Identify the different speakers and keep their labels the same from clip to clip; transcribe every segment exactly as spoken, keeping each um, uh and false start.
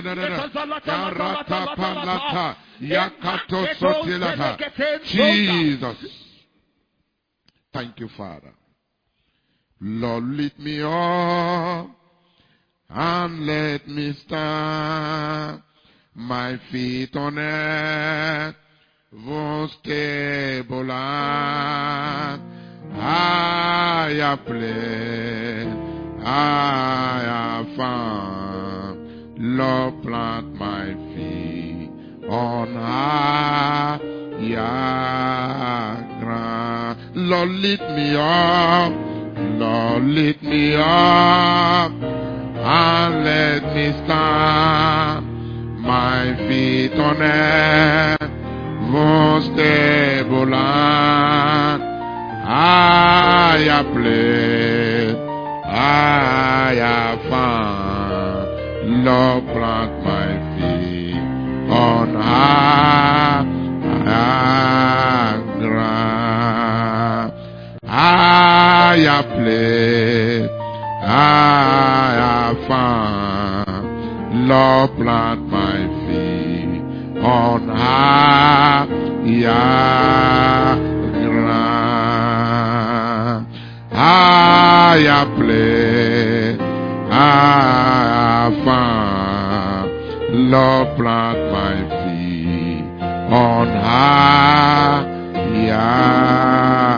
Speaker 1: Jesus. Thank you, Father. Lord, lift me up and let me stand. My feet on earth won't stable and higher place I have found. Lord, plant my feet on higher ground. Lord, lift me up. Lord, lift me up and let me stand. My feet on earth won't stable and higher place I have found. Lord, plant my feet on higher ground. Higher place I have found. Lord, plant my feet on higher ground. Higher place I have found. Lord, plant my feet on higher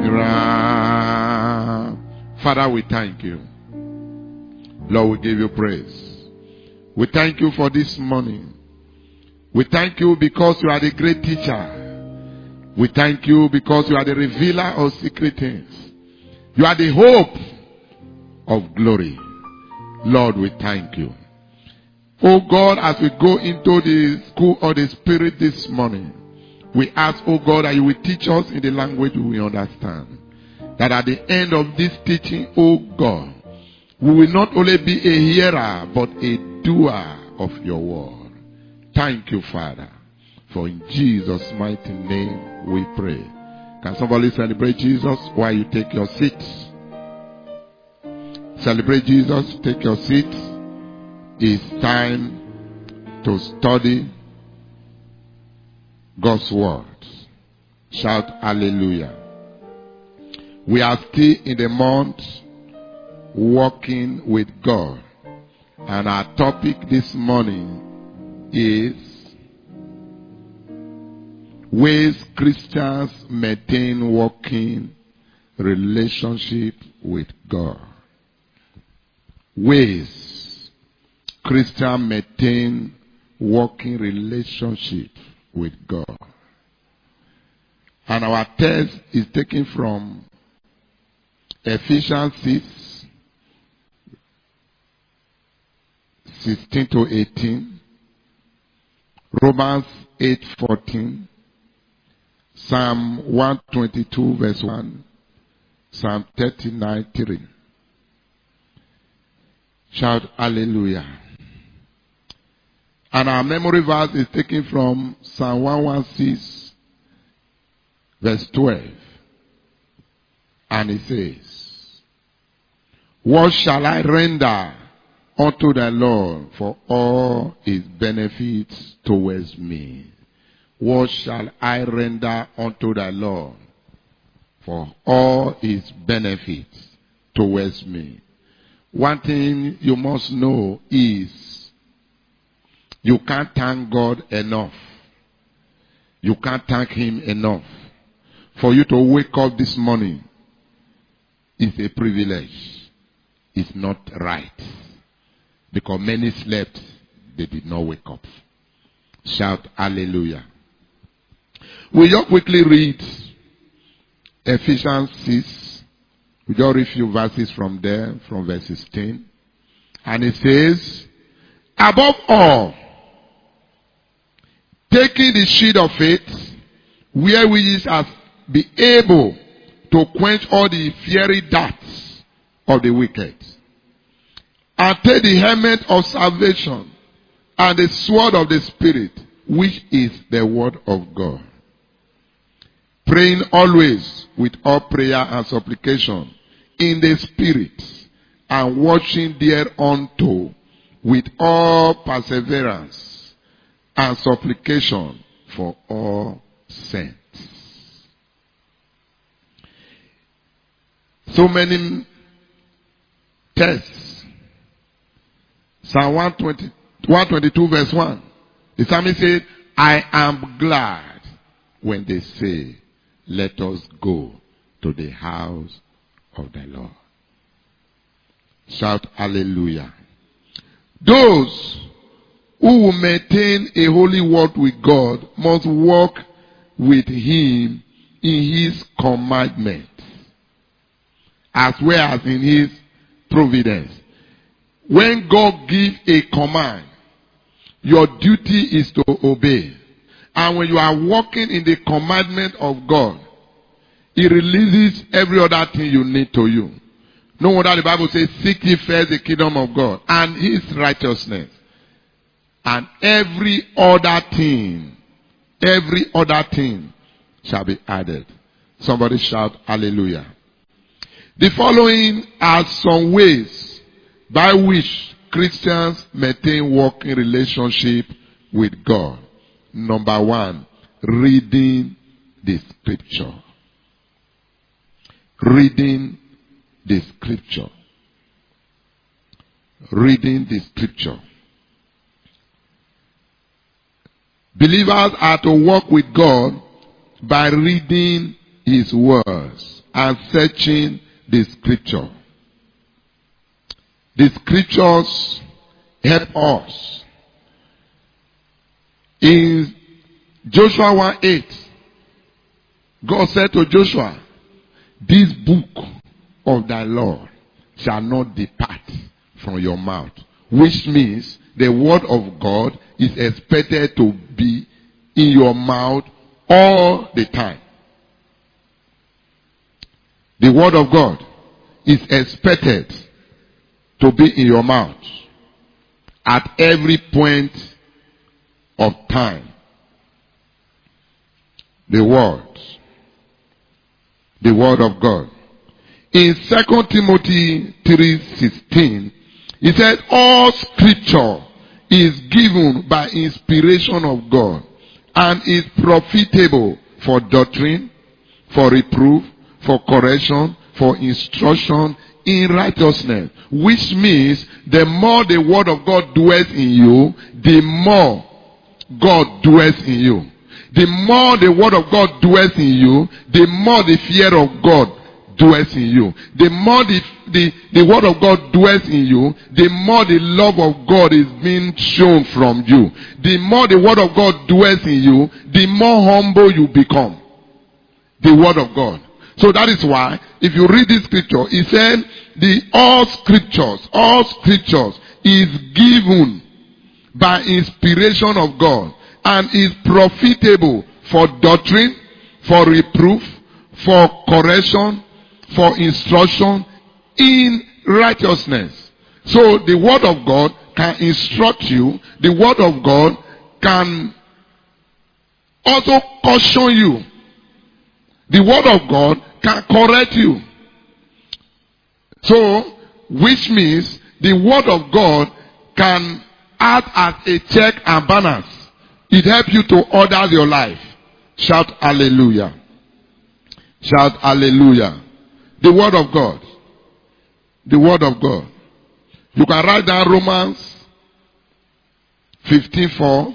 Speaker 1: ground. Father, we thank you. Lord, we give you praise. We thank you for this morning. We thank you because you are the great teacher. We thank you because you are the revealer of secret things. You are the hope of glory. Lord, we thank you. Oh God, as we go into the school of the Spirit this morning, we ask, oh God, that you will teach us in the language we understand. That at the end of this teaching, oh God, we will not only be a hearer, but a doer of your word. Thank you, Father. For in Jesus' mighty name we pray. Can somebody celebrate Jesus while you take your seats? Celebrate Jesus, take your seats. It's time to study God's word. Shout hallelujah. We are still in the month walking with God. And our topic this morning is ways Christians maintain working relationship with God. Ways Christians maintain working relationship with God. And our text is taken from Ephesians six, sixteen to eighteen, Romans eight, fourteen, Psalm one twenty-two verse one, Psalm thirty-nine, three. Shout hallelujah. And our memory verse is taken from Psalm one sixteen verse twelve. And it says, what shall I render unto the Lord for all his benefits towards me? What shall I render unto the Lord for all his benefits towards me? One thing you must know is you can't thank God enough. You can't thank him enough. For you to wake up this morning is a privilege. It's not right. Because many slept, they did not wake up. Shout hallelujah. We just quickly read Ephesians six. We just read a few verses from there, from verse sixteen. And it says, above all, taking the shield of faith, wherewith ye shall be able to quench all the fiery darts of the wicked. And take the helmet of salvation and the sword of the Spirit, which is the word of God. Praying always with all prayer and supplication in the Spirit, and watching thereunto with all perseverance and supplication for all saints. So many texts. Psalm one twenty, one twenty-two verse one. The psalmist said, I am glad when they say, let us go to the house of the Lord. Shout hallelujah. Those who will maintain a holy walk with God must walk with Him in His commandments, as well as in His providence. When God gives a command, your duty is to obey. And when you are walking in the commandment of God, He releases every other thing you need to you. No wonder the Bible says, seek ye first the kingdom of God and His righteousness. And every other thing, every other thing shall be added. Somebody shout hallelujah. The following are some ways by which Christians maintain working relationship with God. Number one, reading the scripture. Reading the scripture. Reading the scripture. Believers are to walk with God by reading His words and searching the scripture. The scriptures help us. In Joshua one eight, God said to Joshua, this book of thy law shall not depart from your mouth. Which means the word of God is expected to be in your mouth all the time. The word of God is expected to be in your mouth at every point of time. The word. The word of God. In Second Timothy three sixteen, he said, all scripture is given by inspiration of God and is profitable for doctrine, for reproof, for correction, for instruction in righteousness. Which means the more the word of God dwells in you, the more God dwells in you. The more the word of God dwells in you, the more the fear of God dwells in you. The more the, the, the word of God dwells in you, the more the love of God is being shown from you. The more the word of God dwells in you, the more humble you become. The word of God. So that is why, if you read this scripture, it said, the all scriptures, all scriptures is given by inspiration of God and is profitable for doctrine, for reproof, for correction, for instruction in righteousness. So the word of God can instruct you. The word of God can also caution you. The word of God can correct you. So, which means the word of God can act as a check and balance. It helps you to order your life. Shout hallelujah. Shout hallelujah. The word of God. The word of God. You can write down Romans fifteen four.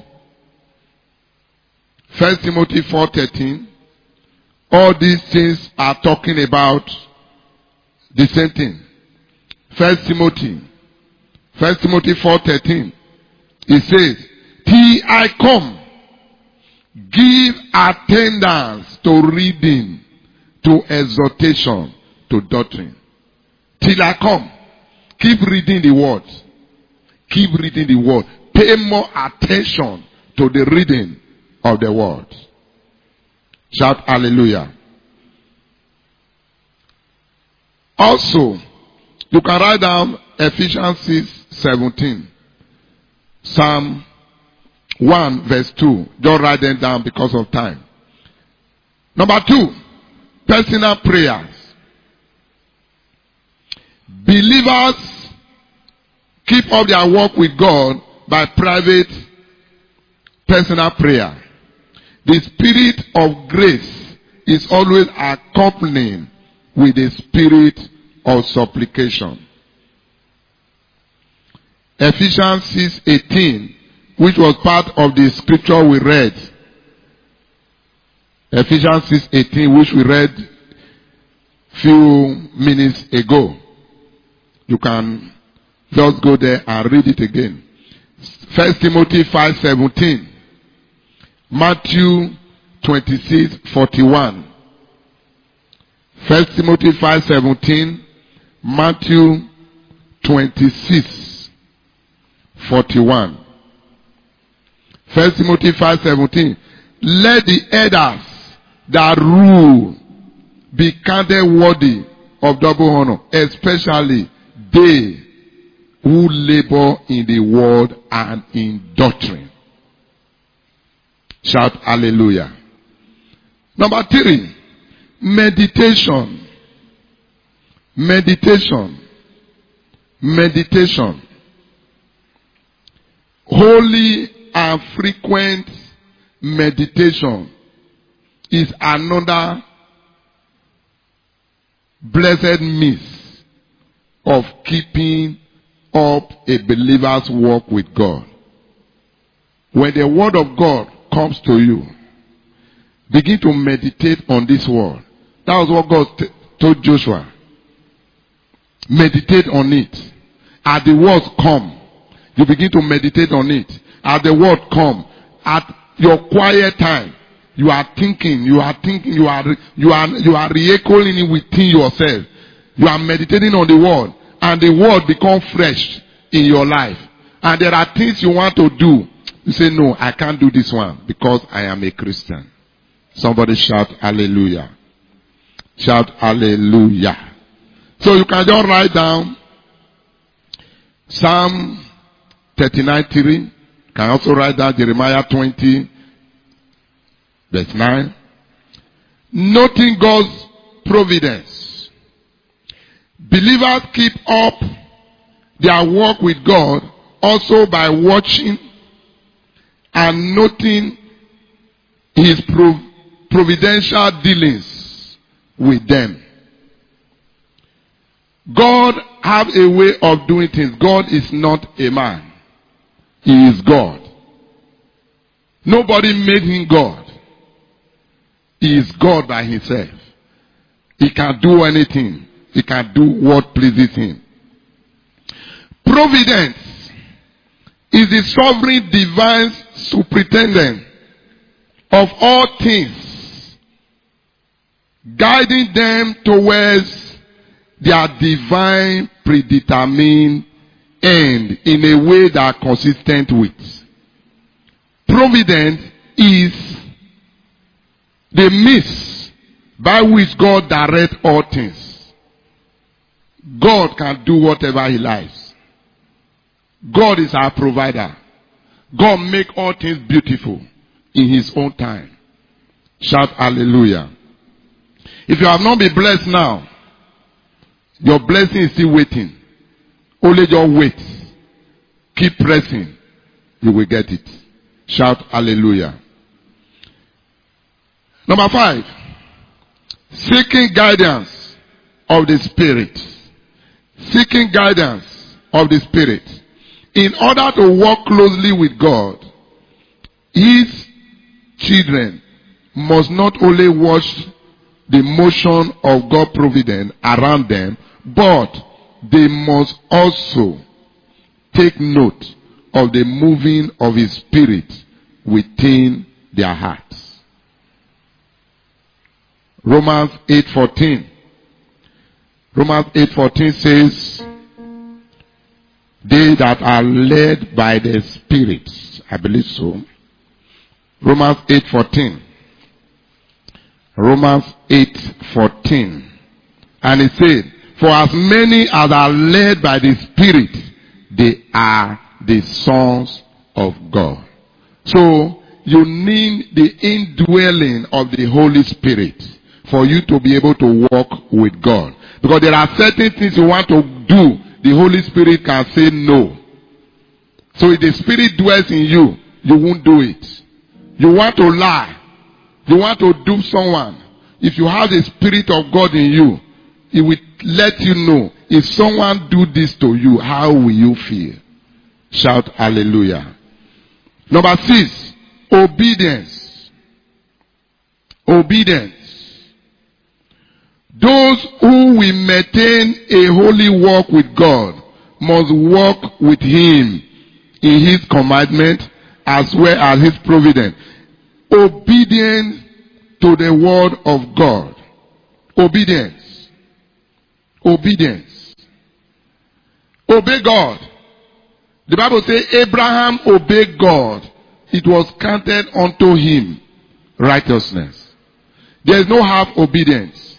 Speaker 1: First Timothy four thirteen. All these things are talking about the same thing. First Timothy. First Timothy four thirteen. It says, till I come, give attendance to reading, to exhortation, to doctrine. Till I come, keep reading the word. Keep reading the word. Pay more attention to the reading of the word. Shout hallelujah. Also, you can write down Ephesians six seventeen. Psalm one verse two. Don't write them down because of time. Number two, personal prayers. Believers keep up their walk with God by private, personal prayer. The spirit of grace is always accompanying with the spirit of supplication. Ephesians six eighteen, which was part of the scripture we read. Ephesians six eighteen, which we read few minutes ago. You can just go there and read it again. First Timothy five seventeen. Matthew twenty-six forty-one. First Timothy five seventeen. Matthew twenty-six forty-one. First Timothy five seventeen. Let the elders that rule be counted worthy of double honor, especially they who labor in the word and in doctrine. Shout hallelujah. Number three, meditation. Meditation. Meditation. Holy and frequent meditation is another blessed means of keeping up a believer's walk with God. When the word of God comes to you, begin to meditate on this word. That was what God t- told Joshua. Meditate on it. As the words come, you begin to meditate on it. As the word come, at your quiet time, you are thinking, you are thinking, you are, you are, you are re-echoing it within yourself. You are meditating on the word, and the word becomes fresh in your life. And there are things you want to do. You say, no, I can't do this one because I am a Christian. Somebody shout hallelujah. Shout hallelujah. So you can just write down Psalm thirty-nine three. You can also write down Jeremiah twenty verse nine. Noting God's providence. Believers keep up their walk with God also by watching and noting his prov- providential dealings with them. God have a way of doing things. God is not a man. He is God. Nobody made him God. He is God by himself. He can do anything. He can do what pleases him. Providence is the sovereign divine superintendent of all things, guiding them towards their divine predetermined end in a way that are consistent with. Providence is the means by which God directs all things. God can do whatever he likes. God is our provider. God make all things beautiful in his own time. Shout hallelujah. If you have not been blessed now, your blessing is still waiting. Only just wait. Keep pressing. You will get it. Shout hallelujah. Number five. Seeking guidance of the Spirit. Seeking guidance of the Spirit. In order to walk closely with God, his children must not only watch the motion of God's providence around them, but they must also take note of the moving of his Spirit within their hearts. Romans eight fourteen. Romans eight fourteen says, they that are led by the Spirit, I believe so. Romans eight fourteen. Romans eight fourteen. And it said, for as many as are led by the Spirit, they are the sons of God. So, you need the indwelling of the Holy Spirit for you to be able to walk with God. Because there are certain things you want to do the Holy Spirit can say no. So if the Spirit dwells in you, you won't do it. You want to lie. You want to dupe someone. If you have the Spirit of God in you, it will let you know. If someone do this to you, how will you feel? Shout hallelujah. Number six, obedience. Obedience. Those who will maintain a holy walk with God must walk with Him in His commandment as well as His providence. Obedience to the word of God. Obedience. Obedience. Obey God. The Bible says Abraham obeyed God. It was counted unto him righteousness. There is no half obedience.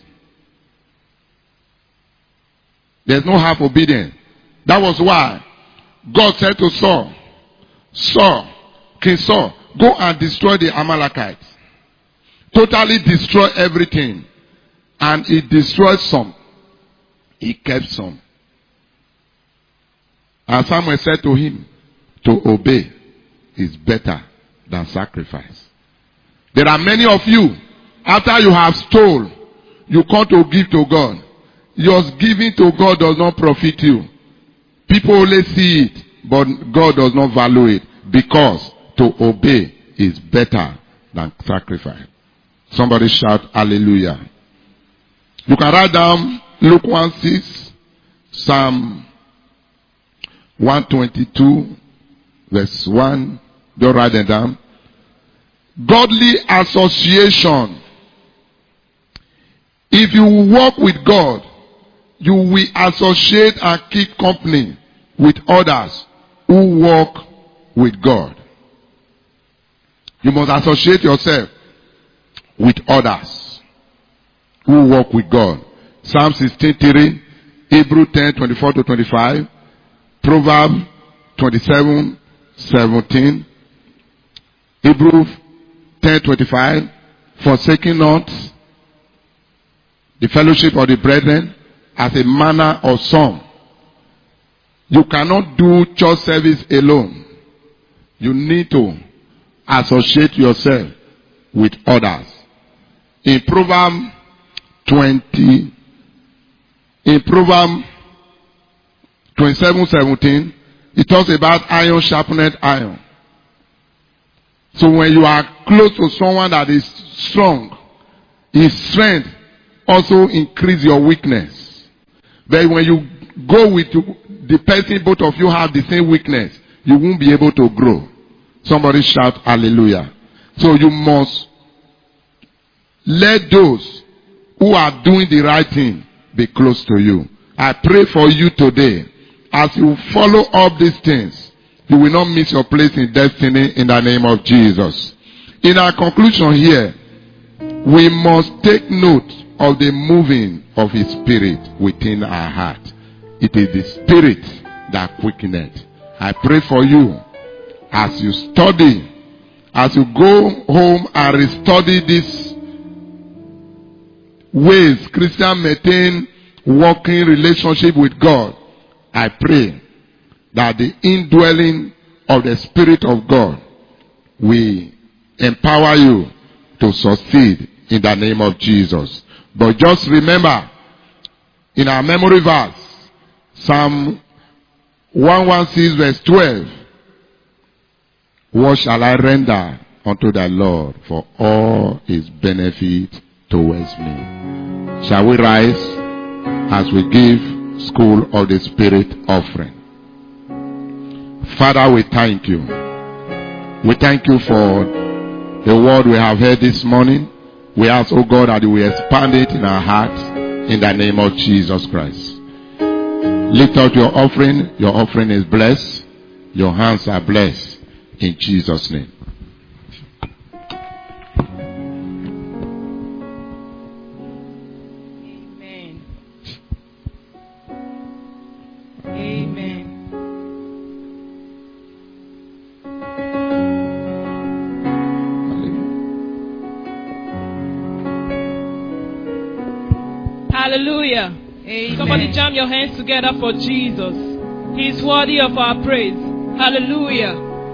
Speaker 1: There is no half obedience. That was why God said to Saul, Saul, King Saul, go and destroy the Amalekites. Totally destroy everything. And he destroyed some. He kept some. And Samuel said to him, to obey is better than sacrifice. There are many of you, after you have stole, you come to give to God. Your giving to God does not profit you. People only see it, but God does not value it, because to obey is better than sacrifice. Somebody shout hallelujah. You can write down Luke one six, Psalm one twenty-two, verse one. Don't write it down. Godly association. If you walk with God, you will associate and keep company with others who walk with God. You must associate yourself with others who walk with God. Psalm sixteen three, Hebrews ten twenty-four to twenty-five, Proverbs twenty-seven seventeen, Hebrews ten twenty-five, forsaking not the fellowship of the brethren as a manner of some. You cannot do church service alone. You need to associate yourself with others. In Proverbs twenty, in Proverbs twenty-seven seventeen, it talks about iron sharpened iron. So when you are close to someone that is strong, his strength also increase your weakness. But when you go with the person, both of you have the same weakness, you won't be able to grow. Somebody shout hallelujah. So you must let those who are doing the right thing be close to you. I pray for you today. As you follow up these things, you will not miss your place in destiny in the name of Jesus. In our conclusion here, we must take note of the moving of His Spirit within our heart. It is the Spirit that quickeneth. I pray for you as you study, as you go home and restudy these ways Christians maintain working relationship with God. I pray that the indwelling of the Spirit of God will empower you to succeed in the name of Jesus. But just remember, in our memory verse, Psalm one sixteen verse twelve, what shall I render unto the Lord for all His benefit towards me? Shall we rise as we give School of the Spirit offering? Father, we thank you. We thank you for the word we have heard this morning. We ask, oh God, that you will expand it in our hearts in the name of Jesus Christ. Lift out your offering. Your offering is blessed. Your hands are blessed in Jesus' name.
Speaker 2: Hallelujah. Amen. Somebody jam your hands together for Jesus. He's worthy of our praise. Hallelujah.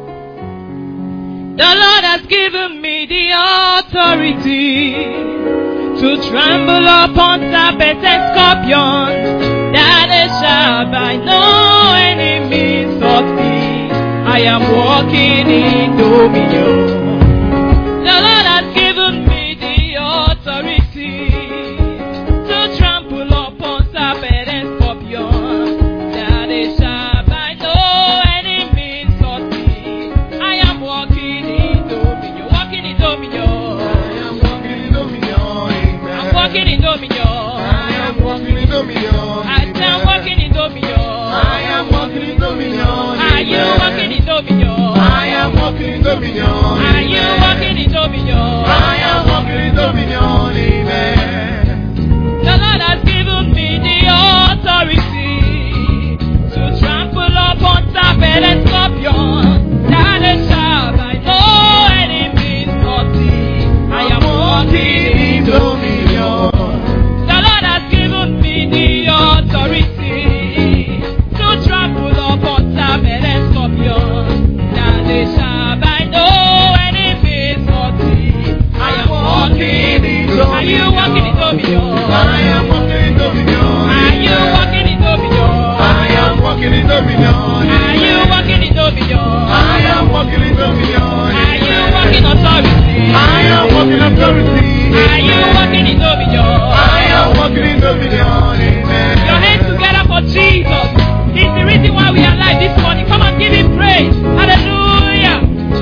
Speaker 2: The Lord has given me the authority to trample upon serpents and scorpions, that it shall by no any means hurt me. I am walking in dominion. The Lord has given me the authority to trample upon serpents and scorpions, that it shall by no any means hurt me. I am walking in dominion. Walking in dominion. I am walking in dominion. I'm walking in dominion. I am walking in dominion. I am walking in dominion. I am walking in dominion. Are you walking in dominion? I am walking in dominion. Are you walking in dominion? I am walking in dominion. Amen. The Lord has given me the authority to trample upon serpents and scorpions, that it shall by no any means hurt me. I am walking in dominion. The Lord has given me the authority to trample upon serpents and scorpions, that it shall by no any means hurt me. I am walking in dominion. Are you walking in dominion? I am walking in dominion. Are you walking in dominion? I am walking in dominion. Are you walking in dominion? I am walking in dominion. Are you walking authority? I am walking authority. Are you walking in dominion? I am walking in dominion. Amen. Your hands together for Jesus. He's the reason why we are alive this morning. Come on, give him praise. Hallelujah.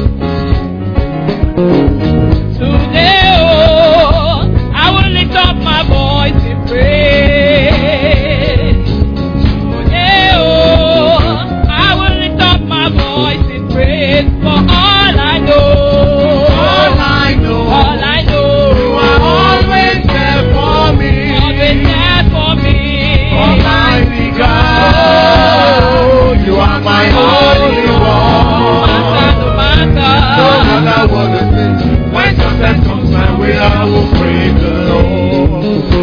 Speaker 2: Today, oh, I will lift up my voice in praise. Today, oh, I will lift up my voice in praise. For all I know, all I know, all I know, you are always there for me, always there for me. Almighty God, oh, you are my only one. No matter, no matter what the thing, when success comes my way, I will praise the Lord.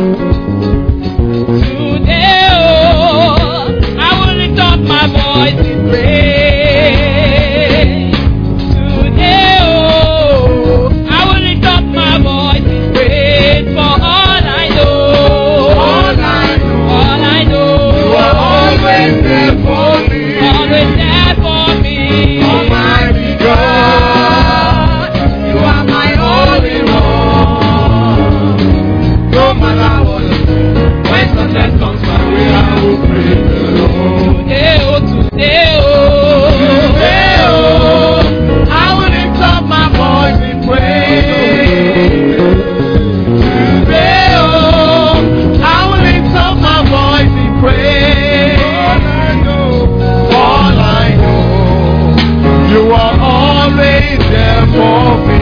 Speaker 2: Today, oh, I will lift up my voice in praise. Today, oh, I will lift up my voice in praise. For all I know, all I know, all I know, you are always there for me, always there for me. Almighty God, you are my only one. No matter what, when success comes my way, I will praise the Lord. Today, oh, today, oh, today, oh, I will lift up my voice in praise. Today, oh, I will lift up my voice in praise. All I know, you are always there for me.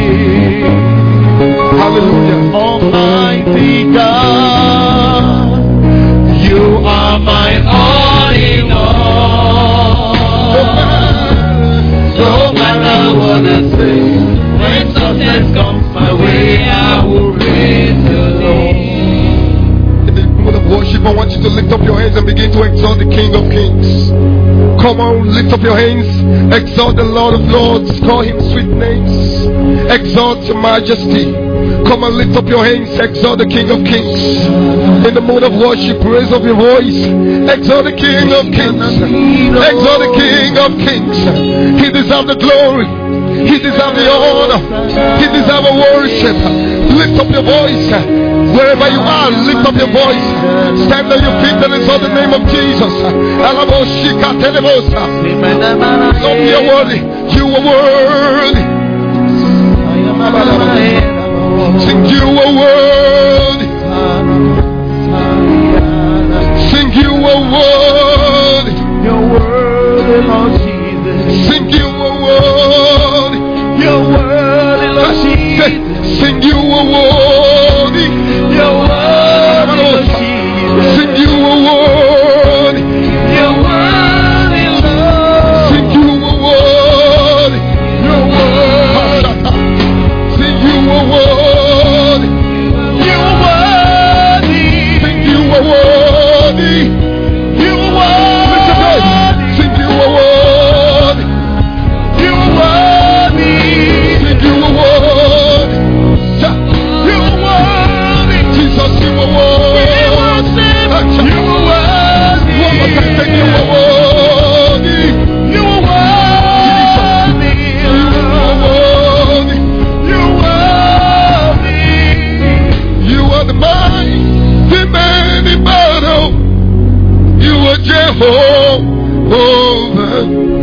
Speaker 2: Hallelujah. Almighty God, you are my all in all. No matter what I say, when success comes my way, I will praise the Lord.
Speaker 1: In the mood of worship, I want you to lift up your hands and begin to exalt the King of Kings. Come on, lift up your hands, exalt the Lord of Lords, call him sweet names, exalt your majesty. Come on, lift up your hands, exalt the King of Kings. In the mood of worship, raise up your voice, exalt the King of Kings, exalt the King of Kings. He deserves the glory, he deserves the honor, he deserves a worship. Lift up your voice, wherever you are, lift up your voice, stand on your feet and exalt the name of Jesus. Lord, you are worthy, you are worthy. Sing, you are worthy. Sing, you are worthy.
Speaker 3: You're worthy, Lord Jesus.
Speaker 1: Sing, you are worthy.
Speaker 3: You're worthy, Lord Jesus.
Speaker 1: Sing, you are worthy.
Speaker 3: You're worthy, Lord Jesus.
Speaker 1: Sing, you are worthy.
Speaker 3: You're worthy, Lord.
Speaker 1: Sing, you are worthy.
Speaker 3: You're worthy.
Speaker 1: Sing, you are worthy. are Jehovah.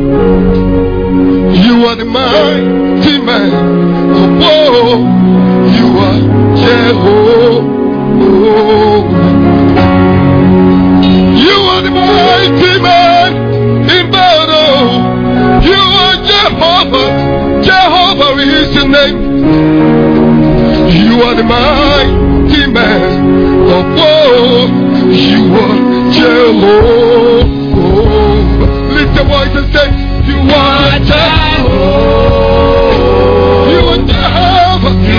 Speaker 1: You are the mighty man. Oh, oh, you are Jehovah. You are the mighty man in battle. You are Jehovah. Jehovah is your name. You are the mighty man. Oh, oh, you are Jehovah. Lift your voice and say, you are Jehovah. You are Jehovah.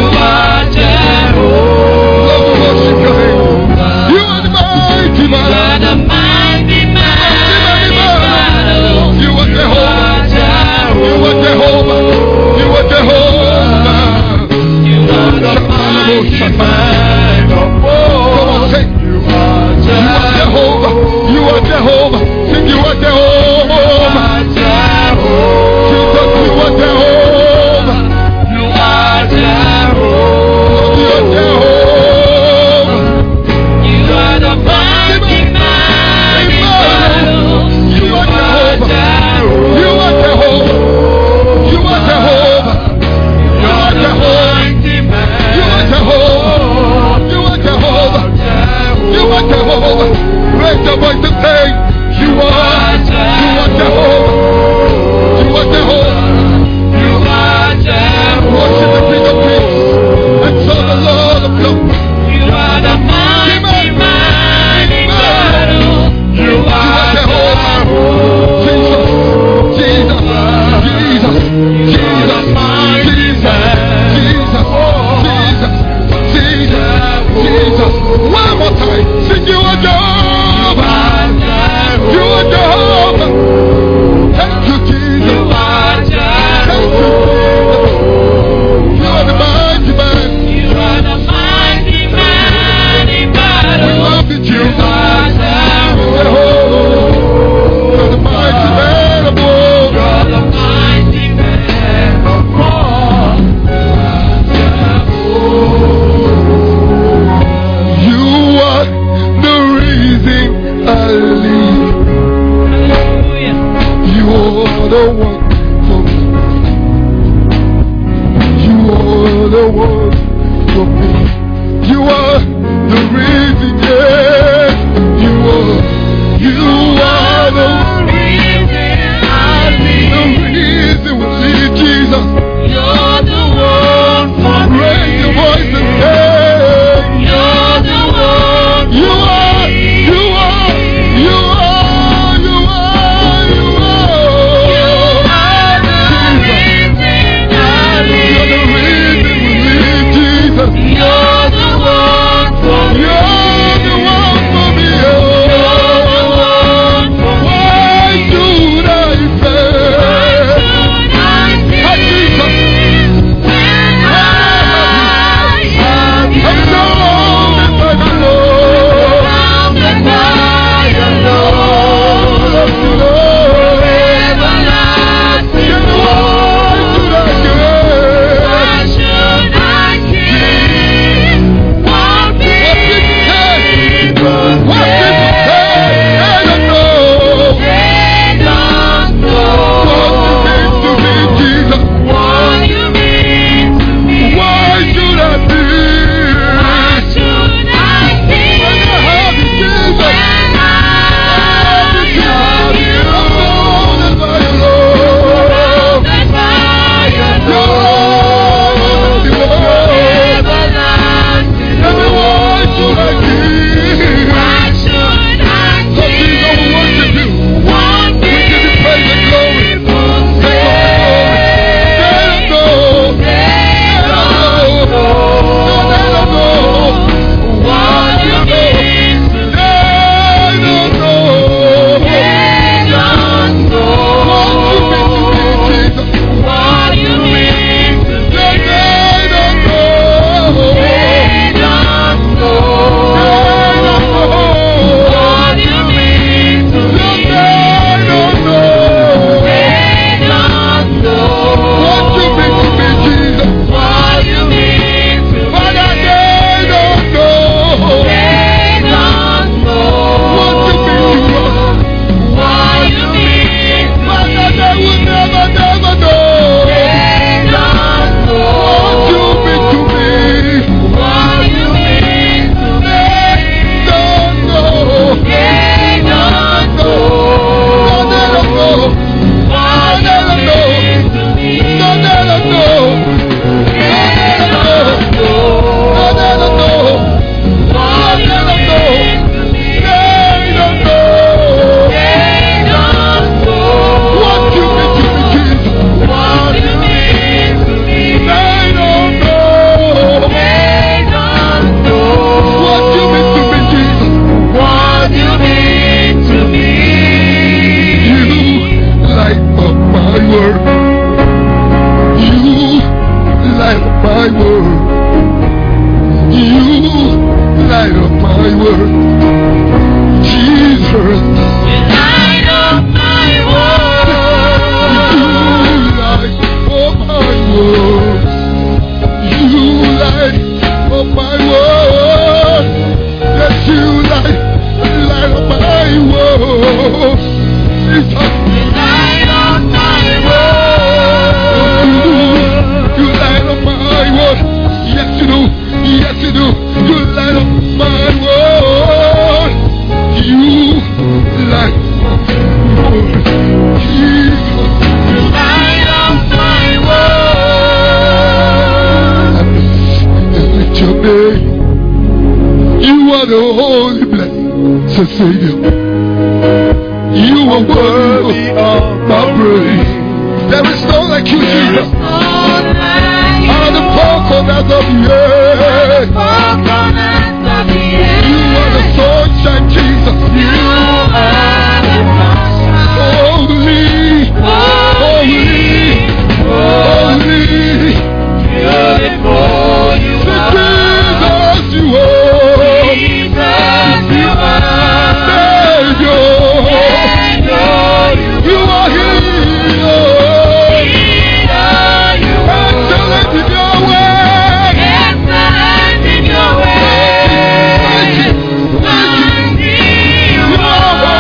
Speaker 1: my word. Jesus.
Speaker 2: You light up my
Speaker 1: You
Speaker 2: world.
Speaker 1: light up my world. You light up my world. Yes, you light, light up my world. Jesus.
Speaker 2: You light up my world.
Speaker 1: You light up my world. Yes, you do. Yes, you do. You light up my world. You light up my world. Jesus.
Speaker 2: You light up my world.
Speaker 1: Lift your name. You are the holy blessed Savior. You are worthy of my praise. There is no like you, Jesus. Out of the four corners of the earth. You are the sunshine, Jesus.
Speaker 2: You are the
Speaker 1: Holy, holy, holy.
Speaker 2: beautiful you are.
Speaker 1: Jesus, you are.
Speaker 2: Jesus, you are.
Speaker 1: Savior.
Speaker 2: Savior,
Speaker 1: You are healer.
Speaker 2: Healer, you are.
Speaker 1: Excellent in your way.
Speaker 2: Excellent in your ways. Mighty you
Speaker 1: You
Speaker 2: are.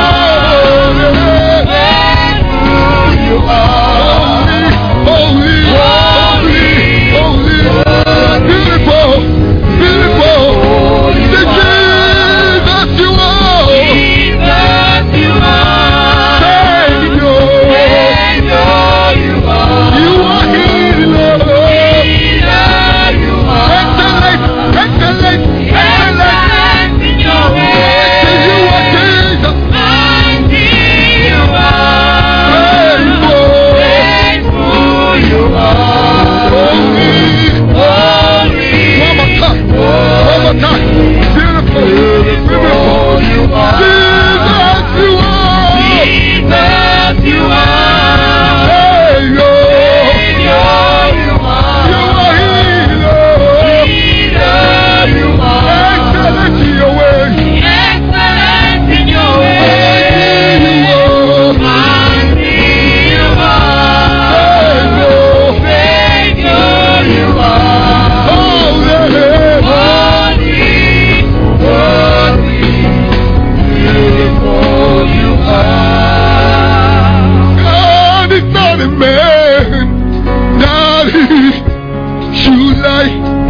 Speaker 1: are holy.
Speaker 2: Faithful you are.
Speaker 1: Holy, holy, holy, beautiful, beautiful. The Jesus you are.
Speaker 2: Jesus, you are.
Speaker 1: Savior.
Speaker 2: Savior, you are.
Speaker 1: You are healer.
Speaker 2: Healer, you are.
Speaker 1: Excellent, excellent, excellent.
Speaker 2: Excellent in your ways.
Speaker 1: You are Jesus.
Speaker 2: Mighty you are.
Speaker 1: Faithful.
Speaker 2: Faithful you are.
Speaker 1: Holy.
Speaker 2: Holy.
Speaker 1: One more time. One more time. Beautiful. Beautiful.
Speaker 2: You are.
Speaker 1: Jesus, you are.
Speaker 2: Jesus, you are.
Speaker 1: Savior.
Speaker 2: Savior, you are.
Speaker 1: You are healer.
Speaker 2: Healer, you are.
Speaker 1: Excellent in your way.
Speaker 2: Excellent in your
Speaker 1: Mighty
Speaker 2: ways.
Speaker 1: you are.
Speaker 2: Mighty you are.
Speaker 1: Savior.
Speaker 2: Savior, you are.
Speaker 1: Holy.
Speaker 2: Holy, holy, beautiful you are.
Speaker 1: God is not a man that he should lie,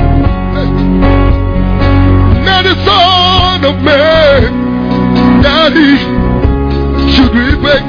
Speaker 1: not a son of man that he should repent.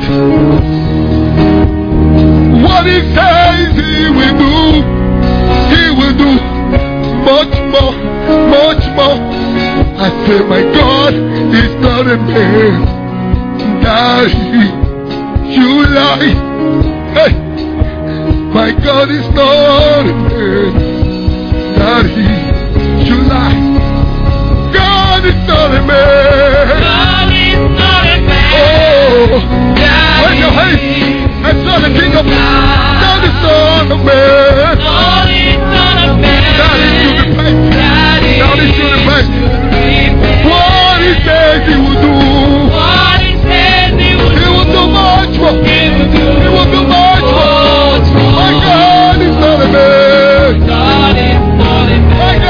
Speaker 1: What he says he will do, he will do much more, much more. I say, my God is not a man that he should lie. Hey, my God is not a man that he should lie. God is not a man.
Speaker 2: God is not a man.
Speaker 1: Oh,
Speaker 2: God
Speaker 1: when your hands
Speaker 2: is
Speaker 1: and son of King of God is not a man.
Speaker 2: God is not a man.
Speaker 1: That is to the place.
Speaker 2: God is
Speaker 1: That is to the place.
Speaker 2: to repent.
Speaker 1: What he says he will do,
Speaker 2: What he says he will
Speaker 1: he will do much more.
Speaker 2: He will do.
Speaker 1: He will do much more.
Speaker 2: Much more.
Speaker 1: My God is not a man.
Speaker 2: God is not a
Speaker 1: My
Speaker 2: man.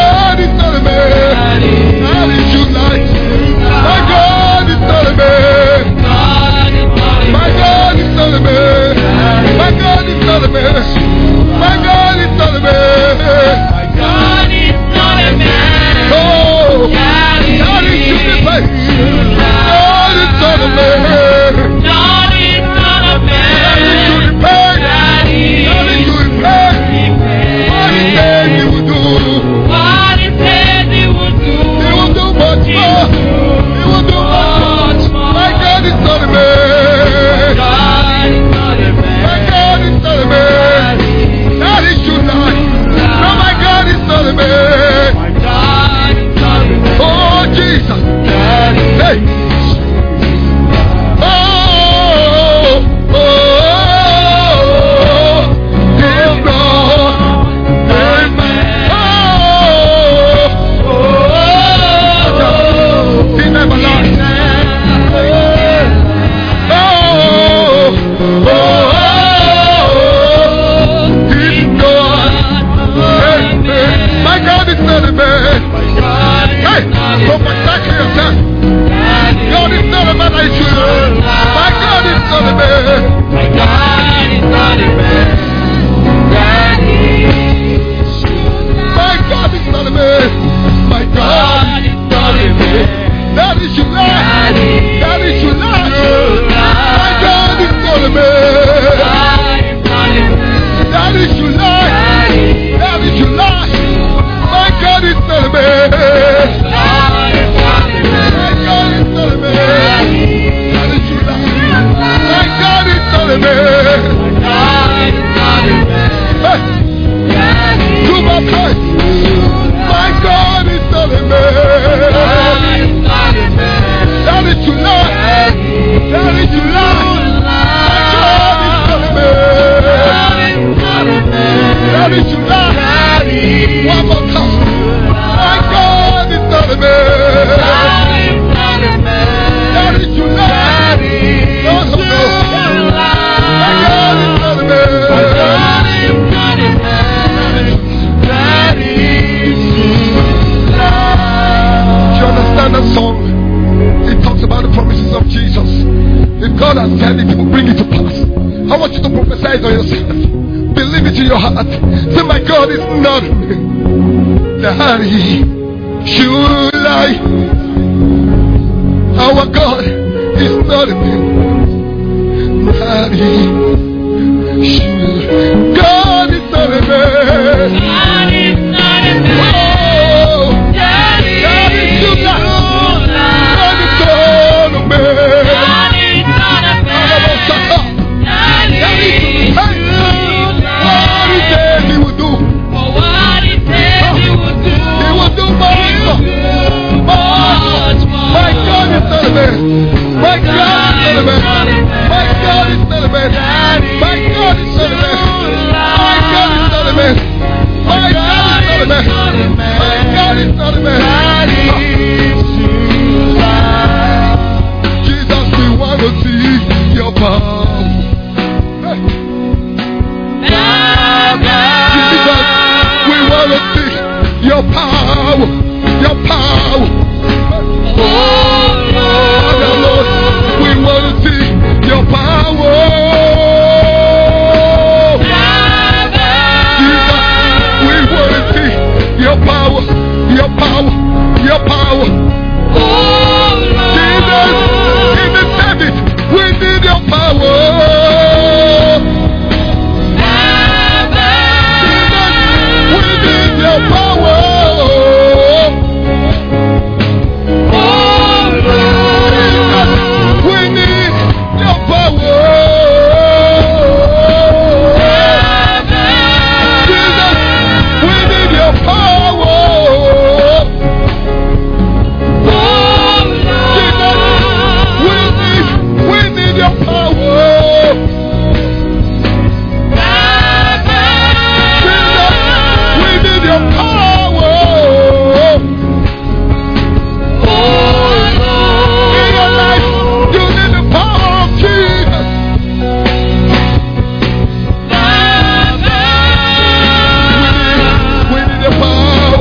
Speaker 1: God has said it, He will bring it to pass. I want you to prophesy it on yourself. Believe it in your heart. Say, my God is not that He should lie. Our God is not a man that He should. God is not a man.
Speaker 2: God is not a man.
Speaker 1: Oh,
Speaker 2: God is
Speaker 1: God is should lie. God is not a man.
Speaker 2: God is not a man. God is
Speaker 1: What He said He will do.
Speaker 2: for what He said He would do.
Speaker 1: He will do much more.
Speaker 2: Much more.
Speaker 1: My God is not a man. My God is not a man. My God is not a man. My God is not a man. My God is not a man. My God is not a man. My God is not a man. Jesus, we want to see your power. Jesus, we want to see your power. Your power. Father, Lord, we want to see your power. Jesus, we want to see your power, your power, your power. Jesus, in the service, we need your power. Jesus, we need your power. We need your power. Jesus, we need your power. Jesus, we need, we need your power. Jesus, we need your power. In your life, you need the power of Jesus. We need the power.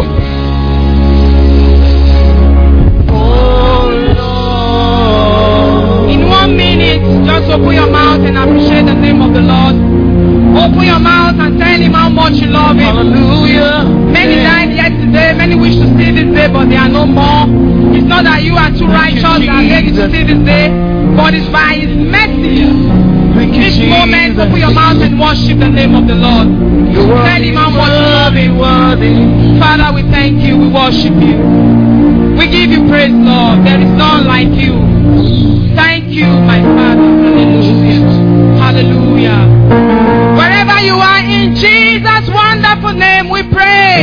Speaker 2: In one minute, just open your mouth and appreciate the name of the Lord. Open your mouth and tell Him how much you love Him.
Speaker 3: Hallelujah.
Speaker 2: Many died yesterday, many wish to see this day, but they are no more. It's not that you are too righteous that are ready to see this day, but it's by His mercy.
Speaker 3: Thank you,
Speaker 2: This moment,
Speaker 3: Jesus.
Speaker 2: open your mouth and worship the name of the Lord.
Speaker 3: You're
Speaker 2: Tell
Speaker 3: worthy,
Speaker 2: Him how much you love
Speaker 3: worthy,
Speaker 2: Him.
Speaker 3: worthy.
Speaker 2: Father, we thank you, we worship you. We give you praise, Lord. There is none like you. Thank you, my Father. Hallelujah. Hallelujah. Wherever you are, in Jesus' wonderful name we pray.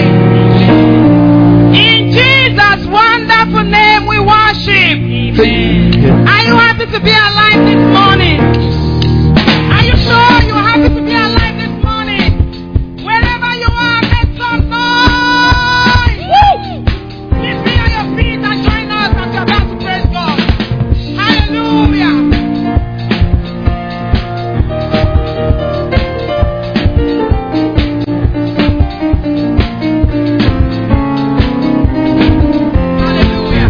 Speaker 2: In Jesus' wonderful name we worship. Amen. Are you happy to be alive this morning? Are you sure you're happy to be alive this morning? Wherever you are, make some noise. Woo! Please be on your feet and join us as you're about to praise God. Hallelujah. Hallelujah.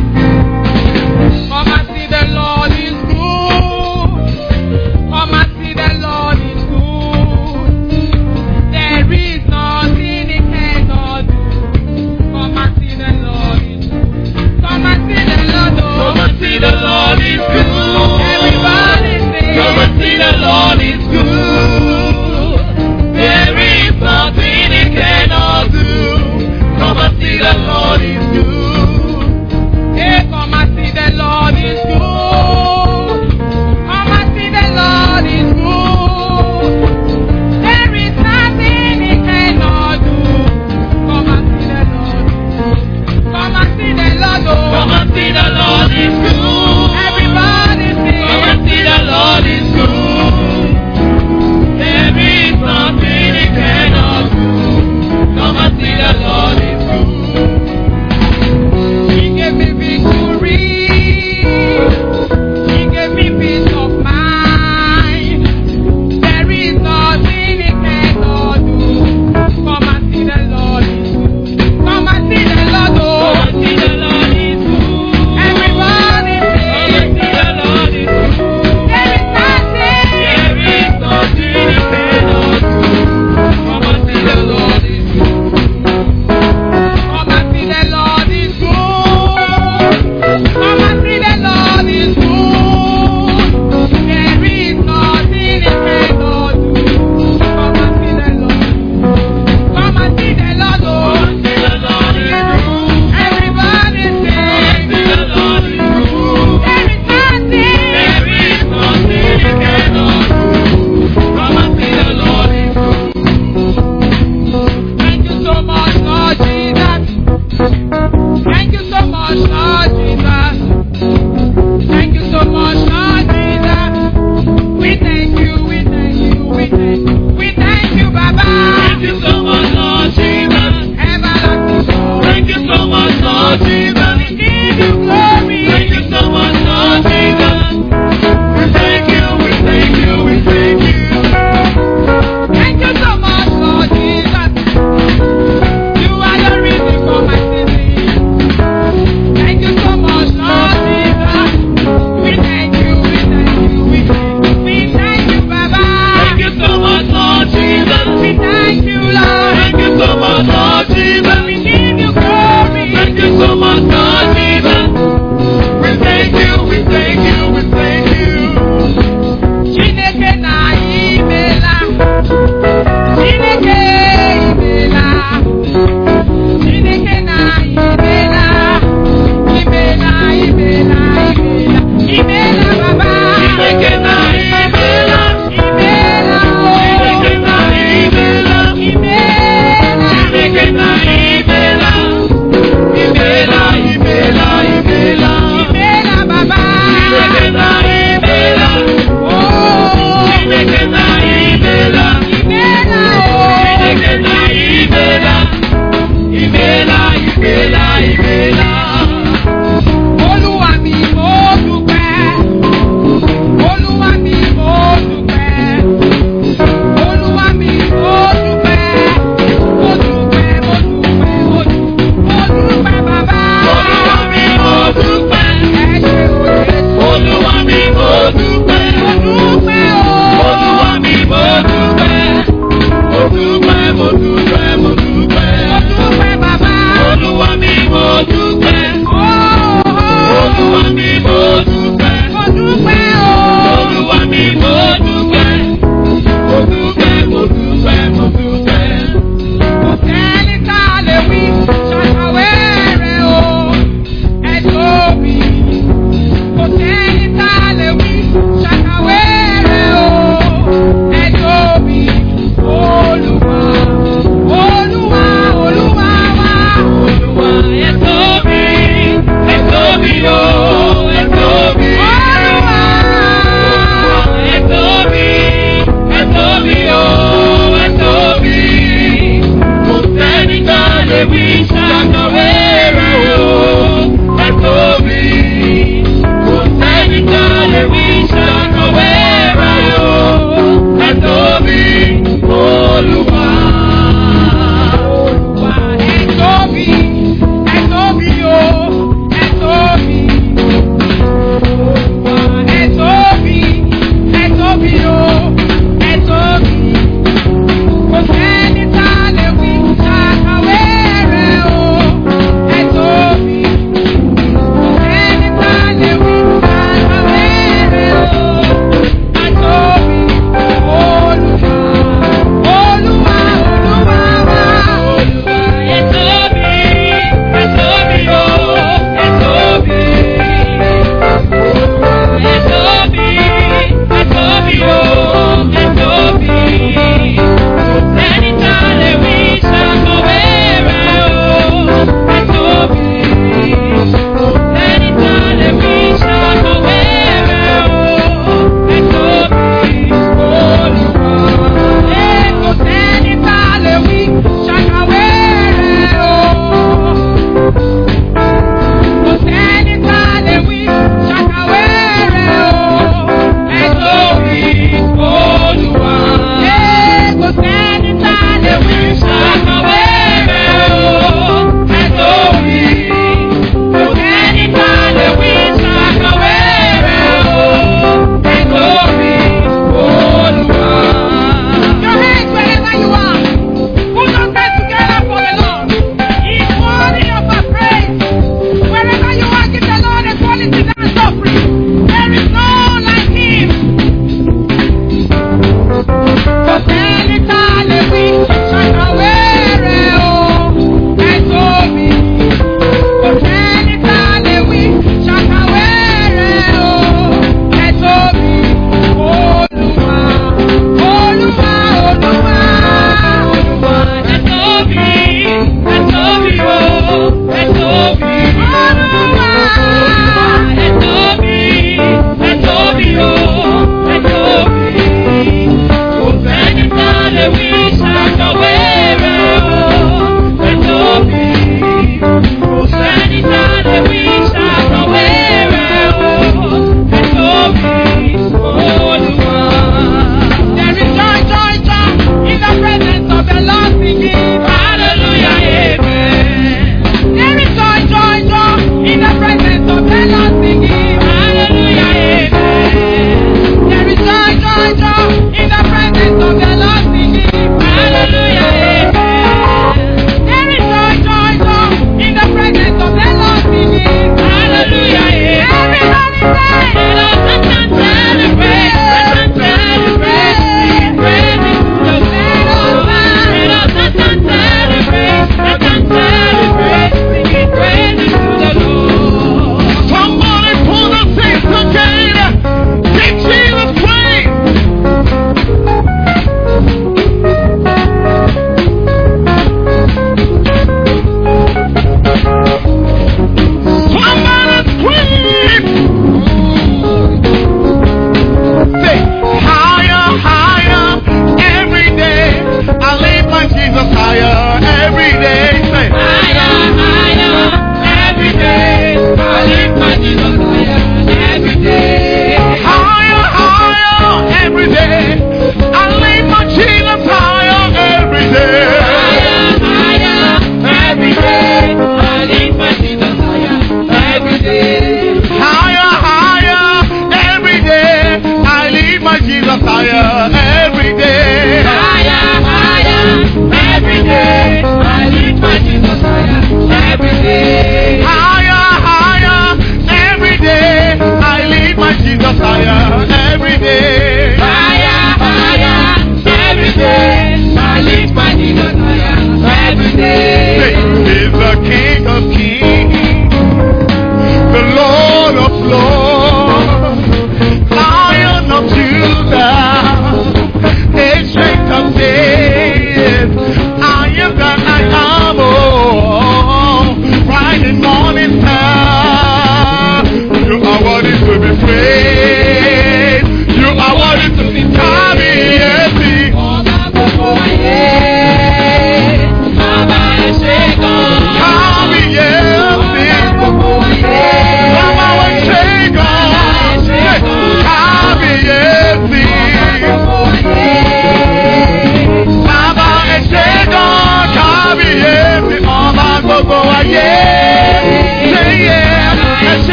Speaker 2: Come and see the Lord is good. Come and see the Lord is good. There is nothing He cannot do. Come and see the Lord is good. Come and see the Lord. Oh.
Speaker 3: Come and see the Lord is good.
Speaker 2: Everybody sing.
Speaker 3: Come and see the Lord is good. There is nothing He cannot do. Come and see the Lord is good.
Speaker 2: Hey, come and see the Lord is good. Come and see the Lord is good. There is nothing He cannot do. Come and see the Lord. Come and see the Lord. Oh.
Speaker 3: Come and see the Lord is good.
Speaker 2: Everybody.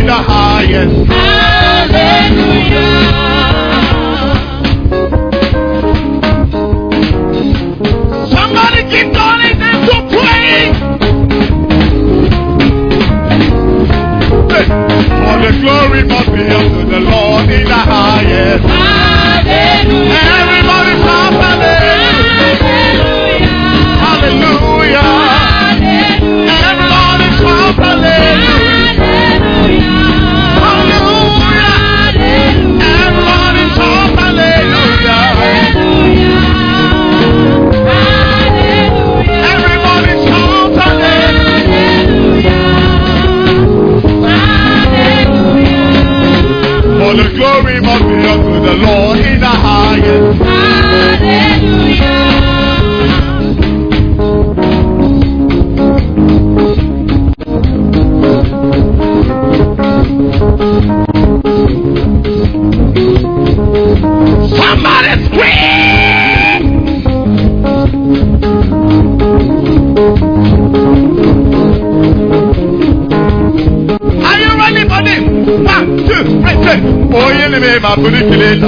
Speaker 3: in the highest.
Speaker 2: Hallelujah.
Speaker 3: Somebody keep calling them to pray. For the glory must be unto the Lord in the highest.
Speaker 2: Hallelujah.
Speaker 3: Everybody clap hallelujah. Hallelujah. Everybody clap hallelujah. Hallelujah. Everybody clap hallelujah. Everybody shout hallelujah. For the glory must be unto the Lord in the highest.
Speaker 2: Hallelujah.
Speaker 3: Somebody scream! Are you ready for this? One, two, three, four. Oh, you live in my booty, kill it.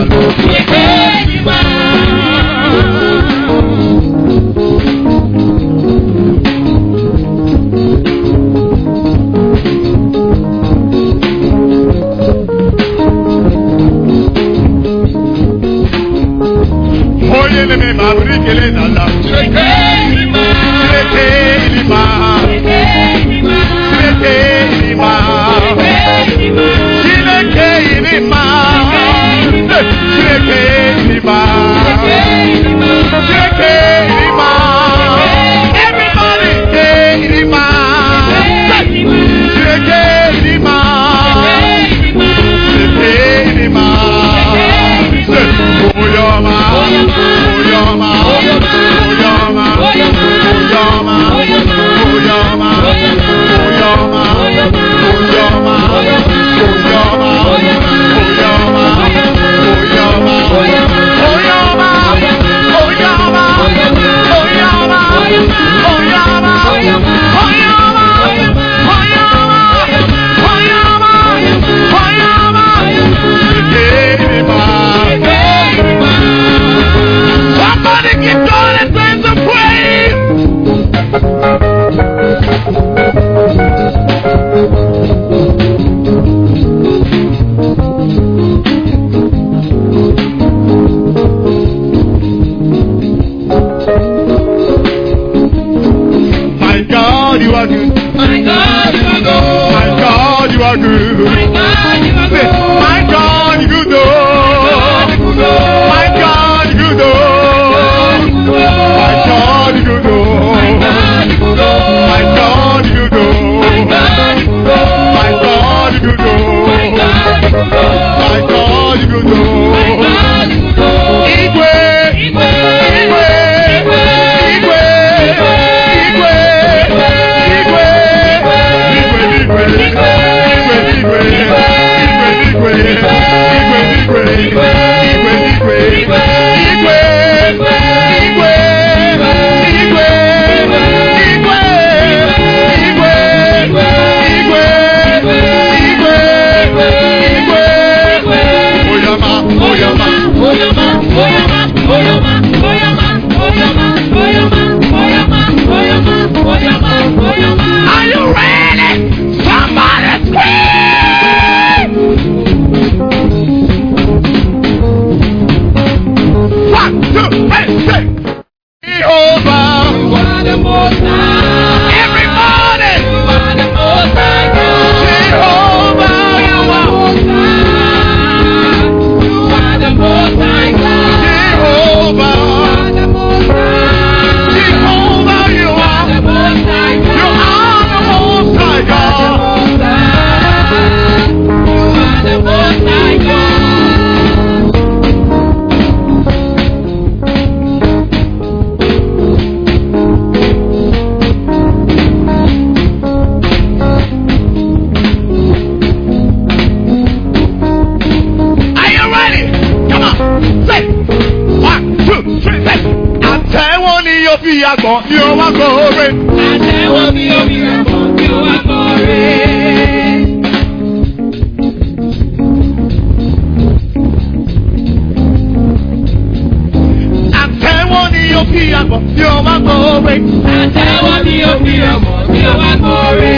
Speaker 3: Oh, you live in my booty, kill it. àgbọ̀n ni ó wá kóore.
Speaker 2: Àtẹ̀wọ́ bí omi ẹ̀fọ́ ni ó wá kóore.
Speaker 3: àgbọ̀ tí ó wá gbòòrè.
Speaker 2: Àtẹ́wọ́ ni ó fi àgbọ̀ tí ó wá gbòòrè.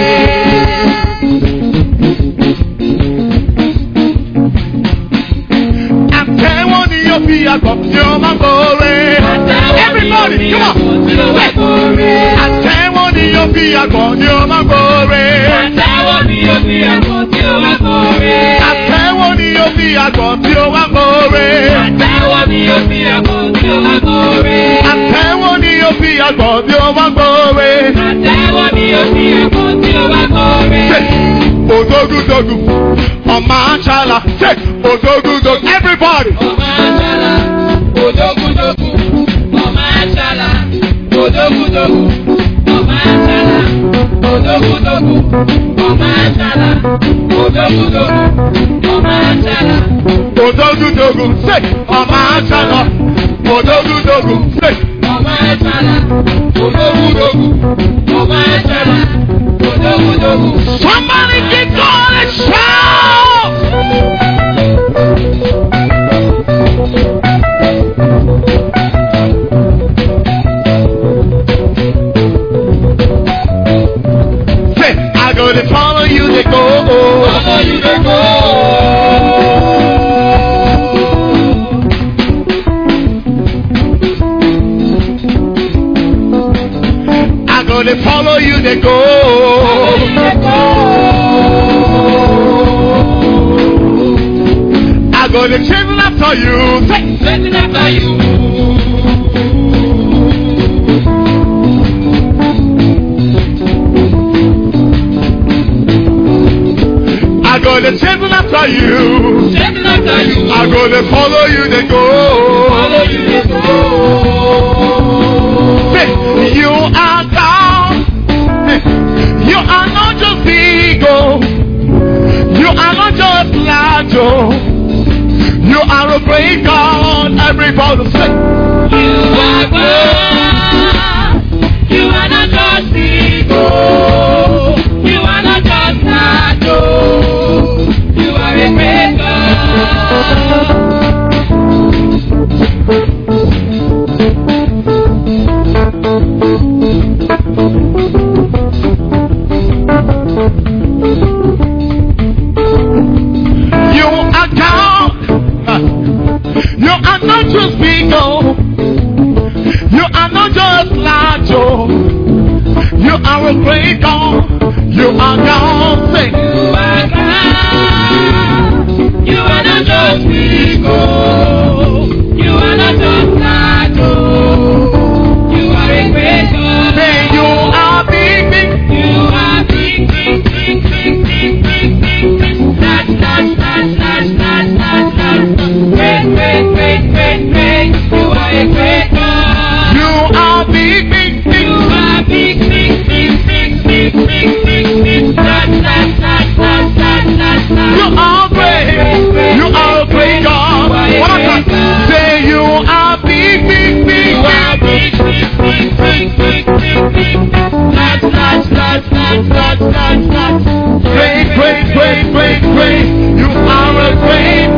Speaker 3: Àtẹ́wọ́ ni ó fi àgbọ̀ tí ó wá gbòòrè. Everybody, come on. Àtẹ́wọ́ ni ó fi àgbọ̀ tí ó wá gbòòrè.
Speaker 2: Àtẹ́wọ́ ni ó fi àgbọ̀ tí ó wá gbòòrè.
Speaker 3: Àtẹ́wọ́ ni ó fi àgbọ̀ tí ó wá gbòòrè.
Speaker 2: Àtẹ́wọ́ ni ó fi àgbọ̀ tí ó wá gbòòrè.
Speaker 3: Àtẹ́wọ́ ni ó fi àgbọ̀ tí ó wá gbòòrè.
Speaker 2: Àtẹ́wọ́ ni ó fi àgbọ̀ tí ó wá gbòòrè.
Speaker 3: Odogudogu, ọmọ àṣàlà, odogudogu, everybody.
Speaker 2: Ọmọ àṣàlà, odogudogu, ọmọ àṣàlà, odogudogu, ọmọ àṣàlà, odogudogu, ọmọ àṣàlà, odogudogu, ọmọ àṣàlà.
Speaker 3: Odogudogu, say, ọmọ àṣàlà, odogudogu, say,
Speaker 2: ọmọ àṣàlà, odogudogu, ọmọ àṣàlà, odogudogu.
Speaker 3: Somebody get on and shout! Say, I go to follow you, they go.
Speaker 2: Follow you, they go.
Speaker 3: I go to follow you, they go. I go to chase after you. Say,
Speaker 2: Chasing after you.
Speaker 3: I go to chase after you.
Speaker 2: Chasing after you.
Speaker 3: I go to follow you, they go.
Speaker 2: Follow you, they go.
Speaker 3: Say, you are God. You are not just big, oh. You are not just large, oh. You are a great God. Everybody say,
Speaker 2: You are God. You are not just ego. You are not just shadow. You are a great God.
Speaker 3: you are God. You are not just big, oh. You are not just large, oh. You are a great God. You are God. Say,
Speaker 2: You are God. You are not just ego. You are not just shadow. You are a great God.
Speaker 3: say you are big, big.
Speaker 2: You are big, big, big, big, big, big, big, big. Large, large, large, large, large, large, large. Great, great, great, great, great. You are a great God.
Speaker 3: You are big, big, big.
Speaker 2: You are big, big, big, big, big, big, big, big. Large, large, large, large, large, large, large.
Speaker 3: You are great. You are a great God. One more time. Say you are big, big, big.
Speaker 2: You are big, big, big, big, big, big, big. Large, large, large, large, large, large, large.
Speaker 3: Great, great, great, great, great. You are a great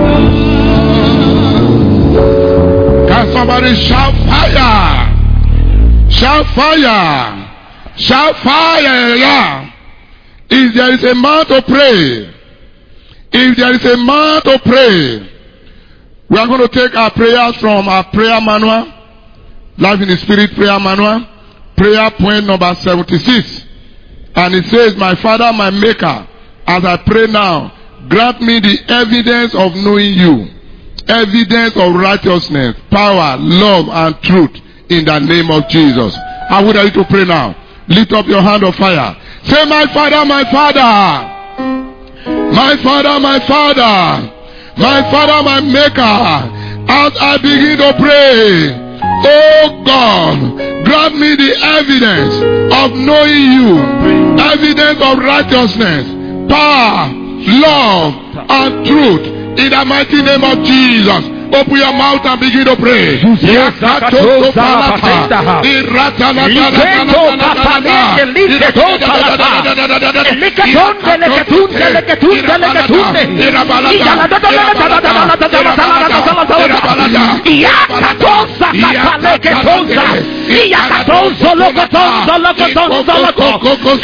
Speaker 3: God. Can somebody shout fire? Shout fire. Shout fire. Yeah. If there is a man to pray, if there is a man to pray, we are going to take our prayers from our prayer manual, Life in the Spirit prayer manual, prayer point number seventy-six. And it says, my Father, my Maker, as I pray now, grant me the evidence of knowing you, evidence of righteousness, power, love, and truth in the name of Jesus. I would like you to pray now. Lift up your hand of fire. Say, my Father, my Father, my Father, my Father, my Father, my Maker, as I begin to pray, oh God, grant me the evidence of knowing you, evidence of righteousness, power, love, and truth in the mighty name of Jesus. Open your mouth and begin to pray.
Speaker 4: Yakatosa Kataleketosa, Yakatosa Lokotosa Lokotosa Lokotosa,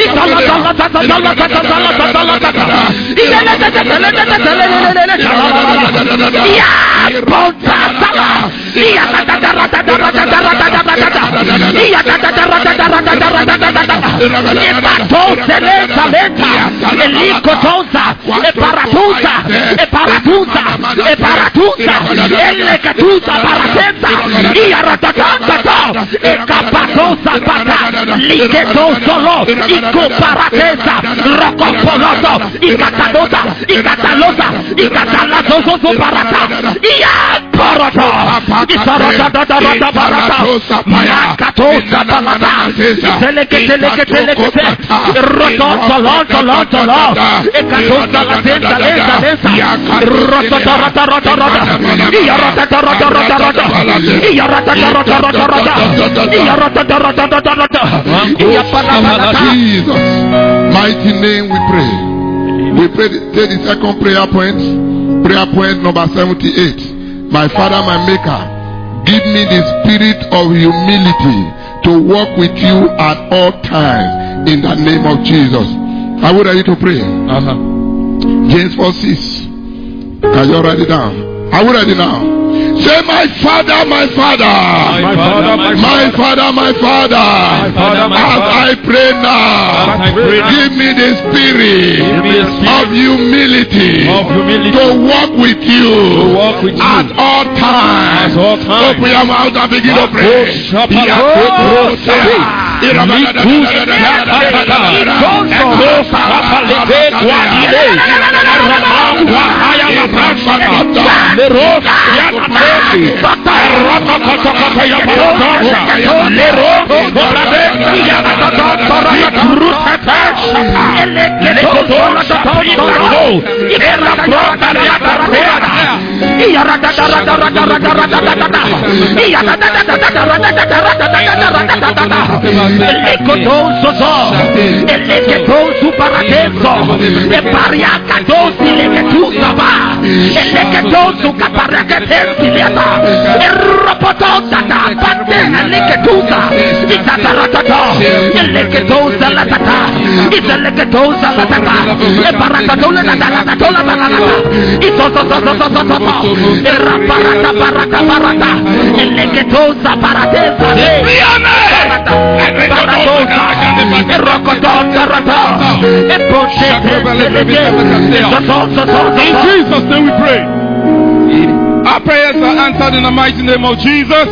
Speaker 3: Jesus, mighty name we pray. We pray, take the second prayer point. Prayer point number seventy-eight. My Father, my Maker, give me the spirit of humility to walk with you at all times in the name of Jesus. Are we ready to pray?
Speaker 1: Uh-huh.
Speaker 3: James four six. Can you write it down? Are we ready now? Say, my Father, my Father,
Speaker 1: My Father, my
Speaker 3: my Father, my Father,
Speaker 1: Father, my
Speaker 3: as
Speaker 1: Father,
Speaker 3: I pray now,
Speaker 1: as I pray now,
Speaker 3: give me the spirit
Speaker 1: give me the spirit
Speaker 3: of humility
Speaker 1: of humility
Speaker 3: to walk with you
Speaker 1: to walk with you
Speaker 3: at all times.
Speaker 1: at all times.
Speaker 3: Open your mouth and begin to pray.
Speaker 1: In Jesus' name we pray. Our prayers are answered in the mighty name of Jesus.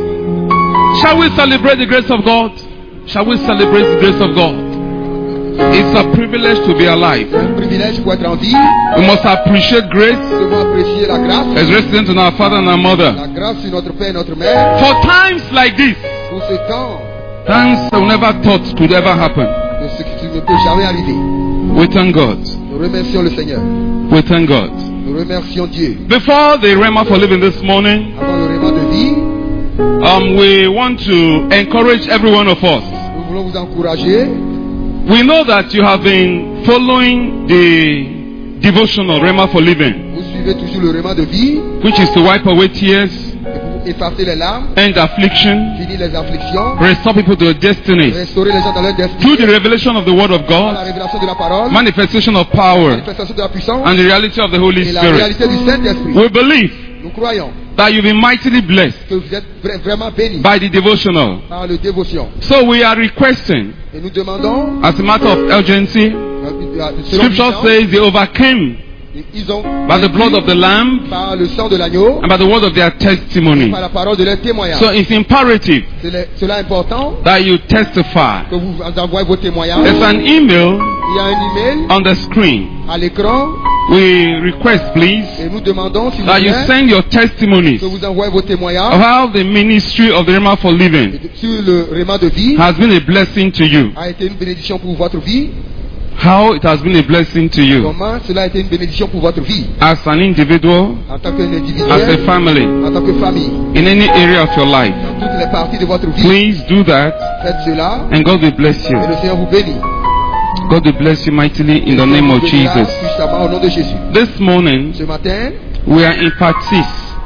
Speaker 1: Shall we celebrate the grace of God? Shall we celebrate the grace of God? It's a privilege to be alive.
Speaker 5: C'est un privilège pour être en vie.
Speaker 1: We must appreciate grace
Speaker 5: Nous devons apprécier la grâce.
Speaker 1: as resident in our father and our mother.
Speaker 5: La grâce sur notre Père et notre Mère.
Speaker 1: For times like this,
Speaker 5: Pour ce temps
Speaker 1: times I never thought could ever happen.
Speaker 5: de ce qui ne peut jamais arriver.
Speaker 1: We thank God.
Speaker 5: Nous remercions le Seigneur.
Speaker 1: We thank God.
Speaker 5: Nous remercions Dieu.
Speaker 1: Before the Rhema for living this morning,
Speaker 5: Avant le repas de vie,
Speaker 1: um, we want to encourage every one of us.
Speaker 5: nous voulons vous encourager.
Speaker 1: We know that you have been following the devotional Rhema for living,
Speaker 5: Vous suivez toujours le repas de vie.
Speaker 1: which is to wipe away tears,
Speaker 5: Et pour effacer les larmes,
Speaker 1: end affliction,
Speaker 5: finir les afflictions,
Speaker 1: restore people to their destiny.
Speaker 5: restaurer les gens dans leur destin.
Speaker 1: Through the revelation of the Word of
Speaker 5: Par la
Speaker 1: God,
Speaker 5: révélation de la parole,
Speaker 1: manifestation of power,
Speaker 5: manifestation de la puissance
Speaker 1: and the reality of the Holy
Speaker 5: et la
Speaker 1: Spirit.
Speaker 5: réalité du Saint-Esprit.
Speaker 1: We believe
Speaker 5: Nous croyons
Speaker 1: that you've been mightily blessed
Speaker 5: que vous êtes vra- vraiment bénis
Speaker 1: by the devotional.
Speaker 5: par le dévotion.
Speaker 1: So we are requesting,
Speaker 5: Et nous demandons,
Speaker 1: as a matter of urgency,
Speaker 5: euh, euh, selon
Speaker 1: Scripture
Speaker 5: l'urgence,
Speaker 1: says they overcame
Speaker 5: ils ont
Speaker 1: by the blood of the Lamb
Speaker 5: par le sang de l'agneau,
Speaker 1: and by the word of their testimony.
Speaker 5: par la parole de leur témoignage.
Speaker 1: So it's imperative
Speaker 5: C'est le- cela est important
Speaker 1: that you testify.
Speaker 5: que vous envoyez vos témoignages.
Speaker 1: There's an email
Speaker 5: Il y a un email
Speaker 1: on the screen.
Speaker 5: à l'écran
Speaker 1: We request, please,
Speaker 5: et nous demandons s'il vous
Speaker 1: that you
Speaker 5: plaît
Speaker 1: send your testimonies
Speaker 5: que vous envoyez vos
Speaker 1: of
Speaker 5: témoignages
Speaker 1: how the ministry of the Rhema for Living
Speaker 5: sur le repas de vie.
Speaker 1: has been a blessing to you.
Speaker 5: A été une bénédiction pour votre vie.
Speaker 1: How it has been a blessing to you
Speaker 5: Comment cela a été une bénédiction pour votre vie
Speaker 1: as an individual,
Speaker 5: en tant qu'individuel,
Speaker 1: as a family,
Speaker 5: en tant que famille,
Speaker 1: in any area of your life.
Speaker 5: dans toutes les parties de votre vie.
Speaker 1: Please do that,
Speaker 5: Faites cela
Speaker 1: and God will bless
Speaker 5: et
Speaker 1: you.
Speaker 5: le Seigneur vous bénit.
Speaker 1: God will bless you mightily in the name of Jesus.
Speaker 5: Puissamment au nom de Jésus.
Speaker 1: This morning,
Speaker 5: Ce matin,
Speaker 1: we are in part six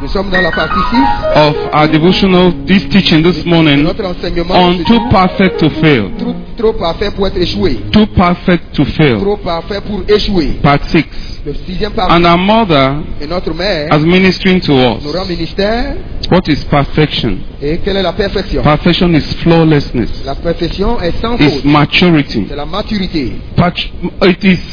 Speaker 5: Nous sommes dans la partie six
Speaker 3: of our devotional, this teaching this
Speaker 5: de
Speaker 3: morning,
Speaker 5: notre enseignement.
Speaker 3: on
Speaker 5: ce
Speaker 3: too
Speaker 5: jour.
Speaker 3: perfect to fail.
Speaker 5: Trop, trop parfait pour être échoué.
Speaker 3: Too perfect to fail.
Speaker 5: Trop parfait pour échouer.
Speaker 3: Part six.
Speaker 5: Le sixième partie.
Speaker 3: And our mother,
Speaker 5: Et notre mère
Speaker 3: as ministering to
Speaker 5: nous rend
Speaker 3: us,
Speaker 5: ministère.
Speaker 3: what is perfection?
Speaker 5: Et quelle est la perfection?
Speaker 3: Perfection is flawlessness.
Speaker 5: La perfection est sans
Speaker 3: It's
Speaker 5: faute.
Speaker 3: maturity.
Speaker 5: C'est la maturité.
Speaker 3: Pat- It is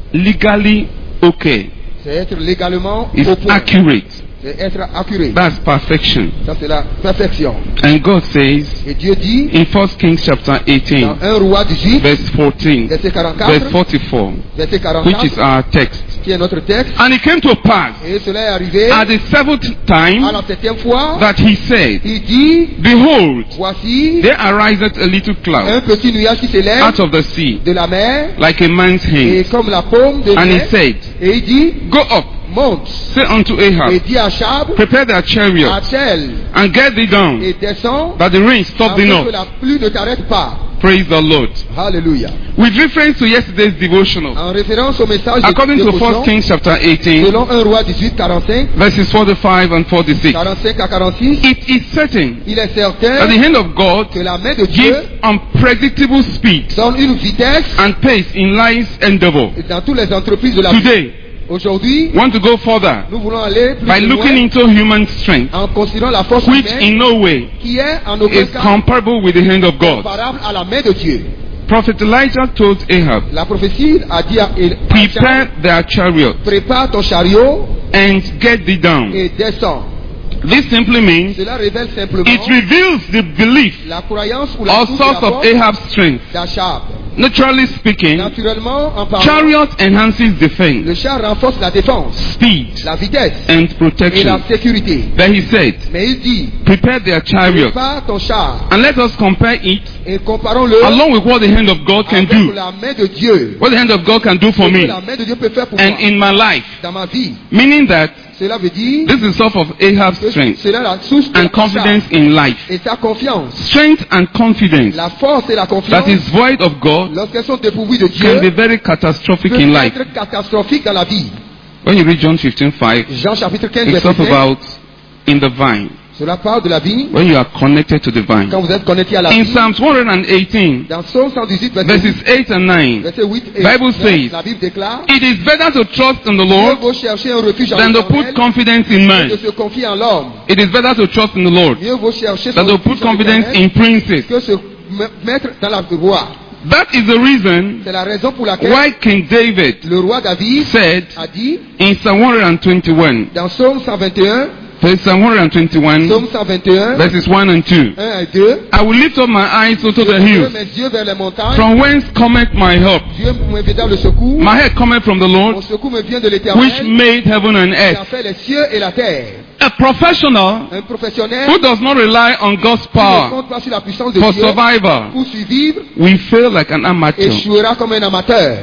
Speaker 3: legally okay.
Speaker 5: C'est être légalement
Speaker 3: It's
Speaker 5: au point.
Speaker 3: accurate.
Speaker 5: C'est être accuré.
Speaker 3: That's perfection.
Speaker 5: Ça c'est la perfection.
Speaker 3: And God says
Speaker 5: Et Dieu dit
Speaker 3: in First Kings chapter
Speaker 5: dans
Speaker 3: eighteen,
Speaker 5: un roi dix-huit,
Speaker 3: verse fourteen,
Speaker 5: verset
Speaker 3: verse
Speaker 5: quarante-quatre,
Speaker 3: forty-four,
Speaker 5: verset
Speaker 3: which
Speaker 5: quarante-quatre,
Speaker 3: is our text.
Speaker 5: qui est notre texte.
Speaker 3: And it came to pass
Speaker 5: Et cela est arrivé
Speaker 3: at the seventh
Speaker 5: à
Speaker 3: time
Speaker 5: la septième fois.
Speaker 3: that he said,
Speaker 5: Il dit,
Speaker 3: Behold,
Speaker 5: voici
Speaker 3: there ariseth a little
Speaker 5: un
Speaker 3: cloud
Speaker 5: petit nuage qui s'élève
Speaker 3: out of the sea,
Speaker 5: de la mer
Speaker 3: like a man's
Speaker 5: et
Speaker 3: hand.
Speaker 5: comme la paume de
Speaker 3: And he
Speaker 5: main.
Speaker 3: said,
Speaker 5: Et il dit,
Speaker 3: Go up,
Speaker 5: monte.
Speaker 3: say unto
Speaker 5: Et
Speaker 3: Ahab,
Speaker 5: dit à Chab,
Speaker 3: prepare their chariot,
Speaker 5: attelle
Speaker 3: and get thee down,
Speaker 5: et descends,
Speaker 3: that the rain stop thee
Speaker 5: afin que
Speaker 3: not.
Speaker 5: la pluie ne t'arrête pas.
Speaker 3: Praise the Lord.
Speaker 5: Alléluia.
Speaker 3: With reference to yesterday's devotional,
Speaker 5: En référence au message de
Speaker 3: according to
Speaker 5: dévotion,
Speaker 3: First Kings chapter eighteen,
Speaker 5: selon un roi dix-huit, quarante-cinq,
Speaker 3: verses forty-five and forty-six,
Speaker 5: quarante-cinq à quarante-six,
Speaker 3: it is certain
Speaker 5: il est
Speaker 3: that
Speaker 5: certain
Speaker 3: the hand of God
Speaker 5: que la main de Dieu
Speaker 3: gives unpredictable speed
Speaker 5: donne une vitesse
Speaker 3: and pace in life's endeavor.
Speaker 5: dans toutes les entreprises de la vie.
Speaker 3: Today,
Speaker 5: Aujourd'hui,
Speaker 3: we want to go further
Speaker 5: nous voulons aller plus
Speaker 3: by looking
Speaker 5: loin
Speaker 3: into human strength,
Speaker 5: en considérant la force
Speaker 3: which
Speaker 5: humaine
Speaker 3: in no way
Speaker 5: qui est en aucun
Speaker 3: is
Speaker 5: cas
Speaker 3: comparable with the hand of God.
Speaker 5: comparable à la main de Dieu.
Speaker 3: Prophet Elijah told Ahab,
Speaker 5: La prophétie a dit à El- à Chab,
Speaker 3: prepare their chariot
Speaker 5: prépare ton chariot
Speaker 3: and get thee down.
Speaker 5: et descends.
Speaker 3: This simply means
Speaker 5: Cela révèle simplement
Speaker 3: it reveals the belief
Speaker 5: la croyance ou la
Speaker 3: or
Speaker 5: source
Speaker 3: source
Speaker 5: de la
Speaker 3: of
Speaker 5: force
Speaker 3: Ahab's strength.
Speaker 5: d'Achab.
Speaker 3: Naturally speaking,
Speaker 5: Naturellement, en parlant,
Speaker 3: chariot enhances defense,
Speaker 5: le char renforce la défense,
Speaker 3: speed,
Speaker 5: la vitesse
Speaker 3: and
Speaker 5: et la
Speaker 3: protection.
Speaker 5: sécurité.
Speaker 3: Then he said,
Speaker 5: Mais il dit,
Speaker 3: prepare their chariot,
Speaker 5: prépare ton char
Speaker 3: and let us compare it
Speaker 5: et comparons-le
Speaker 3: along with what the hand of God can
Speaker 5: avec
Speaker 3: do.
Speaker 5: la main de Dieu.
Speaker 3: What the hand of God can do for
Speaker 5: Ce que
Speaker 3: me
Speaker 5: la main de Dieu peut faire pour
Speaker 3: and
Speaker 5: moi
Speaker 3: in my life.
Speaker 5: dans ma vie.
Speaker 3: Meaning that
Speaker 5: Cela veut dire
Speaker 3: this is source of Ahab's
Speaker 5: que
Speaker 3: strength
Speaker 5: cela est la source de
Speaker 3: and
Speaker 5: la
Speaker 3: confidence
Speaker 5: char
Speaker 3: in life.
Speaker 5: et sa confiance.
Speaker 3: Strength and confidence
Speaker 5: La force et la confiance,
Speaker 3: that is void of God
Speaker 5: lorsqu'elles sont dépourvues de
Speaker 3: can be
Speaker 5: Dieu,
Speaker 3: very catastrophic
Speaker 5: peuvent
Speaker 3: in life.
Speaker 5: être catastrophiques dans la vie.
Speaker 3: When you read John fifteen five,
Speaker 5: Jean chapitre quinze,
Speaker 3: it
Speaker 5: verset
Speaker 3: talks
Speaker 5: cinq,
Speaker 3: about in the vine,
Speaker 5: cela parle de la vie
Speaker 3: when you are connected to the vine.
Speaker 5: quand vous êtes connecté à la
Speaker 3: In
Speaker 5: vie.
Speaker 3: Psalms one eighteen,
Speaker 5: Dans Psaume cent dix-huit, verset
Speaker 3: verses
Speaker 5: huit,
Speaker 3: eight and nine,
Speaker 5: verset huit et
Speaker 3: Bible
Speaker 5: neuf,
Speaker 3: says,
Speaker 5: la Bible déclare,
Speaker 3: it is better to trust in the
Speaker 5: mieux
Speaker 3: Lord
Speaker 5: vaut chercher un refuge en
Speaker 3: than to put
Speaker 5: l'Éternel
Speaker 3: confidence in
Speaker 5: que
Speaker 3: man.
Speaker 5: de se confier en l'homme.
Speaker 3: It is better to trust in the Lord
Speaker 5: Mieux vaut chercher son
Speaker 3: than to
Speaker 5: refuge
Speaker 3: put
Speaker 5: en
Speaker 3: confidence
Speaker 5: l'Éternel
Speaker 3: in princes.
Speaker 5: que se me- mettre dans la roi.
Speaker 3: That is the reason
Speaker 5: C'est la raison pour laquelle
Speaker 3: why King David
Speaker 5: le roi David
Speaker 3: said
Speaker 5: a dit
Speaker 3: in Psalm one twenty-one,
Speaker 5: dans Psaume cent vingt et un,
Speaker 3: Psalm one twenty-one,
Speaker 5: Psaume cent vingt et un,
Speaker 3: verses one and two,
Speaker 5: un et deux,
Speaker 3: I will lift up my eyes unto
Speaker 5: je
Speaker 3: the
Speaker 5: lève
Speaker 3: hills,
Speaker 5: mes yeux vers les montagnes,
Speaker 3: from whence cometh my help.
Speaker 5: Dieu me vient le secours,
Speaker 3: My help cometh from the
Speaker 5: mon
Speaker 3: Lord,
Speaker 5: secours me vient de
Speaker 3: which
Speaker 5: l'Éternel,
Speaker 3: made heaven and
Speaker 5: qui a
Speaker 3: earth.
Speaker 5: fait les cieux et la terre.
Speaker 3: A professional
Speaker 5: Un professionnel
Speaker 3: who does not rely on God's
Speaker 5: qui ne
Speaker 3: power
Speaker 5: compte pas sur la puissance de
Speaker 3: for
Speaker 5: Dieu
Speaker 3: survival
Speaker 5: pour survivre,
Speaker 3: will fail like an amateur.
Speaker 5: échouera comme un amateur.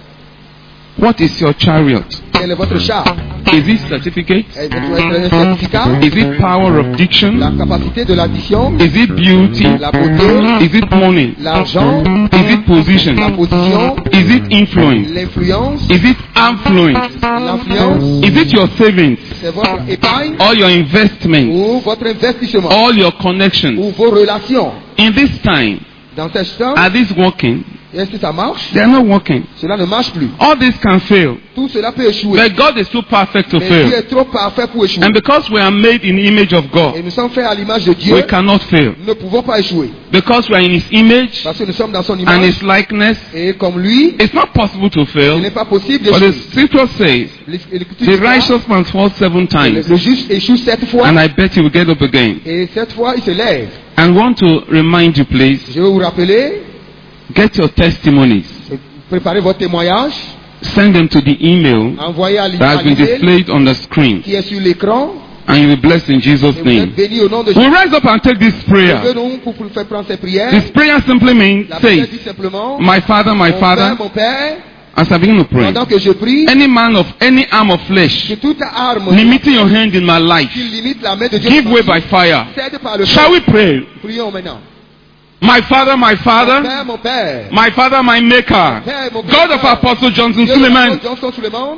Speaker 3: What is your chariot?
Speaker 5: Quel est votre char?
Speaker 3: Is it certificate?
Speaker 5: Est-ce un certificat?
Speaker 3: Is it power of diction?
Speaker 5: La capacité de l'addition,
Speaker 3: Is it beauty?
Speaker 5: la beauté,
Speaker 3: Is it money?
Speaker 5: l'argent,
Speaker 3: Is it position?
Speaker 5: la position,
Speaker 3: Is it influence?
Speaker 5: l'influence,
Speaker 3: Is it affluence?
Speaker 5: l'influence,
Speaker 3: Is it your savings?
Speaker 5: c'est votre épargne
Speaker 3: Or your investment?
Speaker 5: ou votre investissement
Speaker 3: All your connections?
Speaker 5: ou vos relations.
Speaker 3: In this time,
Speaker 5: Dans ce temps,
Speaker 3: are these working?
Speaker 5: est-ce que ça marche?
Speaker 3: They are not working.
Speaker 5: Cela ne marche plus.
Speaker 3: All this can fail.
Speaker 5: Tout cela peut échouer.
Speaker 3: But God is too perfect to
Speaker 5: Mais Dieu
Speaker 3: fail.
Speaker 5: est trop parfait pour échouer.
Speaker 3: And because we are made in the image of
Speaker 5: Et
Speaker 3: God,
Speaker 5: nous sommes faits à l'image de Dieu.
Speaker 3: we cannot fail.
Speaker 5: Nous ne pouvons pas échouer.
Speaker 3: Because we are in His image
Speaker 5: Parce que nous sommes dans son
Speaker 3: and
Speaker 5: image.
Speaker 3: His likeness,
Speaker 5: Et comme lui,
Speaker 3: it's not possible to
Speaker 5: il
Speaker 3: fail.
Speaker 5: n'est pas possible
Speaker 3: But the
Speaker 5: d'échouer.
Speaker 3: scripture says,
Speaker 5: L'Écriture
Speaker 3: the
Speaker 5: dit ça,
Speaker 3: righteous man falls seven
Speaker 5: le,
Speaker 3: times,
Speaker 5: le juste échoue sept fois.
Speaker 3: and I bet he will get up again.
Speaker 5: Et cette fois, il se lève.
Speaker 3: And want to remind you, please,
Speaker 5: Je vais vous rappeler,
Speaker 3: get your testimonies,
Speaker 5: préparez votre témoignage,
Speaker 3: send them to the email
Speaker 5: envoyez à
Speaker 3: that has been
Speaker 5: l'email
Speaker 3: displayed on the screen,
Speaker 5: qui est sur l'écran.
Speaker 3: and you will be blessed in Jesus'
Speaker 5: Et vous
Speaker 3: name.
Speaker 5: êtes bénis au nom de Jésus.
Speaker 3: We'll rise up and take this prayer.
Speaker 5: Levez-nous pour vous faire prendre ces prières.
Speaker 3: This prayer simply means,
Speaker 5: La prière
Speaker 3: say,
Speaker 5: dit simplement,
Speaker 3: my Father, my
Speaker 5: mon
Speaker 3: Father,
Speaker 5: Père, mon Père,
Speaker 3: as I begin to pray,
Speaker 5: pendant que je prie,
Speaker 3: any man of any arm of flesh
Speaker 5: que toute arme
Speaker 3: limiting your hand in my life,
Speaker 5: qui limite la main de Dieu
Speaker 3: give
Speaker 5: dans
Speaker 3: way
Speaker 5: ma vie,
Speaker 3: by fire.
Speaker 5: cède par le
Speaker 3: Shall
Speaker 5: feu.
Speaker 3: we pray?
Speaker 5: Prions maintenant.
Speaker 3: My Father, my
Speaker 5: Mon
Speaker 3: Father,
Speaker 5: Père, mon Père,
Speaker 3: my Father, my Maker,
Speaker 5: Père, mon
Speaker 3: God of
Speaker 5: Créateur,
Speaker 3: Apostle Johnson
Speaker 5: Dieu de
Speaker 3: Suleiman,
Speaker 5: Johnson Suleiman,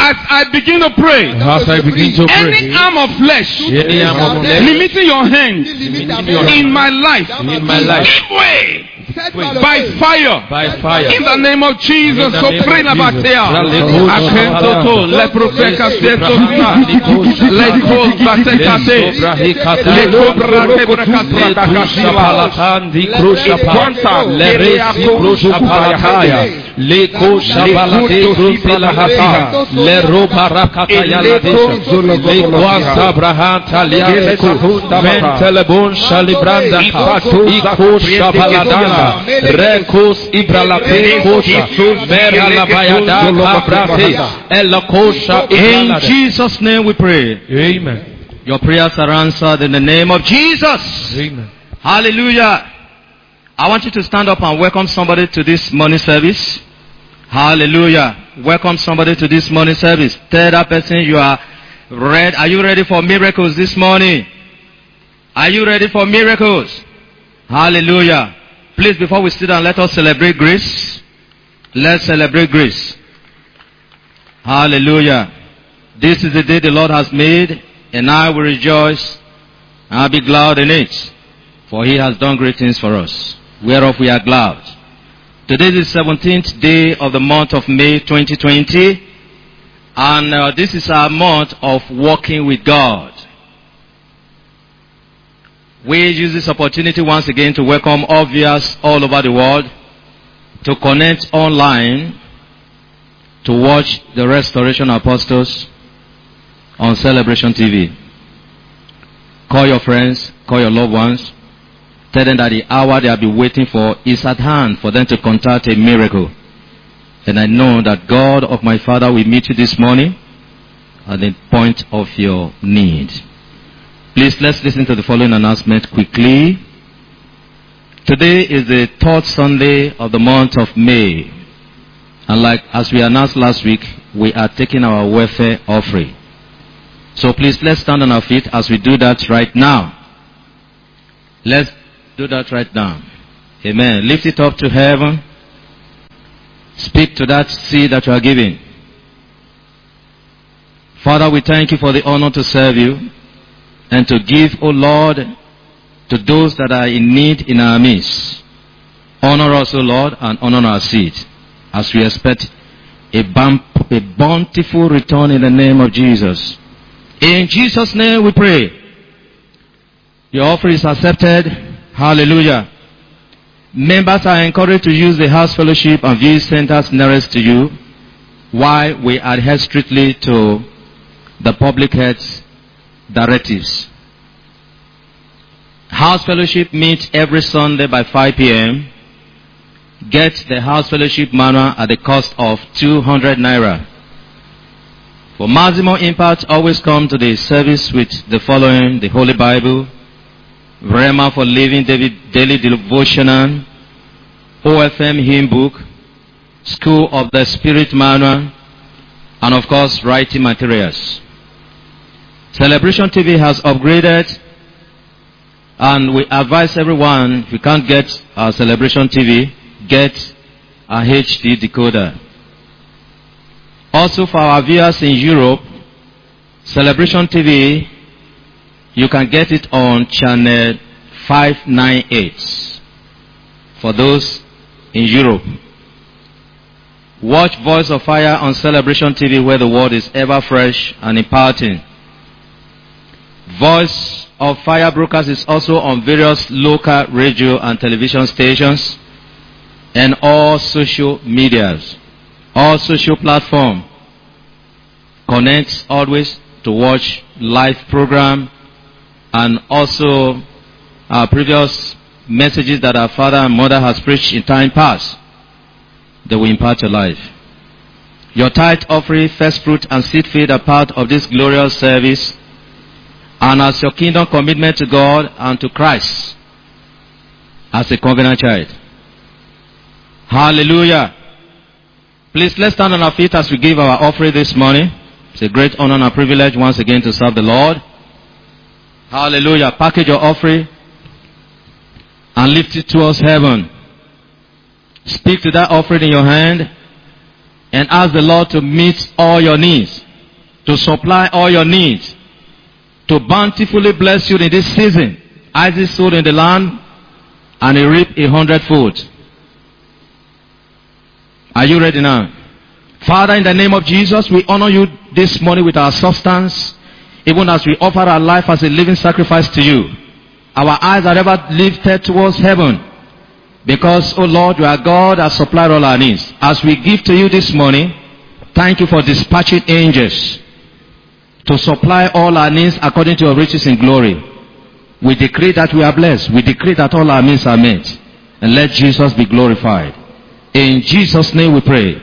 Speaker 3: as I begin to pray,
Speaker 4: As I begin to
Speaker 3: any
Speaker 4: pray,
Speaker 3: arm of flesh
Speaker 4: any arm of flesh
Speaker 3: limiting your hand in my life,
Speaker 4: in my life,
Speaker 3: give way
Speaker 5: Set
Speaker 3: by fire.
Speaker 4: by fire.
Speaker 3: In the name of Jesus,
Speaker 4: In the
Speaker 3: so
Speaker 4: name of
Speaker 3: pray
Speaker 4: Jesus.
Speaker 3: Nabatea.
Speaker 4: Raleco
Speaker 3: Akentoto, leprofeka setosa, leko batekate, leko brate brakatra dakashila, ikwanta, lereako shapaya,
Speaker 4: Leko shabalate kruzilahata le roba rakataya ladesha le kwanta brahanta liateku mentelebon shalibranda iko shabaladana rekos ibralate kosha mera labayada kabrate elakosha. In Jesus' name we pray. Amen. Your prayers are answered in the name of Jesus. Amen. Hallelujah. I want you to stand up and welcome somebody to this morning service. Hallelujah. Welcome somebody to this morning service. Tell that person you are ready. Are you ready for miracles this morning? Are you ready for miracles? Hallelujah. Please, before we sit down, let us celebrate grace. Let's celebrate grace. Hallelujah. This is the day the Lord has made, and I will rejoice and I'll be glad in it. For he has done great things for us, whereof we are glad. Today is the seventeenth day of the month of May twenty twenty. And uh, this is our month of walking with God. We use this opportunity once again to welcome all viewers all over the world to connect online to watch the Restoration Apostles on Celebration T V. Call your friends, call your loved ones. Tell them that the hour they have been waiting for is at hand for them to contact a miracle. And I know that God of my Father will meet you this morning at the point of your need. Please, let's listen to the following announcement quickly. Today is the third Sunday of the month of May. And like as we announced last week, we are taking our welfare offering. So please, let's stand on our feet as we do that right now. Let's do that right now. Amen. Lift it up to heaven. Speak to that seed that you are giving. Father, we thank you for the honor to serve you and to give, O Lord, to those that are in need in our midst. Honor us, O Lord, and honor our seed as we expect a, bump, a bountiful return in the name of Jesus. In Jesus' name we pray. Your offering is accepted. Hallelujah. Members are encouraged to use the house fellowship and viewing centers nearest to you, while we adhere strictly to the public health directives. House fellowship meets every Sunday by five p m Get the house fellowship manual at the cost of two hundred naira. For maximum impact, always come to the service with the following: the Holy Bible, Rhema for Living Daily Devotional, O F M Hymn Book, School of the Spirit Manual, and of course, writing materials. Celebration T V has upgraded, and we advise everyone, if you can't get our Celebration T V, get a H D decoder. Also, for our viewers in Europe, Celebration T V, you can get it on channel five ninety-eight. For those in Europe, watch Voice of Fire on Celebration T V, where the word is ever fresh and imparting. Voice of Fire broadcast is also on various local radio and television stations and all social medias, all social platforms. Connect always to watch live program and also our previous messages that our father and mother has preached in time past. They will impart your life. Your tithe offering, first fruit and seed feed are part of this glorious service, and as your kingdom commitment to God and to Christ as a covenant child. Hallelujah. Please, let's stand on our feet as we give our offering this morning. It's a great honor and a privilege once again to serve the Lord. Hallelujah. Package your offering and lift it towards heaven. Speak to that offering in your hand and ask the Lord to meet all your needs, to supply all your needs, to bountifully bless you in this season. Isaac sowed in the land, and he reaped a hundredfold. Are you ready now? Father, in the name of Jesus, we honor you this morning with our substance, even as we offer our life as a living sacrifice to you. Our eyes are ever lifted towards heaven, because, oh Lord, you are God that supplied all our needs. As we give to you this morning, thank you for dispatching angels to supply all our needs according to your riches in glory. We decree that we are blessed. We decree that all our needs are met. And let Jesus be glorified. In Jesus' name we pray.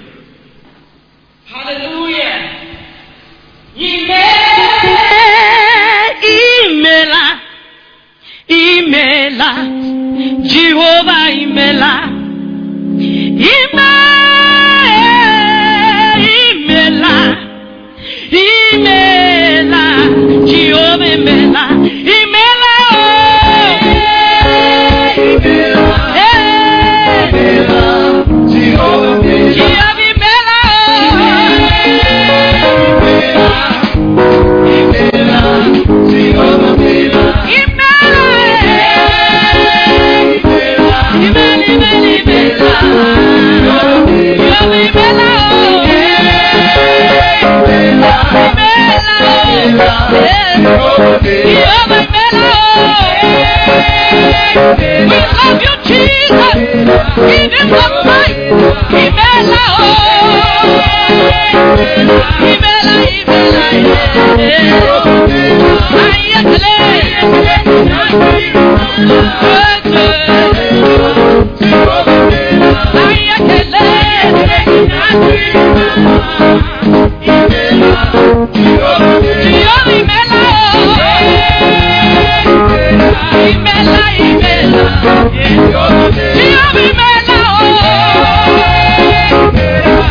Speaker 2: Hallelujah. Imela, Imela, Jehovah Imela, Imela, Imela, Jehovah Imela, Imela, Jehovah we love you, Jesus. Give him the fight. Imela, oh. Imela, Imela, Ayakale. Imela, Imela,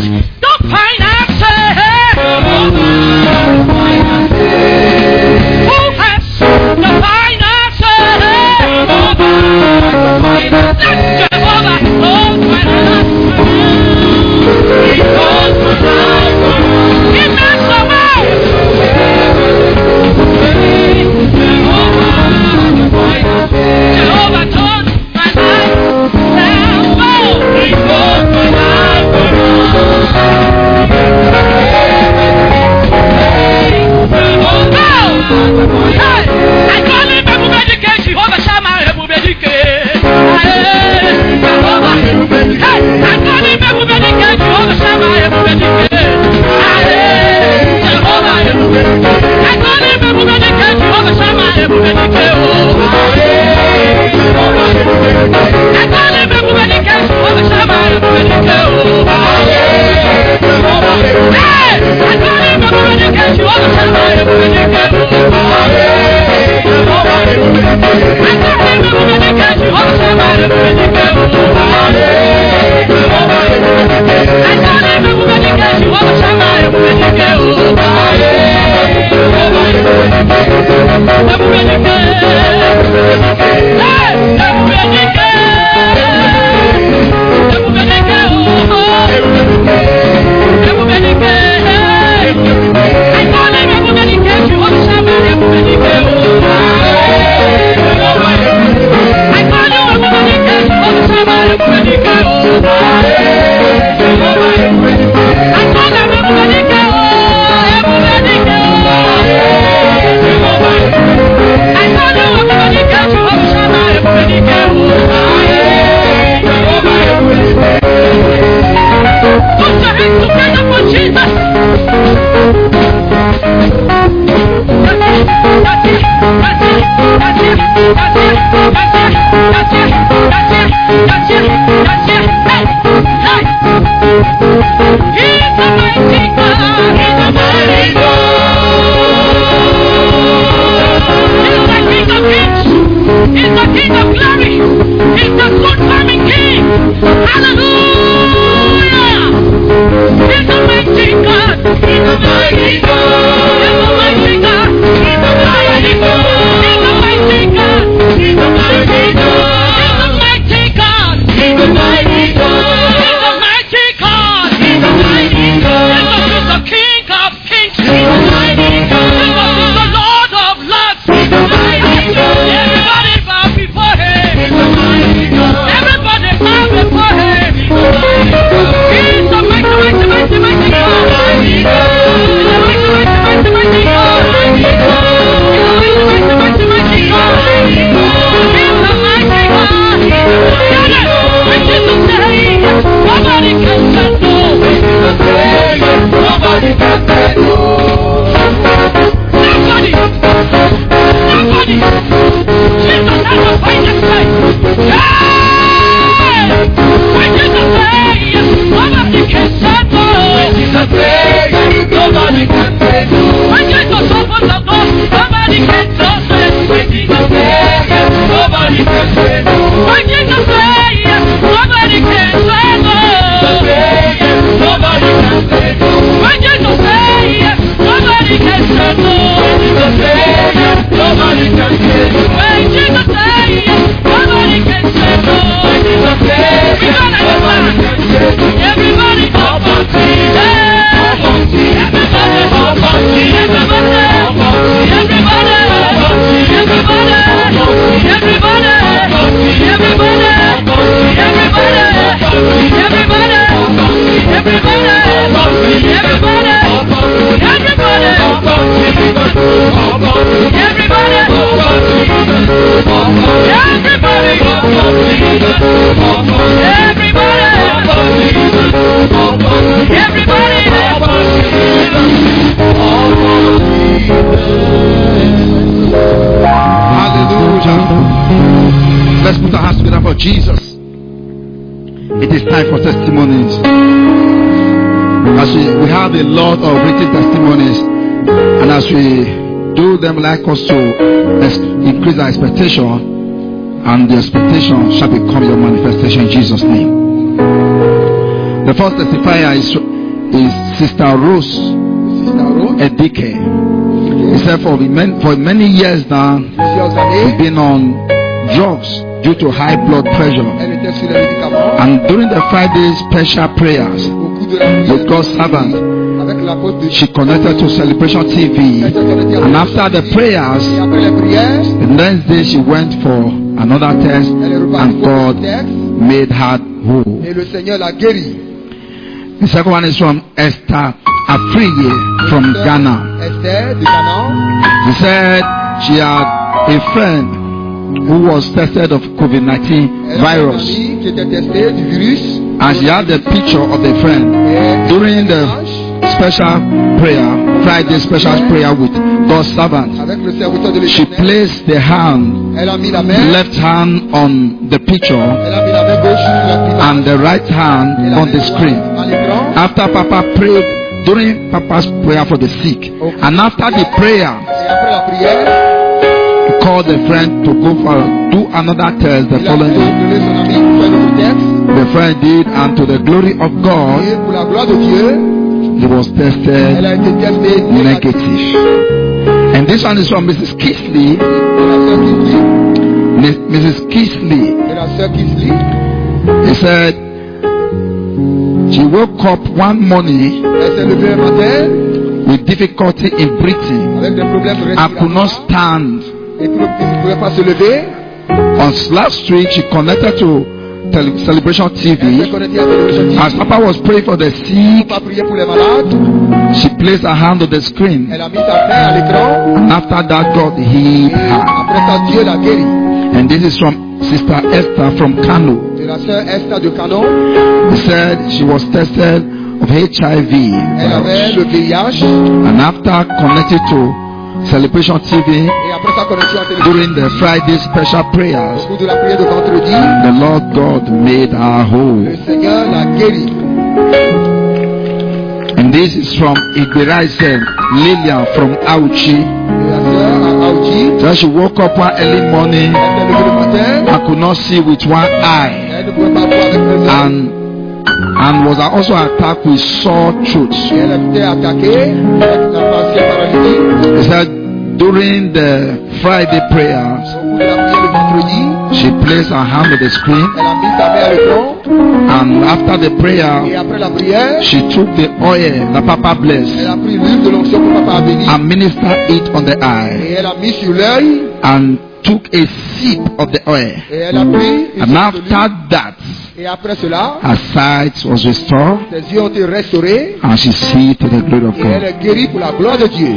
Speaker 2: the finances. Who has the finances? Let Jehovah hold my life. He holds my life. He makes a way. Jehovah turns my life around. He holds my life around. Hey, I call him Ebubedike, Jehovah Shammah, Ebubedike. Jehovah, hey, I call him Ebubedike, Jehovah Shammah, Ebubedike. Jehovah, I call him Ebubedike, Jehovah Shammah, Ebubedike. I call him Ebubedike, Jehovah Shammah, Ebubedike. Hey, I call him Ebubedike, Jehovah Shammah, Ebubedike.
Speaker 3: Let's put our hands together for Jesus. It is time for testimonies. As we, we have a lot of written testimonies, and as we do them, like us to ex- increase our expectation, and the expectation shall become your manifestation in Jesus' name. The first testifier is is Sister Rose
Speaker 5: Sister Rose.
Speaker 3: Edike. He said for many, for many years now,
Speaker 5: Plusieurs
Speaker 3: she's
Speaker 5: années,
Speaker 3: been on drugs due to high blood pressure.
Speaker 5: elle était sur les médicaments.
Speaker 3: And during the Friday special prayers
Speaker 5: Au cours de la prière
Speaker 3: with God's servant,
Speaker 5: avec l'apôtre de
Speaker 3: she connected to Celebration T V.
Speaker 5: Elle s'est connectée à
Speaker 3: And
Speaker 5: la
Speaker 3: after the
Speaker 5: Et
Speaker 3: prayers,
Speaker 5: après les prières,
Speaker 3: the next day she went for another test,
Speaker 5: elle est repartie
Speaker 3: and
Speaker 5: pour le
Speaker 3: God
Speaker 5: texte
Speaker 3: made her whole.
Speaker 5: et le Seigneur l'a guérie.
Speaker 3: The second one is from Esther Afriye from Ghana.
Speaker 5: Esther de Ghana.
Speaker 3: She said she had a friend who was tested of COVID nineteen
Speaker 5: Elle a un
Speaker 3: virus,
Speaker 5: ami qui était testé du virus.
Speaker 3: and she had the picture of the friend
Speaker 5: Et
Speaker 3: during the special prayer, Friday special prayer with God's servant.
Speaker 5: avec le serviteur de
Speaker 3: She
Speaker 5: l'Éternel,
Speaker 3: placed the hand,
Speaker 5: elle a mis la main,
Speaker 3: left hand on the picture
Speaker 5: elle a mis la main gauche sur la prise
Speaker 3: and the right
Speaker 5: et
Speaker 3: hand
Speaker 5: la
Speaker 3: on
Speaker 5: main
Speaker 3: the
Speaker 5: droite
Speaker 3: screen.
Speaker 5: à l'écran.
Speaker 3: After Papa prayed, during Papa's prayer for the sick, and after the prayer,
Speaker 5: Et après la prière,
Speaker 3: he called the friend to go for do another test the
Speaker 5: il a
Speaker 3: following day.
Speaker 5: donné son ami pour faire le texte.
Speaker 3: The friend did, and to the glory of God,
Speaker 5: Et pour la gloire de Dieu,
Speaker 3: he was
Speaker 5: elle
Speaker 3: tested
Speaker 5: a été testée négative.
Speaker 3: negative. And this one is from Missus Kisley.
Speaker 5: De la sœur Kisley.
Speaker 3: Miss- Missus Kisley.
Speaker 5: De la sœur Kisley.
Speaker 3: He said she woke up one morning
Speaker 5: Elle s'est levée un matin
Speaker 3: with difficulty in breathing.
Speaker 5: avec des problèmes de
Speaker 3: I could not
Speaker 5: respiration.
Speaker 3: stand.
Speaker 5: Et puis, elle ne pouvait pas se lever.
Speaker 3: On last week, she connected to tele- Celebration T
Speaker 5: Elle s'est
Speaker 3: V.
Speaker 5: connectée à Télévision
Speaker 3: As
Speaker 5: T V.
Speaker 3: Papa was praying for the
Speaker 5: Pour
Speaker 3: sick,
Speaker 5: pas prier pour les malades.
Speaker 3: she placed her hand on the screen.
Speaker 5: Elle a mis sa main à l'écran.
Speaker 3: And after that, God
Speaker 5: Et
Speaker 3: healed her.
Speaker 5: après ça, Dieu l'a guérie.
Speaker 3: And this is from Sister Esther from Kano.
Speaker 5: De la sœur Esther de Canon.
Speaker 3: He said she was tested of H I V
Speaker 5: Elle avait le
Speaker 3: virus.
Speaker 5: V I H.
Speaker 3: And after connected to Celebration T V
Speaker 5: Et après sa connexion à Télévision
Speaker 3: during the Friday special
Speaker 5: au
Speaker 3: prayers,
Speaker 5: cours de la prière de vendredi,
Speaker 3: the Lord God made her whole.
Speaker 5: le Seigneur l'a guérie.
Speaker 3: And this is from Igberise Lillian from Auchi.
Speaker 5: De la sœur à Aoudi.
Speaker 3: So she woke up one early morning
Speaker 5: Elle s'est levée le matin.
Speaker 3: and could not see with one eye,
Speaker 5: Elle ne pouvait pas voir avec ses yeux.
Speaker 3: and and was also attacked with sore throat.
Speaker 5: Et elle était attaquée avec la faciale paralytique.
Speaker 3: He said during the Friday prayers,
Speaker 5: Au cours de la prière de vendredi,
Speaker 3: she placed her hand on the screen,
Speaker 5: elle a mis sa main à l'écran.
Speaker 3: and after the
Speaker 5: Et
Speaker 3: prayer,
Speaker 5: après la prière,
Speaker 3: she took the oil that Papa
Speaker 5: elle
Speaker 3: blessed
Speaker 5: a pris l'huile de l'onction que papa a béni.
Speaker 3: and ministered it on the eye,
Speaker 5: Et elle a mis sur l'œil.
Speaker 3: and took a sip of the oil.
Speaker 5: Et elle a pris une
Speaker 3: And
Speaker 5: soupe de
Speaker 3: after
Speaker 5: l'huile.
Speaker 3: that,
Speaker 5: Et après cela,
Speaker 3: her sight was restored,
Speaker 5: ses yeux ont été restaurés.
Speaker 3: and she see to the glory of
Speaker 5: Et elle
Speaker 3: God.
Speaker 5: est guérie pour la gloire de Dieu.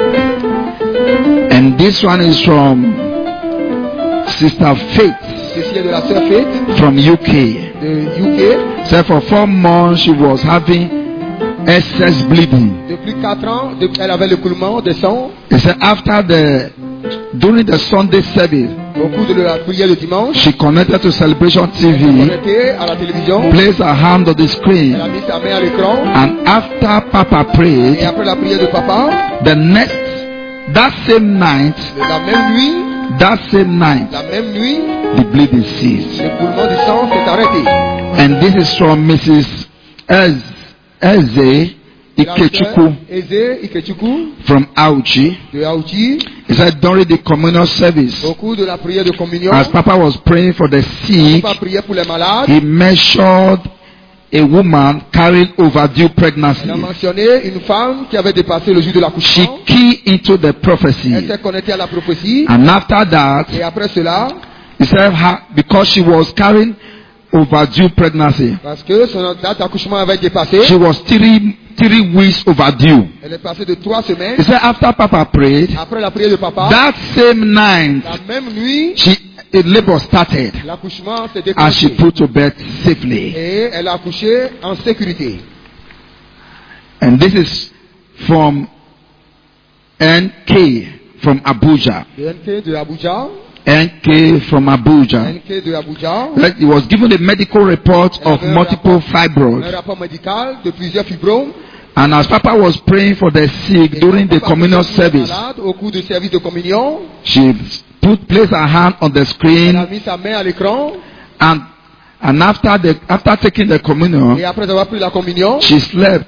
Speaker 3: And this one is from Sister Faith
Speaker 5: Ceci est de la sœur Faith
Speaker 3: from U K.
Speaker 5: de U K.
Speaker 3: So for four months she was having excess bleeding.
Speaker 5: Depuis quatre ans, depuis- elle avait l'écoulement de sang.
Speaker 3: He said after the during the Sunday service,
Speaker 5: Au cours de la prière de dimanche,
Speaker 3: she connected to Celebration T
Speaker 5: elle s'est
Speaker 3: V,
Speaker 5: connectée à la télévision.
Speaker 3: placed her hand on the
Speaker 5: Elle a
Speaker 3: screen,
Speaker 5: mis sa main à l'écran.
Speaker 3: and after Papa
Speaker 5: Et
Speaker 3: prayed,
Speaker 5: après la prière de papa,
Speaker 3: the next that same night,
Speaker 5: la même nuit,
Speaker 3: that same night,
Speaker 5: la même nuit,
Speaker 3: the bleeding ceased.
Speaker 5: l'écoulement du sang s'est arrêté.
Speaker 3: And this is from Missus Ez, Eze
Speaker 5: La sœur
Speaker 3: Ikechukwu
Speaker 5: Eze Ikechukwu
Speaker 3: from Auchi.
Speaker 5: de Aouti,
Speaker 3: He said during the communal service,
Speaker 5: au cours de la prière de communion,
Speaker 3: as Papa was praying for the sick,
Speaker 5: papa priait pour les malades.
Speaker 3: he measured a woman carrying overdue pregnancy.
Speaker 5: Elle a mentionné une femme qui avait dépassé le jour de
Speaker 3: She
Speaker 5: l'accouchement.
Speaker 3: keyed into the
Speaker 5: Elle
Speaker 3: prophecy.
Speaker 5: s'est connectée à la prophétie.
Speaker 3: And after that,
Speaker 5: Et après cela,
Speaker 3: he said her, because she was carrying overdue pregnancy,
Speaker 5: parce que son date d'accouchement avait dépassé,
Speaker 3: she was three, three weeks overdue.
Speaker 5: elle est passée de trois semaines.
Speaker 3: He said after Papa prayed,
Speaker 5: Après la prière de papa,
Speaker 3: that same night,
Speaker 5: la même nuit,
Speaker 3: she, a labor started
Speaker 5: l'accouchement s'est
Speaker 3: and she
Speaker 5: déclenché.
Speaker 3: put to bed safely.
Speaker 5: Et elle a accouché en sécurité.
Speaker 3: And this is from N K from Abuja.
Speaker 5: De N K de Abuja,
Speaker 3: N K from Abuja.
Speaker 5: N K de Abuja,
Speaker 3: Like, he was given a medical report of multiple
Speaker 5: un
Speaker 3: fibroids.
Speaker 5: rapport médical de plusieurs fibromes.
Speaker 3: And as Papa was praying for the sick
Speaker 5: Et
Speaker 3: during
Speaker 5: quand
Speaker 3: the
Speaker 5: papa
Speaker 3: communal
Speaker 5: priait pour les
Speaker 3: service,
Speaker 5: malades, au cours du service de communion,
Speaker 3: she put placed her hand on the
Speaker 5: elle a
Speaker 3: screen,
Speaker 5: mis sa main à l'écran.
Speaker 3: and and after the after taking the communion,
Speaker 5: Et après avoir pris la communion,
Speaker 3: she slept.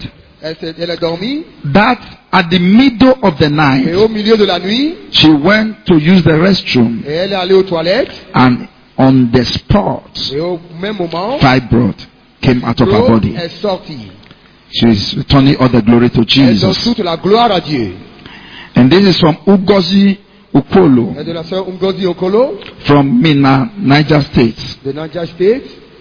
Speaker 5: Elle, s'est- elle est dormie.
Speaker 3: that at the middle of the
Speaker 5: Et
Speaker 3: night,
Speaker 5: au milieu de la nuit,
Speaker 3: she went to use the restroom,
Speaker 5: et elle est allée aux toilettes.
Speaker 3: and on the spot,
Speaker 5: Et au même moment,
Speaker 3: fibroid came out of her
Speaker 5: l'eau
Speaker 3: body.
Speaker 5: est sortie.
Speaker 3: She's returning all the glory to
Speaker 5: Elle donne
Speaker 3: Jesus.
Speaker 5: toute la gloire à Dieu.
Speaker 3: And this is from Ugozi Ukolo
Speaker 5: Et de la sœur Ngozi Okolo,
Speaker 3: from Mina, Niger State.
Speaker 5: de Niger State.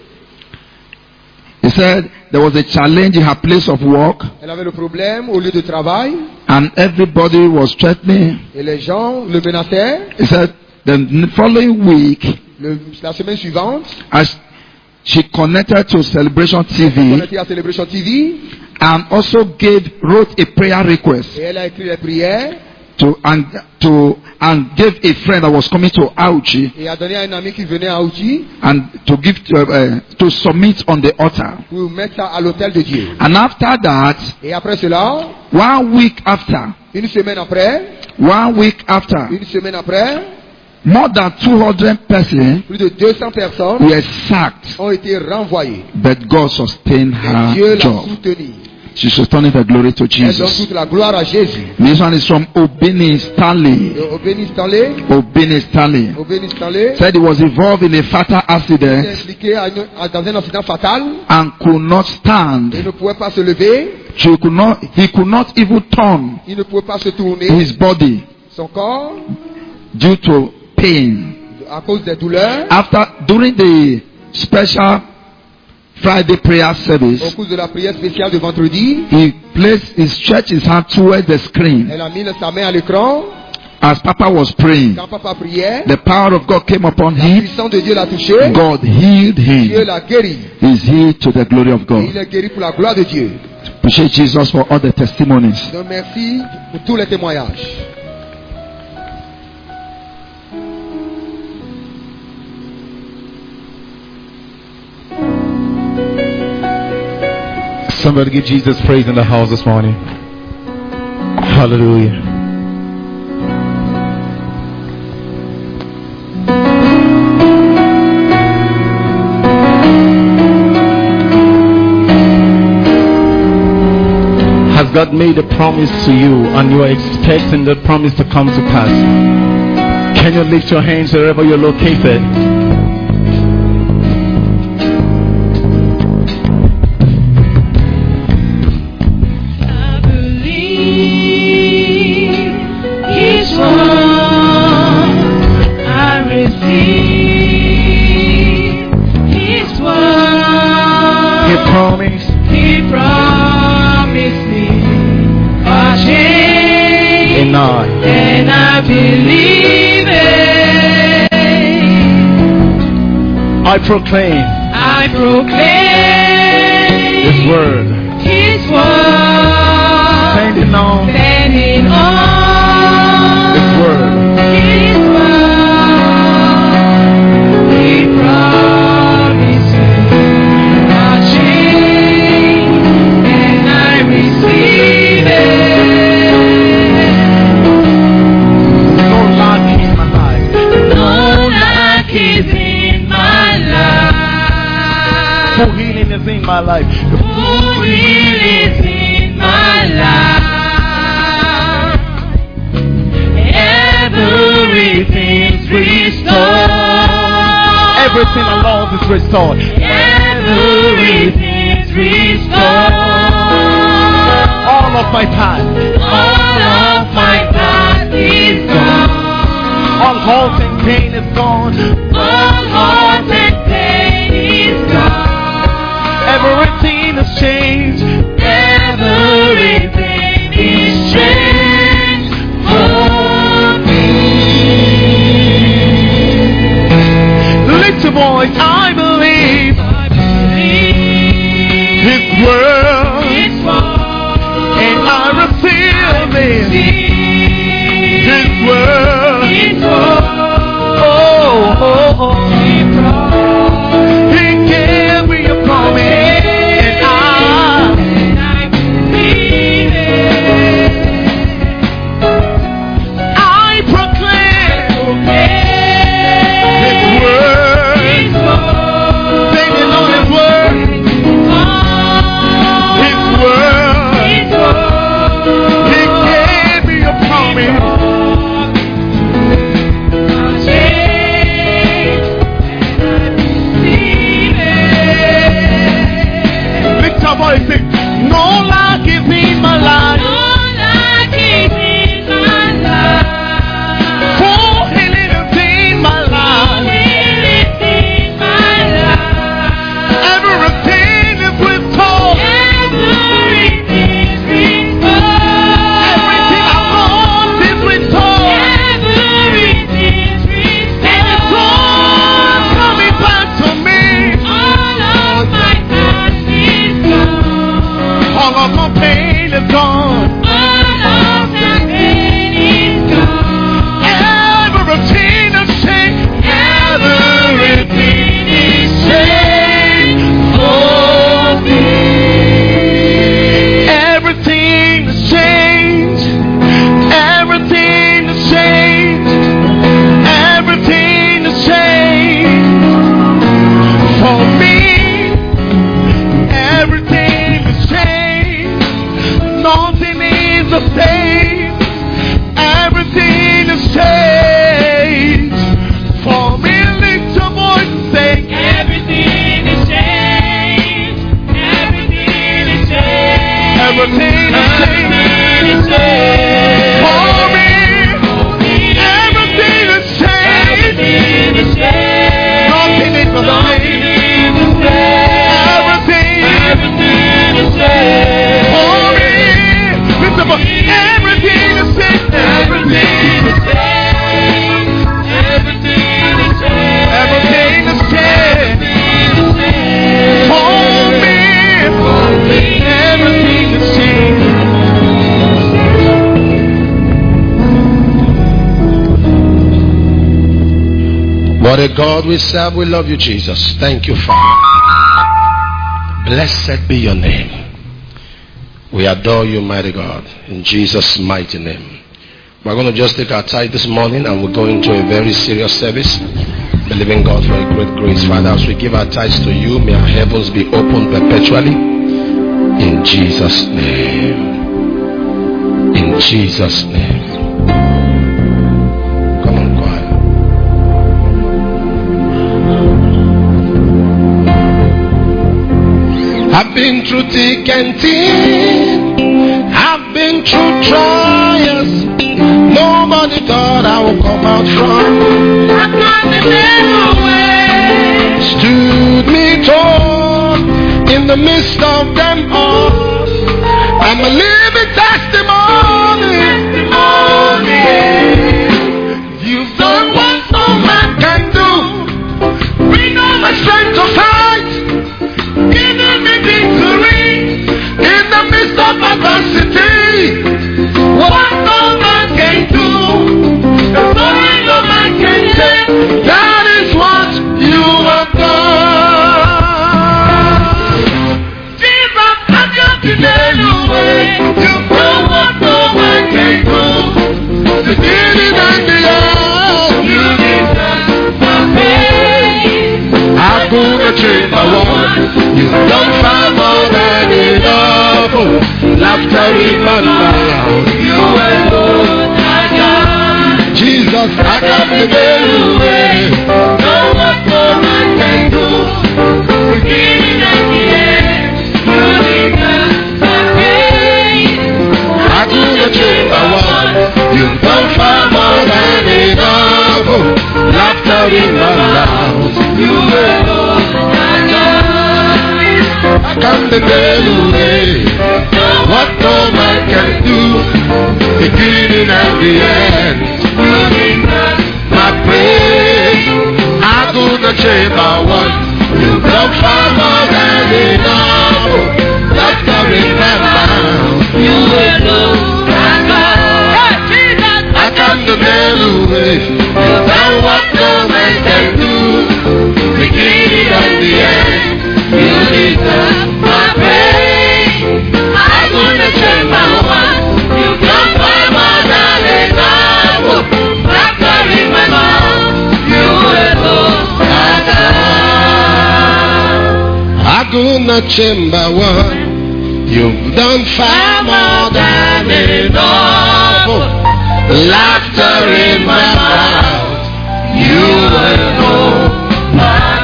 Speaker 3: He said there was a challenge in her place of work,
Speaker 5: Elle avait le problème au lieu de travail.
Speaker 3: and everybody was threatening.
Speaker 5: Et les gens le menaçaient.
Speaker 3: He said the following week,
Speaker 5: Le- la semaine suivante,
Speaker 3: as she connected to Celebration T
Speaker 5: on
Speaker 3: V
Speaker 5: était à Celebration T V.
Speaker 3: and also gave wrote a prayer request
Speaker 5: Et elle a écrit les prières.
Speaker 3: to and to and gave a friend that was coming to Auchi
Speaker 5: Et a donné à un ami qui venait à Outi
Speaker 3: and to give to, uh, to submit on the altar.
Speaker 5: pour mettre ça à l'autel de Dieu.
Speaker 3: And after that,
Speaker 5: Et après cela,
Speaker 3: one week after,
Speaker 5: une semaine après,
Speaker 3: one week after,
Speaker 5: une semaine après,
Speaker 3: more than two hundred persons
Speaker 5: plus de deux cents personnes
Speaker 3: were sacked,
Speaker 5: ont été renvoyées.
Speaker 3: but God sustained
Speaker 5: Et Dieu
Speaker 3: her
Speaker 5: l'a
Speaker 3: job.
Speaker 5: soutenue.
Speaker 3: She's returning the glory to
Speaker 5: Elle donne
Speaker 3: Jesus.
Speaker 5: toute la gloire à Jésus.
Speaker 3: This one is from Obini
Speaker 5: Et
Speaker 3: Stanley.
Speaker 5: au béni Stanley,
Speaker 3: Obini Stanley
Speaker 5: au béni Stanley,
Speaker 3: said he was involved in a fatal
Speaker 5: il
Speaker 3: accident
Speaker 5: s'est impliqué à une- à- dans un accident fatal.
Speaker 3: and could not
Speaker 5: Il
Speaker 3: stand.
Speaker 5: ne pouvait pas se lever.
Speaker 3: She could not, he could not even turn
Speaker 5: Il ne pouvait pas se tourner.
Speaker 3: his body
Speaker 5: Son corps,
Speaker 3: due to pain.
Speaker 5: à cause des douleurs,
Speaker 3: After during the special Friday prayer
Speaker 5: au
Speaker 3: service,
Speaker 5: cours de la prière spéciale de vendredi,
Speaker 3: he placed his stretched his hand towards the screen
Speaker 5: elle a mis sa main à l'écran.
Speaker 3: as Papa was praying.
Speaker 5: Quand papa priait,
Speaker 3: The power of God came upon
Speaker 5: la
Speaker 3: him.
Speaker 5: puissance de Dieu l'a touché.
Speaker 3: God healed
Speaker 5: Dieu
Speaker 3: him.
Speaker 5: l'a guéri.
Speaker 3: He's healed to the glory of
Speaker 5: Et
Speaker 3: God.
Speaker 5: il est guéri pour la gloire de Dieu.
Speaker 3: Appreciate Jesus for all the testimonies.
Speaker 5: Donc merci pour tous les témoignages.
Speaker 6: Somebody give Jesus praise in the house this morning. Hallelujah. Has God made a promise to you and you are expecting the promise to come to pass? Can you lift your hands wherever you're located?
Speaker 2: I believe His word. I receive His word.
Speaker 6: He promised.
Speaker 2: He promised me a change,
Speaker 6: And I
Speaker 2: and I believe it.
Speaker 6: I proclaim
Speaker 2: I proclaim
Speaker 6: His word.
Speaker 2: His word,
Speaker 6: Standing on
Speaker 2: standing on
Speaker 6: His word.
Speaker 2: His word. He promised me a change, and I receive it.
Speaker 6: No lack in my life.
Speaker 2: No lack is in my life.
Speaker 6: Full healing is in my life.
Speaker 2: Full healing is in my life. Everything's restored.
Speaker 6: Everything I love is restored.
Speaker 2: Everything's restored.
Speaker 6: All of my past.
Speaker 2: All of my past is gone.
Speaker 6: All hurt and pain is gone.
Speaker 2: All hurt and pain is gone.
Speaker 6: Everything has changed.
Speaker 2: Everything is changed for me.
Speaker 6: Lift your voice. I believe
Speaker 2: I believe
Speaker 6: His word.
Speaker 2: His word.
Speaker 6: And I receive it. His word.
Speaker 2: His word.
Speaker 6: Oh, oh, oh.
Speaker 2: He promised.
Speaker 6: He gave me a promise. And I,
Speaker 2: And I believe it.
Speaker 6: I proclaim His
Speaker 2: Okay.
Speaker 6: word.
Speaker 2: His word.
Speaker 6: Standing on His word. His word.
Speaker 2: His
Speaker 3: gone. Everything is changed. Everything is changed for me. Everything is changed. Everything is changed. Everything is changed for me. Everything is changed. Nothing is the same. Everything is changed for me. Lift your voice and say,
Speaker 2: Everything is changed. Everything is changed.
Speaker 3: everything is changed for me. Everything is changed. Nothing is the same. Everything for me. Lift your voice. Everything is changed. Everything is Everything is changed for me. Everything is changed.
Speaker 7: What a God we serve. We love you, Jesus. Thank you, Father. Blessed be your name. We adore you, mighty God, in Jesus' mighty name. We're going to just take our tithe this morning and we're going to a very serious service, believing God for a great grace. Father, as we give our tithes to you, may our heavens be open perpetually. In Jesus' name. In Jesus' name. Come on, choir. I've been through thick and thin. I've been through trials. Nobody thought I would come out from. I've got the middle way. Stood me tall in the midst of them all. I'm a living testimony. testimony. You've done what no man can do. Bring all my strength to fight. Giving me victory in the midst of adversity. What no man can do, there's nothing no man can say. That is what you have done. Jesus, have you been away? You know what no man can do. The beginning and the end, you deserve my praise. I'm gonna change my world. You've done far more than enough. Laughter in my mouth. You alone are God. Jesus, I got the way. No what no man can do. Beginning and the end. You deserve my praise. I'm gonna change my world. You've done far more than enough. Laughter in my mouth. You alone are God. I come the way. What no man can do, beginning and the end. My praise, I do the chamber one. You come far more than enough. Laughter in my mouth. You alone are God. I come the way. You know what no man can do, beginning and the end. You deserve my praise. I'm gonna change my one. You come by my darling now. Laughter in my mouth. You alone are God. I'm gonna change my one. You've done far more than enough. Laughter in my mouth. You alone are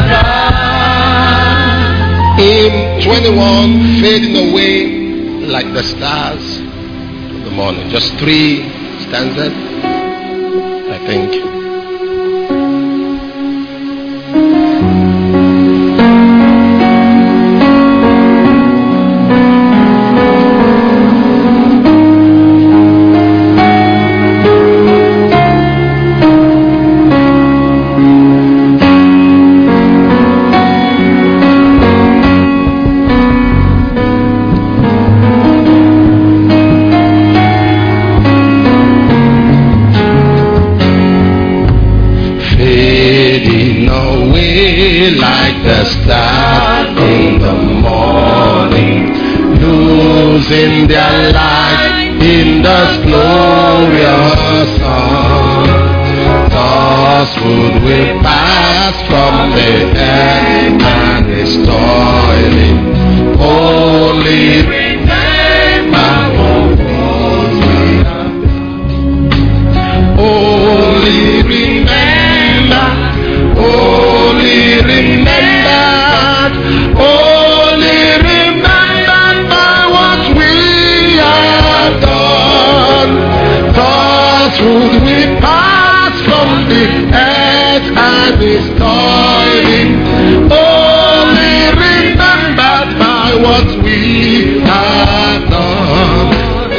Speaker 7: God. Hymn twenty-one, fading away like the stars of the morning. Just three stanzas, I think.
Speaker 3: losing their life in this glorious song. Thus would we pass from the earth and its toiling. Only remember what we have. Only remember. Only remember. Only remember by what we have done. Thus would we pass from the earth and its toiling. Only remembered by what we have done.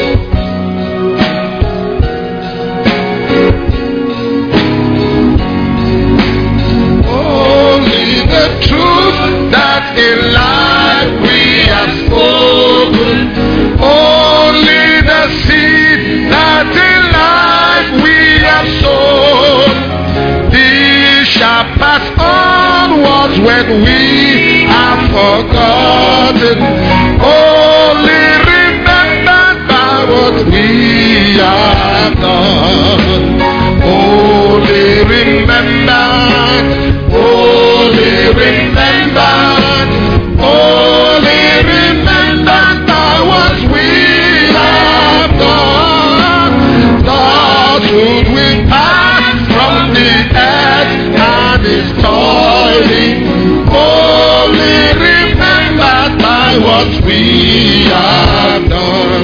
Speaker 3: Only the truth that in life we have spoken. Only the seed that in life we have sown. These shall pass onwards when we have forgotten. Only remembered by what we have done. Only remembered. Only remembered. Only remembered by what we have done. Thus would we pass from the earth and its toiling. Only remembered by what we have done.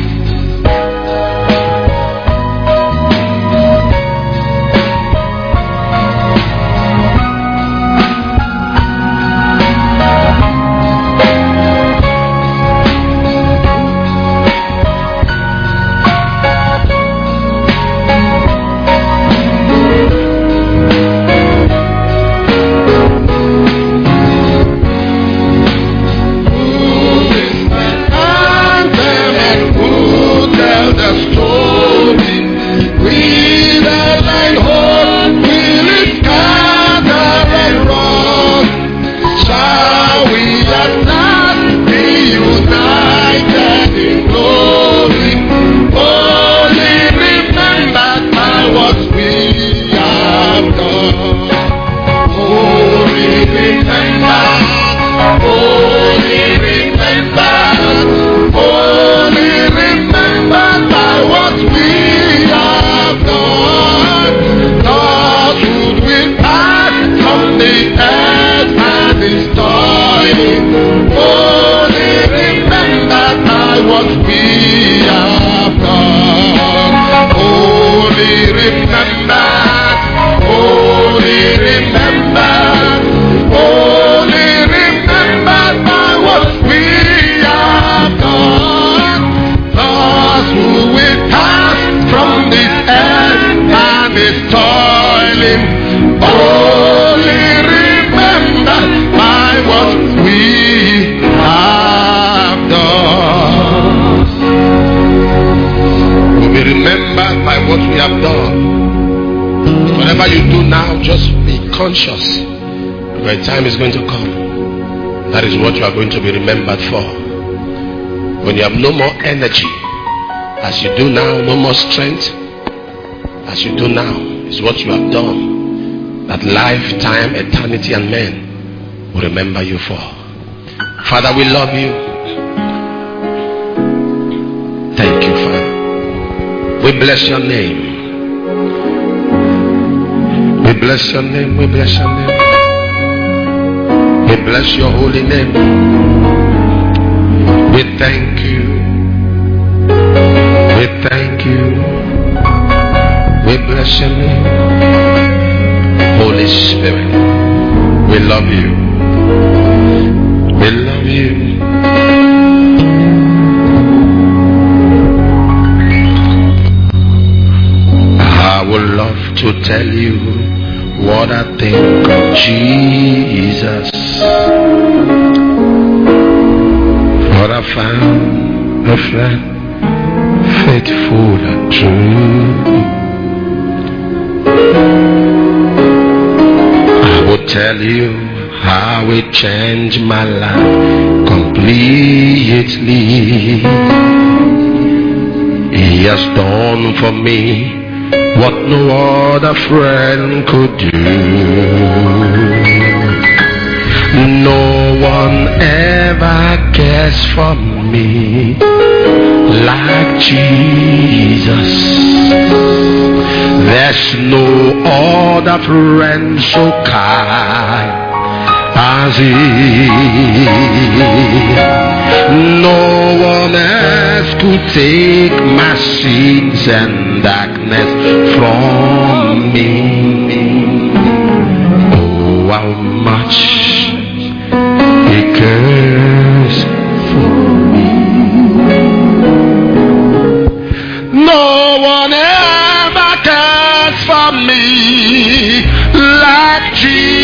Speaker 3: Conscious where time is going to come. That is what you are going to be remembered for. When you have no more energy, as you do now, no more strength, as you do now, is what you have done. That lifetime, eternity, and men will remember you for. Father, we love you. Thank you, Father. We bless your name. We bless your name, we bless your name. We bless your holy name. We thank you. We thank you. We bless your name. Holy Spirit, we love you. We love you. I would love to tell you what I think of Jesus. For I found a friend faithful and true. I will tell you how it changed my life
Speaker 8: completely. He has done for me what no other friend could do. No one ever cares for me like Jesus. There's no other friend so kind as He. No one else could take my sins and darkness from me. Oh, how much He cares for me. No one ever cares for me like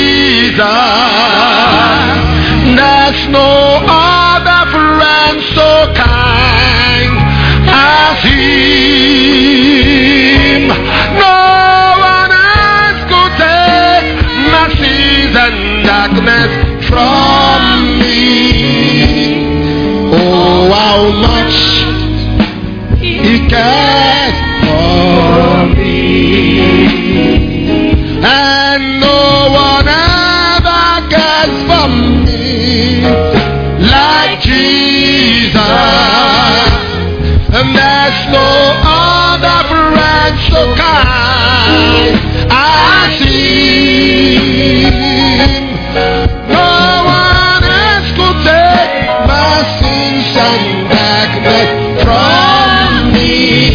Speaker 8: Jesus. There's no other friend so kind as Him. No one else could take my sins and darkness from me. Oh, how much He cares for me. And no one ever cares for me like Jesus. And there's no other friend so kind as Him. No one else could take my sins and darkness from me.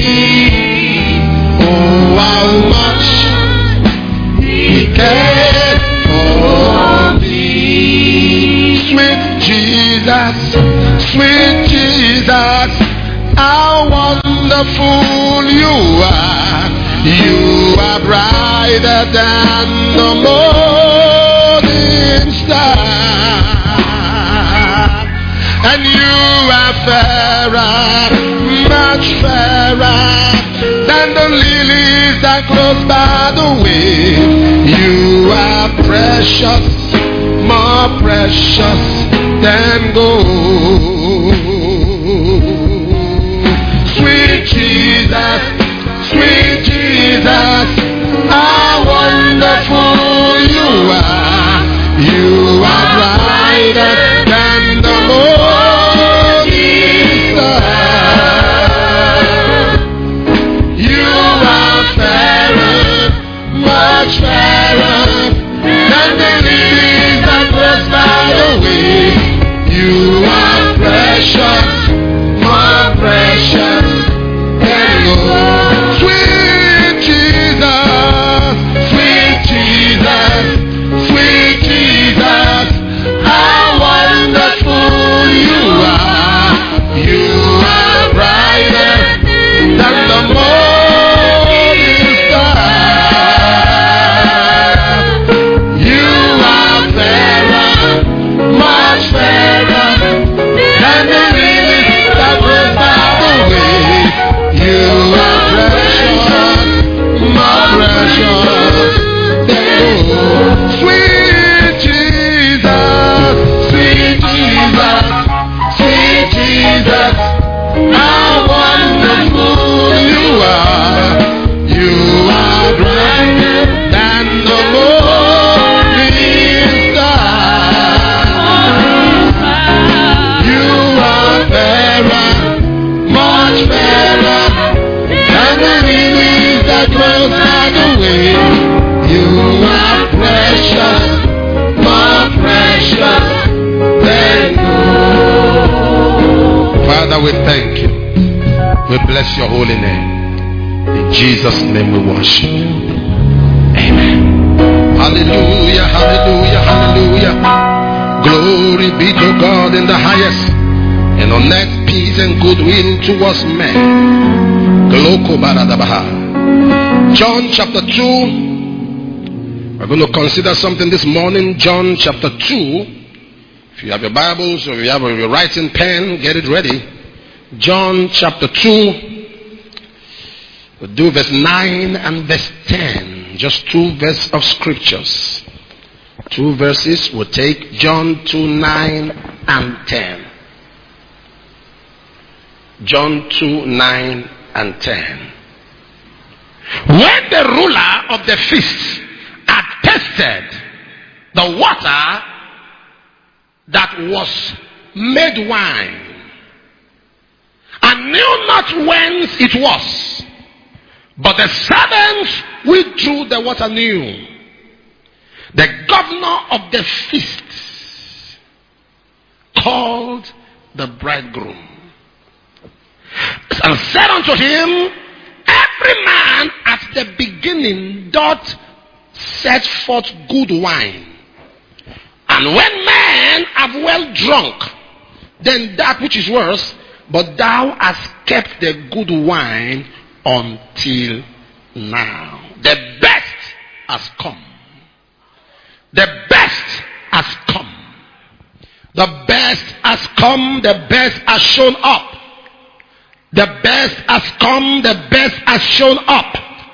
Speaker 8: Oh, how much He cares for me. Sweet Jesus, sweet Jesus, how wonderful You are. You are brighter than the morning star, and You are fairer, much fairer than the lilies that grow by the way. You are precious, more precious than gold. Sweet Jesus, sweet Jesus, how wonderful You are. You are brighter than the morning star. You are fairer, much fairer than the lilies that grow by the way. You are precious, more precious than gold. Sweet Jesus, sweet Jesus, sweet Jesus, how wonderful You are. You are brighter than the morning star. You are fairer, much fairer than the lilies that grow by the way. You are precious, more precious than gold. Sweet Jesus, sweet Jesus, sweet Jesus, how wonderful You are. You are brighter than the morning star. You are fairer, much fairer than the lilies that grow by the way. You are precious, more precious than gold. Father, we thank You. We bless Your holy name. In Jesus' name we worship You. Amen. Hallelujah, hallelujah, hallelujah. Glory be to God in the highest, and on earth peace and goodwill towards men. John chapter two. We're going to consider something this morning. John chapter two. If you have your Bibles or if you have your writing pen, get it ready. John chapter two. We'll do verse nine and verse ten. Just two verses of scriptures. Two verses. We'll take John two, nine and ten. John two, nine and ten. When the ruler of the feast had tasted the water that was made wine, and knew not whence it was, but the servants which drew the water knew, the governor of the feast called the bridegroom and said unto him, every man at the beginning doth set forth good wine, and when men have well drunk, then that which is worse, but thou hast kept the good wine until now. The best has come. The best has come. The best has come. The best has shown up. The best has come. The best has shown up.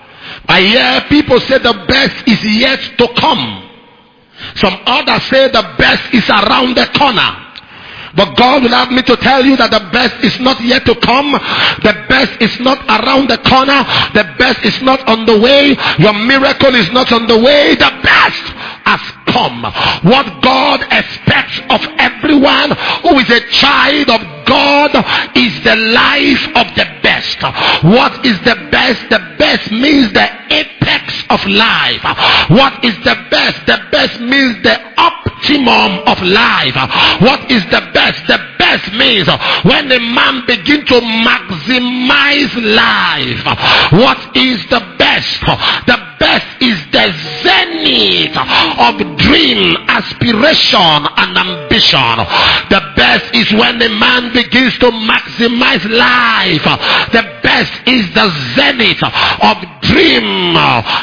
Speaker 8: I hear people say the best is yet to come. Some others say the best is around the corner. But God will have me to tell you that the best is not yet to come. The best is not around the corner. The best is not on the way. Your miracle is not on the way. The best has come. What God expects of everyone who is a child of God is the life of the best. What is the best? The best means the apex of life. What is the best? The best means the optimum of life. What is the best? The best means when a man begins to maximize life. What is the best? The best is the zenith of dream, aspiration, and ambition. The best is when a man begins to maximize life. The best is the zenith of dream,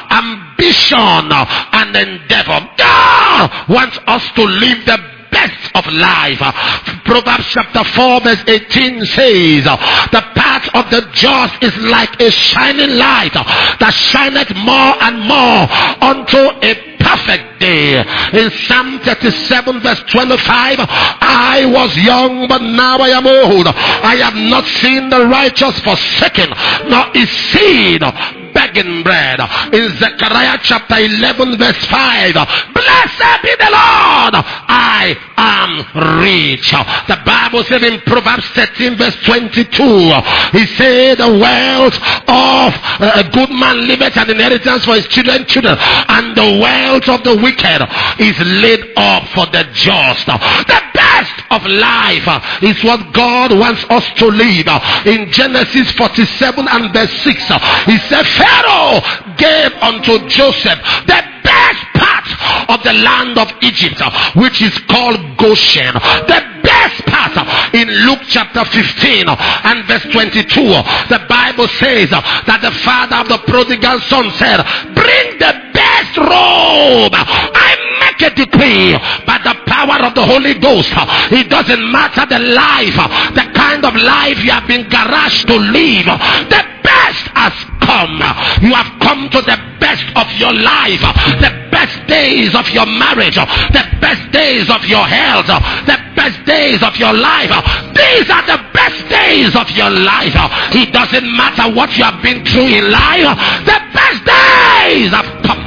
Speaker 8: ambition, and endeavor. God wants us to live the best of life. Proverbs chapter four verse eighteen says, the path of the just is like a shining light that shineth more and more unto a perfect day. In Psalm thirty-seven verse twenty-five, I was young but now I am old. I have not seen the righteous forsaken, nor his seed begging bread. In Zechariah chapter eleven verse five, blessed be the Lord, I am rich. The Bible said in Proverbs thirteen verse twenty-two, he said, the wealth of a good man liveth an inheritance for his children children, and the wealth of the wicked is laid up for the just. The best of life is what God wants us to live. In Genesis forty-seven and verse six, he said, Pharaoh gave unto Joseph the best part of the land of Egypt, which is called Goshen. The best part. In Luke chapter fifteen and verse twenty-two, the Bible says that the father of the prodigal son said, bring the best robe. I make a decree by the power of the Holy Ghost. It doesn't matter the life, the kind of life you have been garaged to live. The best has come. You have come to the best of your life, the best days of your marriage, the best days of your health, the best days of your life. These are the best days of your life. It doesn't matter what you have been through in life. The best days have come.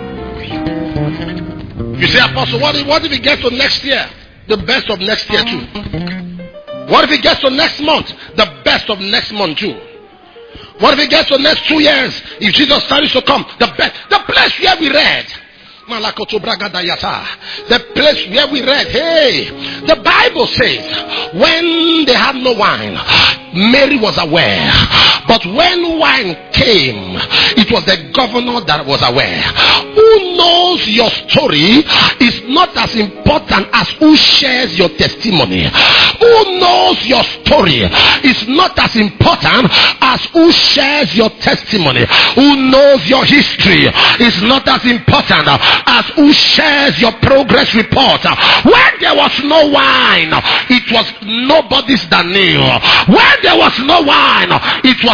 Speaker 8: You say, Apostle, what if, what if it gets to next year? The best of next year too. What if it gets to next month? The best of next month too. What if it gets to next two years? If Jesus starts to come, the best. The place where we read, the place where we read, hey, the Bible says, when they had no wine, Mary was aware. But when wine came, it was the governor that was aware. Who knows your story is not as important as who shares your testimony. Who knows your story is not as important as who shares your testimony. Who knows your history is not as important as who shares your progress report. When there was no wine, it was nobody's that knew. When there was no wine, it was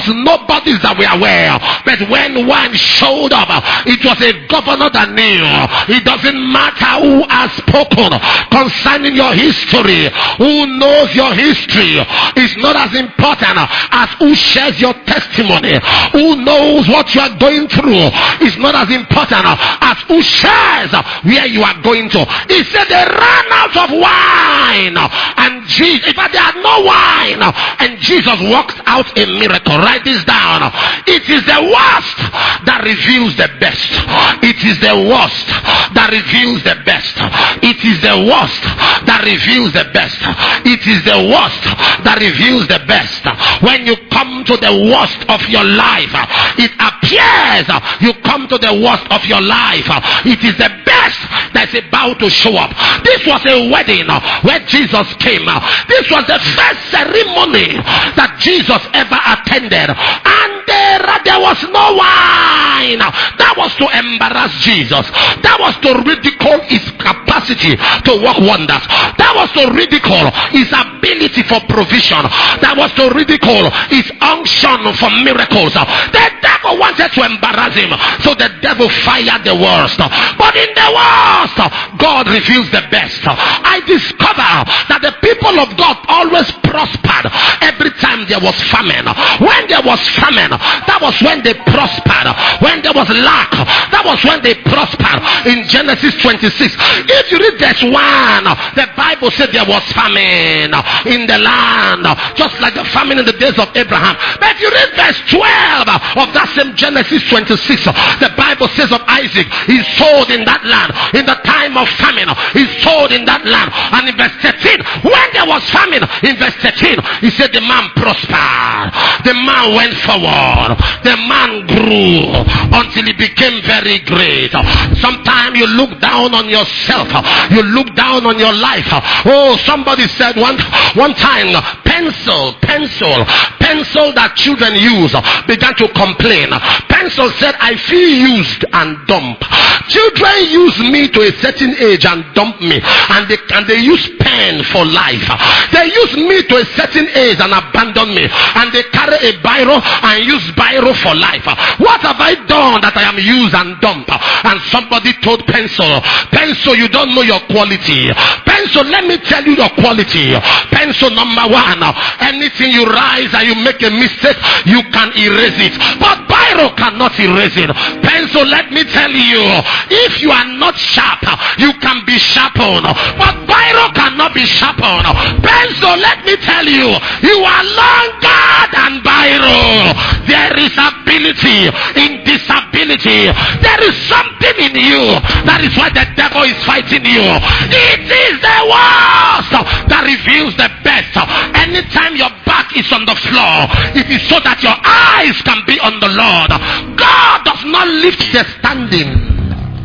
Speaker 8: was nobodies that were aware. But when one showed up, it was a governor that knew. It doesn't matter who has spoken concerning your history, who knows your history. It's not as important as who shares your testimony, who knows what you are going through. It's not as important as who shares where you are going to. He said they ran out of wine, and Jesus, in fact, they had no wine, and Jesus worked out a miracle. Write this down. It is the worst that reveals the best. It is the worst that reveals the best. It is the worst that reveals the best. It is the worst that reveals the best. When you come to the worst of your life, it appears you come to the worst of your life. It is the best that's about to show up. This was a wedding where Jesus came. This was the first ceremony that Jesus ever attended, and there, there was no wine. That was to embarrass Jesus. That was to ridicule his capacity to work wonders. That was to ridicule his ability for provision. That was to ridicule his unction for miracles. The devil wanted to embarrass him, so the devil fired the worst. But in the worst, God reveals the best. I discover that the people of God always prospered every time there was famine. When there was famine, that was when they prospered. When there was lack, that was when they prospered. In Genesis twenty-six, if you read verse one, the Bible said there was famine in the land, just like the famine in the days of Abraham. But if you read verse twelve of that same Genesis twenty-six, the Bible says of Isaac, he sold in that land in the time of famine. He sold in that land. And in verse thirteen, when there was famine, in verse thirteen, he said the man prospered. The man went forward. The man grew until he became very great. Sometimes you look down on yourself. You look down on your life. Oh, somebody said one, one time, pencil, pencil, pencil that children use began to complain. Pencil said, I feel used and dumped. Children use me to a certain age and dump me, and they and they use pen for life. They use me to a certain age and abandon me, and they carry a biro and use biro for life. What have I done that I am used and dumped? And somebody told pencil, pencil, you don't know your quality. Pencil, let me tell you your quality. Pencil, number one, anything you rise and you make a mistake, you can erase it, but biro cannot erase it. Pencil, let me tell you, if you are not sharp, you can be sharpened, but biro cannot be sharpened. Pencil, let me tell you, you are longer than biro. There is ability in disability. There is something in you. That is why the devil is fighting you. It is the worst that reveals the best. Anytime your back is on the floor, it is so that your eyes can be on the Lord. God does not lift the standing.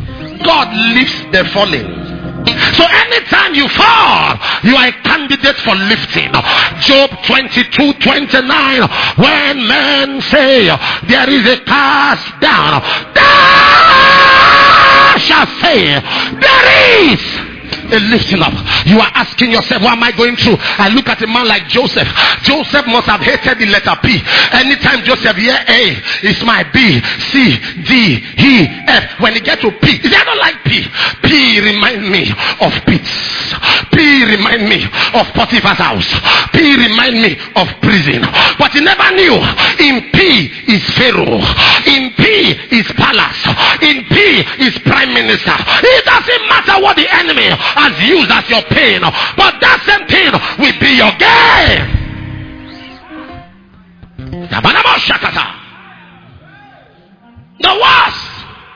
Speaker 8: God lifts the falling. So anytime you fall, you are a candidate for lifting. Job twenty-two twenty-nine, when men say there is a cast down, thou shalt say there is a lifting up. You are asking yourself, what am I going through? I look at a man like Joseph. Joseph must have hated the letter P. Anytime Joseph hear A, it's my B, C, D, E, F. When he get to P, he said, I don't like P. P remind me of pits. P remind me of Potiphar's house. P remind me of prison. But he never knew in P is Pharaoh. In P is palace. In P is prime minister. It doesn't matter what the enemy has used as your pain, but that same thing will be your gain. The worst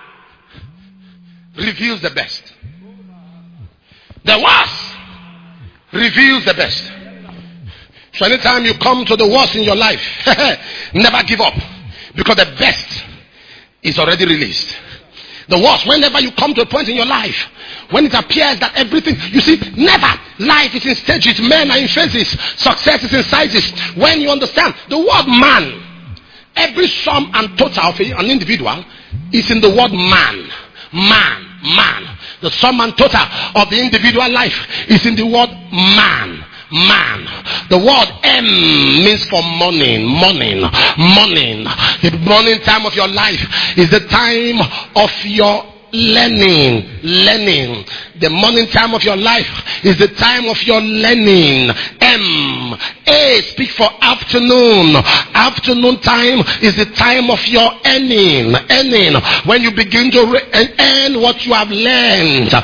Speaker 8: reveals the best. The worst reveals the best. So anytime you come to the worst in your life, never give up, because the best is already released. The worst, whenever you come to a point in your life when it appears that everything, you see, never. Life is in stages, men are in phases, success is in sizes. When you understand the word man, every sum and total of an individual is in the word man. Man, man. The sum and total of the individual life is in the word man. man. The word M means for morning, morning, morning. The morning time of your life is the time of your learning, learning. The morning time of your life is the time of your learning. M. A. Speak for afternoon. Afternoon time is the time of your earning. Earning. When you begin to re- earn what you have learned.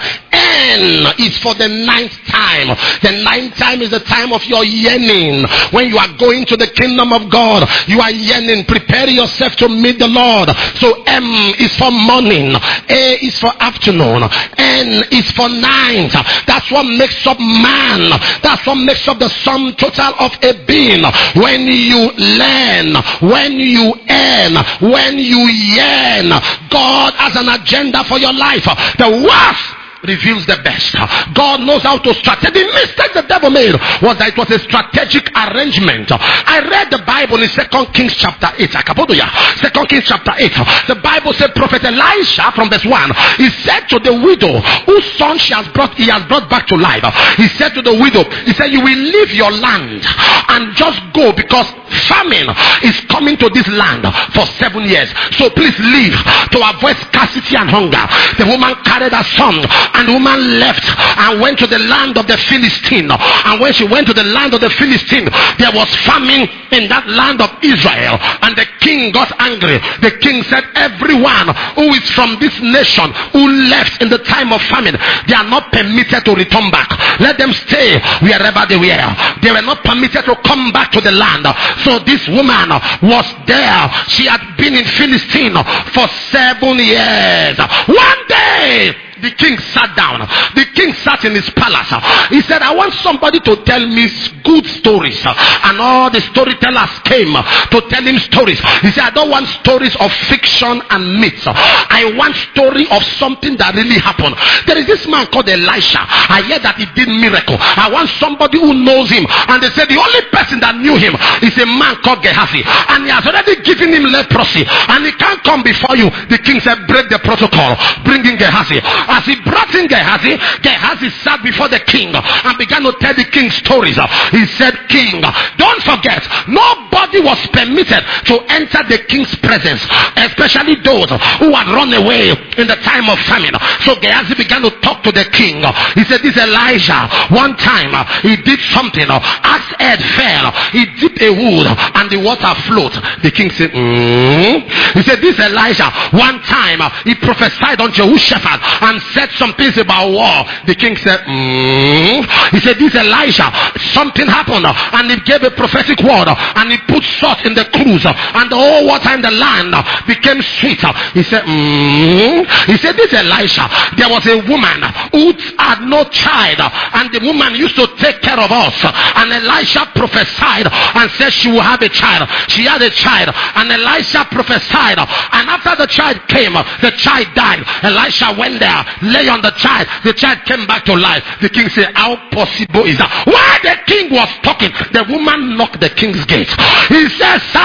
Speaker 8: N is for the ninth time. The ninth time is the time of your yearning. When you are going to the kingdom of God, you are yearning. Prepare yourself to meet the Lord. So M is for morning. A is for afternoon. N is for ninth. That's what makes up man. That's what makes up the sum total of a being. When you learn, when you earn, when you yearn, God has an agenda for your life. The worst reveals the best. God knows how to strategize. The mistake the devil made was that it was a strategic arrangement. I read the Bible in Second Kings chapter eight. Second Kings chapter eight. The Bible said Prophet Elisha from verse one, he said to the widow whose son she has brought, he has brought back to life. He said to the widow, he said, you will leave your land and just go, because famine is coming to this land for seven years. So please leave to avoid scarcity and hunger. The woman carried her son, and the woman left and went to the land of the Philistine. And when she went to the land of the Philistine, there was famine in that land of Israel. And the king got angry. The king said, everyone who is from this nation who left in the time of famine, they are not permitted to return back. Let them stay wherever they were. They were not permitted to come back to the land. So this woman was there. She had been in Philistine for seven years. One day, the king sat down. The king sat in his palace. He said, I want somebody to tell me good stories. And all the storytellers came to tell him stories. He said, I don't want stories of fiction and myths. I want story of something that really happened. There is this man called Elisha. I hear that he did miracle. I want somebody who knows him. And they said the only person that knew him is a man called Gehazi. And he has already given him leprosy. And he can't come before you. The king said, break the protocol. Bring in Gehazi. As he brought in Gehazi, Gehazi sat before the king and began to tell the king stories. He said, King, don't forget, nobody was permitted to enter the king's presence, especially those who had run away in the time of famine. So Gehazi began to talk to the king. He said, this Elijah, one time he did something. Axe head fell. He dipped a wood and the water flowed. The king said, mm. He said, this Elijah, one time he prophesied on Jehoshaphat and said some things about war. The king said, mm. He said, this Elijah, something happened and he gave a prophetic word and he put salt in the cruse and the whole water in the land became sweet. He said, mm. He said, this Elisha, there was a woman who had no child and the woman used to take care of us, and Elisha prophesied and said she will have a child. She had a child and Elisha prophesied, and after the child came, the child died. Elisha went there, lay on the child. The child came back to life. The king said, how possible is that? While the king was talking, the woman knocked the king's gate. He said, sir,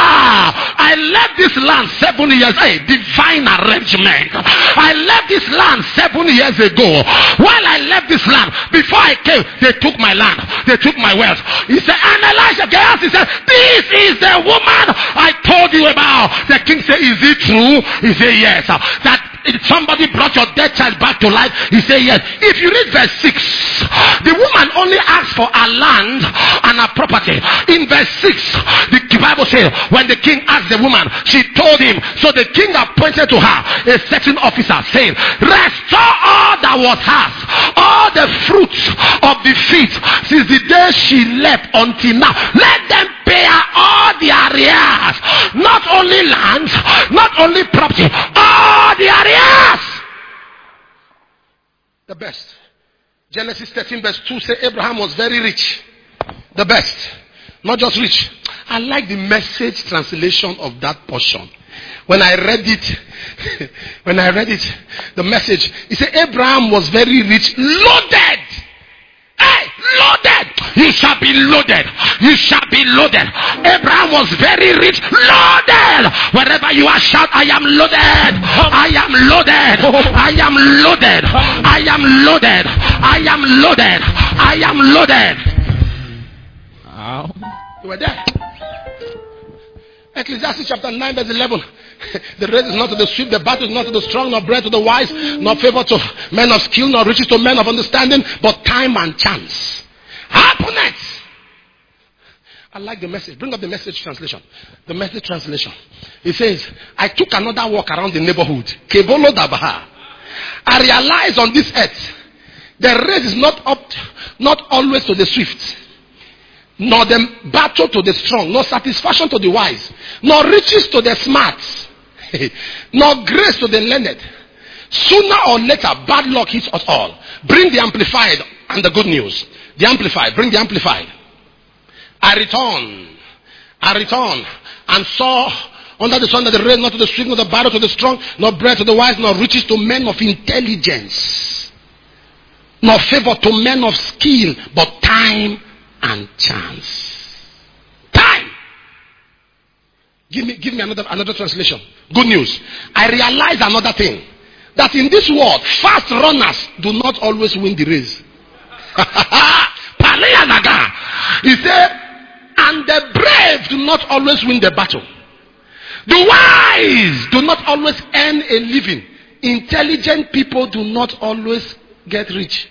Speaker 8: I left this land seven years ago. Divine arrangement. I left this land seven years ago. While I left this land, before I came, they took my land. They took my wealth. He said, and Elisha Gehazi said, this is the woman I told you about. The king said, is it true? He said, yes. That somebody brought your dead child back to life. He said, yes. If you read verse six, the woman only asked for her land and her property. In verse six, the Bible says, when the king asked the woman, she told him. So the king appointed to her a certain officer, saying, restore all that was hers, all the fruits of the field since the day she left until now. Let them pay her all the arrears. Not only land, not only property, all the arrears. The best. Genesis thirteen verse two says Abraham was very rich. The best. Not just rich. I like the Message translation of that portion. When I read it, when I read it, the Message, it said Abraham was very rich, loaded. Hey, loaded. You shall be loaded. You shall be loaded. Abraham was very rich, loaded. Wherever you are, shout, I am loaded. I am loaded. I am loaded. I am loaded. I am loaded. I am loaded. You were there. Ecclesiastes chapter nine verse eleven. The race is not to the swift, the battle is not to the strong, nor bread to the wise, nor favor to men of skill, nor riches to men of understanding, but time and chance. Happiness. I like the message. Bring up the message translation. The message translation. It says, I took another walk around the neighborhood. Kebolo Dabaha. I realized on this earth, the race is not up, not always to the swift, nor the battle to the strong, nor satisfaction to the wise, nor riches to the smart, nor grace to the learned. Sooner or later, bad luck hits us all. Bring the amplified and the good news. The amplified. Bring the amplified. I return. I return and saw under the sun that the rain, not to the swift, nor the battle to the strong, nor bread to the wise, nor riches to men of intelligence, nor favor to men of skill, but time and chance. Time. Give me, give me another, another translation. Good news. I realize another thing. That in this world, fast runners do not always win the race. He said, and the brave do not always win the battle. The wise do not always earn a living. Intelligent people do not always get rich.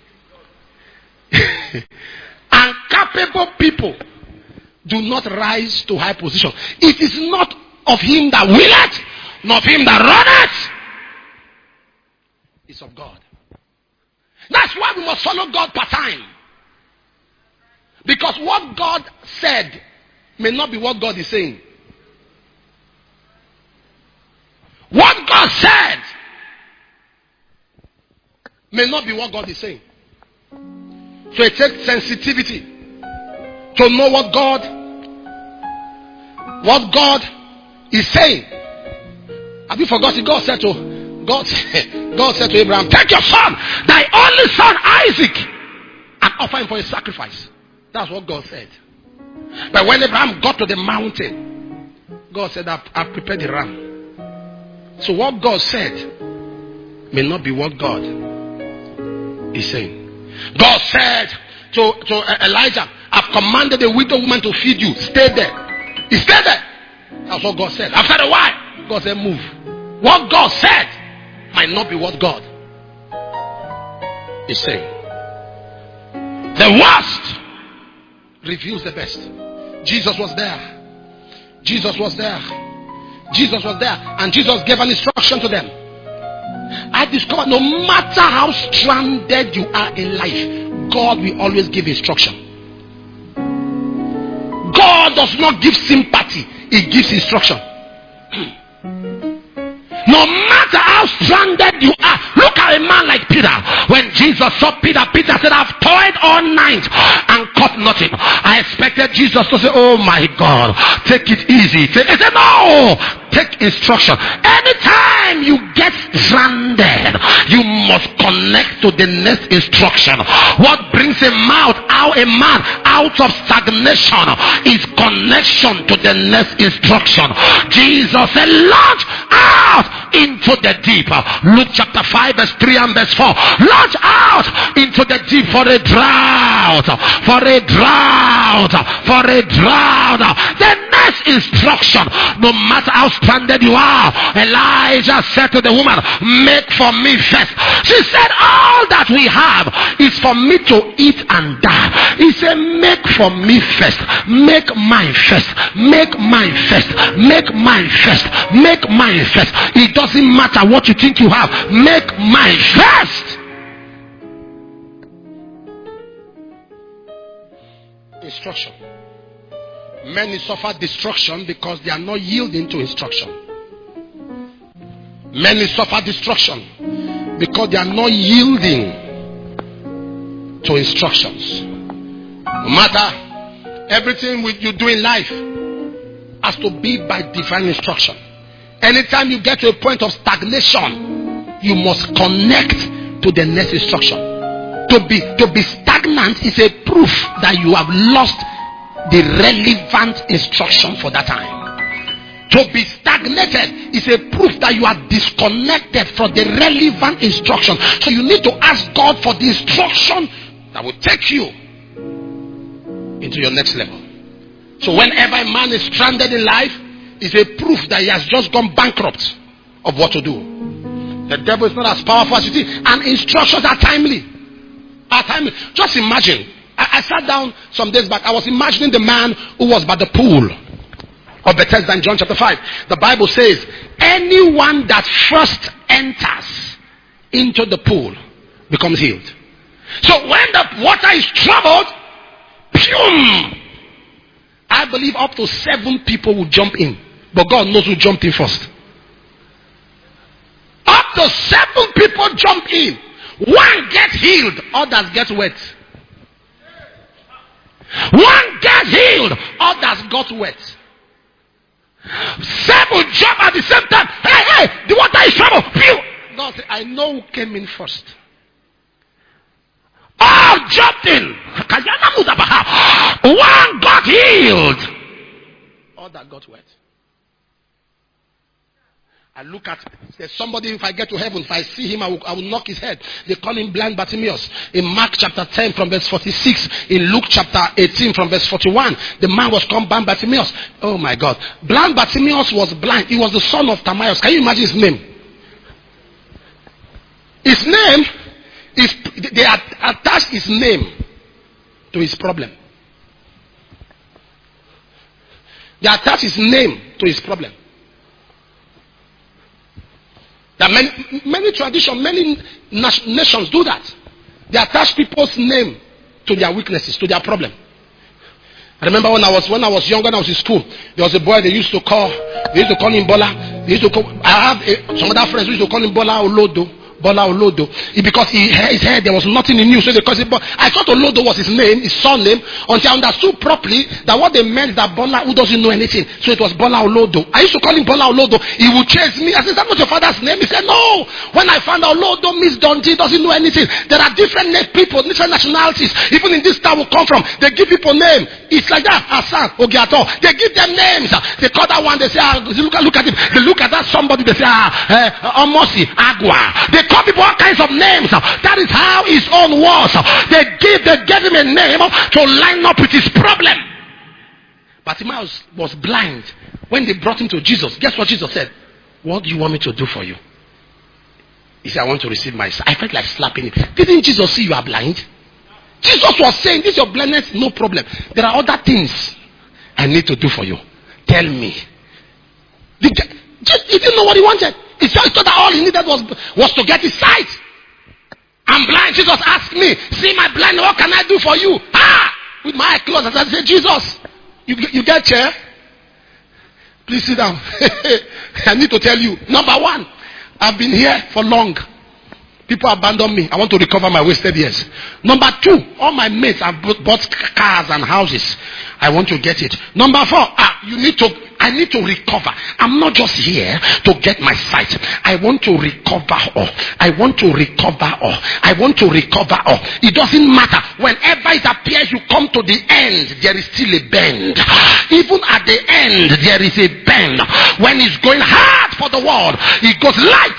Speaker 8: And capable people do not rise to high position. It is not of him that willeth, nor of him that runneth. It's of God. That's why we must follow God part time. Because what God said may not be what God is saying. What God said may not be what God is saying. So it takes sensitivity to know what God what God is saying. Have you forgotten? God said to God, God said to Abraham, take your son, thy only son Isaac, and offer him for a sacrifice. That's what God said. But when Abraham got to the mountain, God said, I've, I've prepared the ram. So what God said may not be what God is saying. God said to, to Elijah, I've commanded the widow woman to feed you. Stay there. He stayed there. That's what God said. After a while, God said, move. What God said might not be what God is saying. The worst reveals the best. Jesus was there. Jesus was there. Jesus was there. And Jesus gave an instruction to them. I discovered no matter how stranded you are in life, God will always give instruction. God does not give sympathy, He gives instruction. No matter how stranded you are, look at a man like Peter. When Jesus saw Peter, Peter said, I've toiled all night and caught nothing. I expected Jesus to say, oh my God, take it easy. He said, no, take instruction. Anytime you get stranded, you must connect to the next instruction. What brings a man out, a man out of stagnation is connection to the next instruction. Jesus said, launch out into the deep. Luke chapter five verse three and verse four. Launch out into the deep for a drought, for a drought, for a drought. The next instruction, no matter how stranded you are, Elijah said to the woman, make for me first. She said, all that we have is for me to eat and die. He said, make for me first. Make mine first. Make mine first. Make mine first. Make mine first. It doesn't matter what you think you have. Make mine first. Instruction. Many suffer destruction because they are not yielding to instruction. Many suffer destruction because they are not yielding to instructions. No matter everything you do in life has to be by divine instruction. Anytime you get to a point of stagnation, you must connect to the next instruction. To be to be stagnant is a proof that you have lost the relevant instruction for that time. To be stagnated is a proof that you are disconnected from the relevant instruction. So you need to ask God for the instruction that will take you into your next level. So whenever a man is stranded in life, it's a proof that he has just gone bankrupt of what to do. The devil is not as powerful as you think, and instructions are timely. Are timely. Just imagine. I, I sat down some days back. I was imagining the man who was by the pool of Bethesda in John chapter five. The Bible says, anyone that first enters into the pool becomes healed. So when the water is troubled, boom, I believe up to seven people will jump in. But God knows who jumped in first. Up to seven people jump in. One gets healed, others get wet. One gets healed, others got wet. Seven jump at the same time. Hey, hey, the water is trouble. Phew. God said, I know who came in first. All jumped in. One got healed, other got wet. I look at, there's somebody, if I get to heaven, if I see him, I will, I will knock his head. They call him blind Bartimaeus. In Mark chapter ten from verse forty-six, in Luke chapter eighteen from verse forty-one, the man was called blind Bartimaeus. Oh my God. Blind Bartimaeus was blind. He was the son of Timaeus. Can you imagine his name? His name is, they attached his name to his problem. They attached his name to his problem. There are many, many traditions, many nations do that. They attach people's name to their weaknesses, to their problem. I remember when I was when I was younger, when I was in school, there was a boy they used to call, they used to call him Bola. They used to call, I have a, some other friends who used to call him Bola Olodo. Bola Olodo. It, because he, his head, there was nothing in new, so they called him. I thought Olodo was his name, his surname, until I understood properly that what they meant is that Bola who doesn't know anything. So it was Bola Olodo. I used to call him Bola Olodo. He would chase me. I said, is that not your father's name? He said, no. When I found out Olodo means Dundee, doesn't know anything. There are different people, different nationalities. Even in this town we come from, they give people names. It's like that. Hassan, Ogiato. They give them names. They call that one, they say, ah, look, look at him. They look at that somebody, they say, ah, uh, Omosi, Agua. They call people all kinds of names. That is how his own was. They give, they gave him a name to line up with his problem. Bartimaeus was blind. When they brought him to Jesus, guess what Jesus said? What do you want me to do for you? He said, I want to receive my sight. I felt like slapping him. Didn't Jesus see you are blind? Jesus was saying, this is your blindness, no problem. There are other things I need to do for you. Tell me. He didn't know what he wanted. He thought that all he needed was, was to get his sight. I'm blind. Jesus asked me, see my blind, what can I do for you? Ah! With my eyes closed, I said, Jesus, you, you get chair? Please sit down. I need to tell you. Number one, I've been here for long. People abandon me. I want to recover my wasted years. Number two, all my mates have bought cars and houses. I want to get it. Number four, ah, you need to, I need to recover. I'm not just here to get my sight. I want to recover all. I want to recover all. I want to recover all. It doesn't matter. Whenever it appears you come to the end, there is still a bend. Even at the end, there is a bend. When it's going hard for the world, it goes light.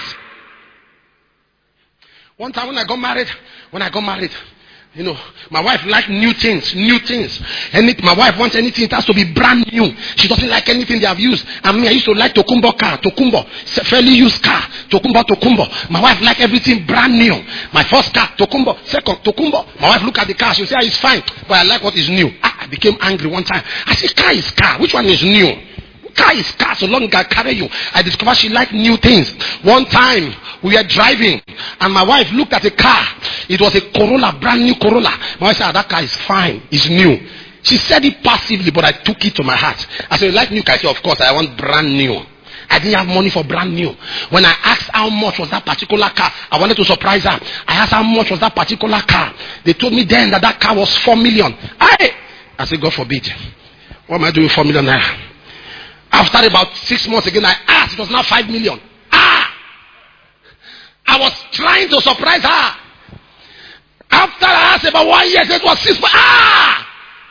Speaker 8: One time when I got married, when I got married, you know, my wife likes new things, new things. And my wife wants anything, it has to be brand new. She doesn't like anything they have used. And me, I used to like Tokumbo car, Tokumbo, fairly used car, Tokumbo, Tokumbo. My wife liked everything brand new. My first car, Tokumbo. Second, Tokumbo. My wife look at the car, she'll say, ah, it's fine, but I like what is new. Ah, I became angry one time. I said, car is car. Which one is new? Car is car, so long as I carry you. I discovered she liked new things. One time we were driving and my wife looked at a car. It was a Corolla, brand new Corolla. My wife said, that car is fine, it's new. She said it passively, but I took it to my heart. I said, you like new car? I said, of course, I want brand new. I didn't have money for brand new. When I asked how much was that particular car, I wanted to surprise her. I asked how much was that particular car. They told me then that that car was four million. I, I said, God forbid. What am I doing with four million naira? After about six months again, I asked, it was now five million. Ah! I was trying to surprise her. After I asked about one year, it was six months. Ah!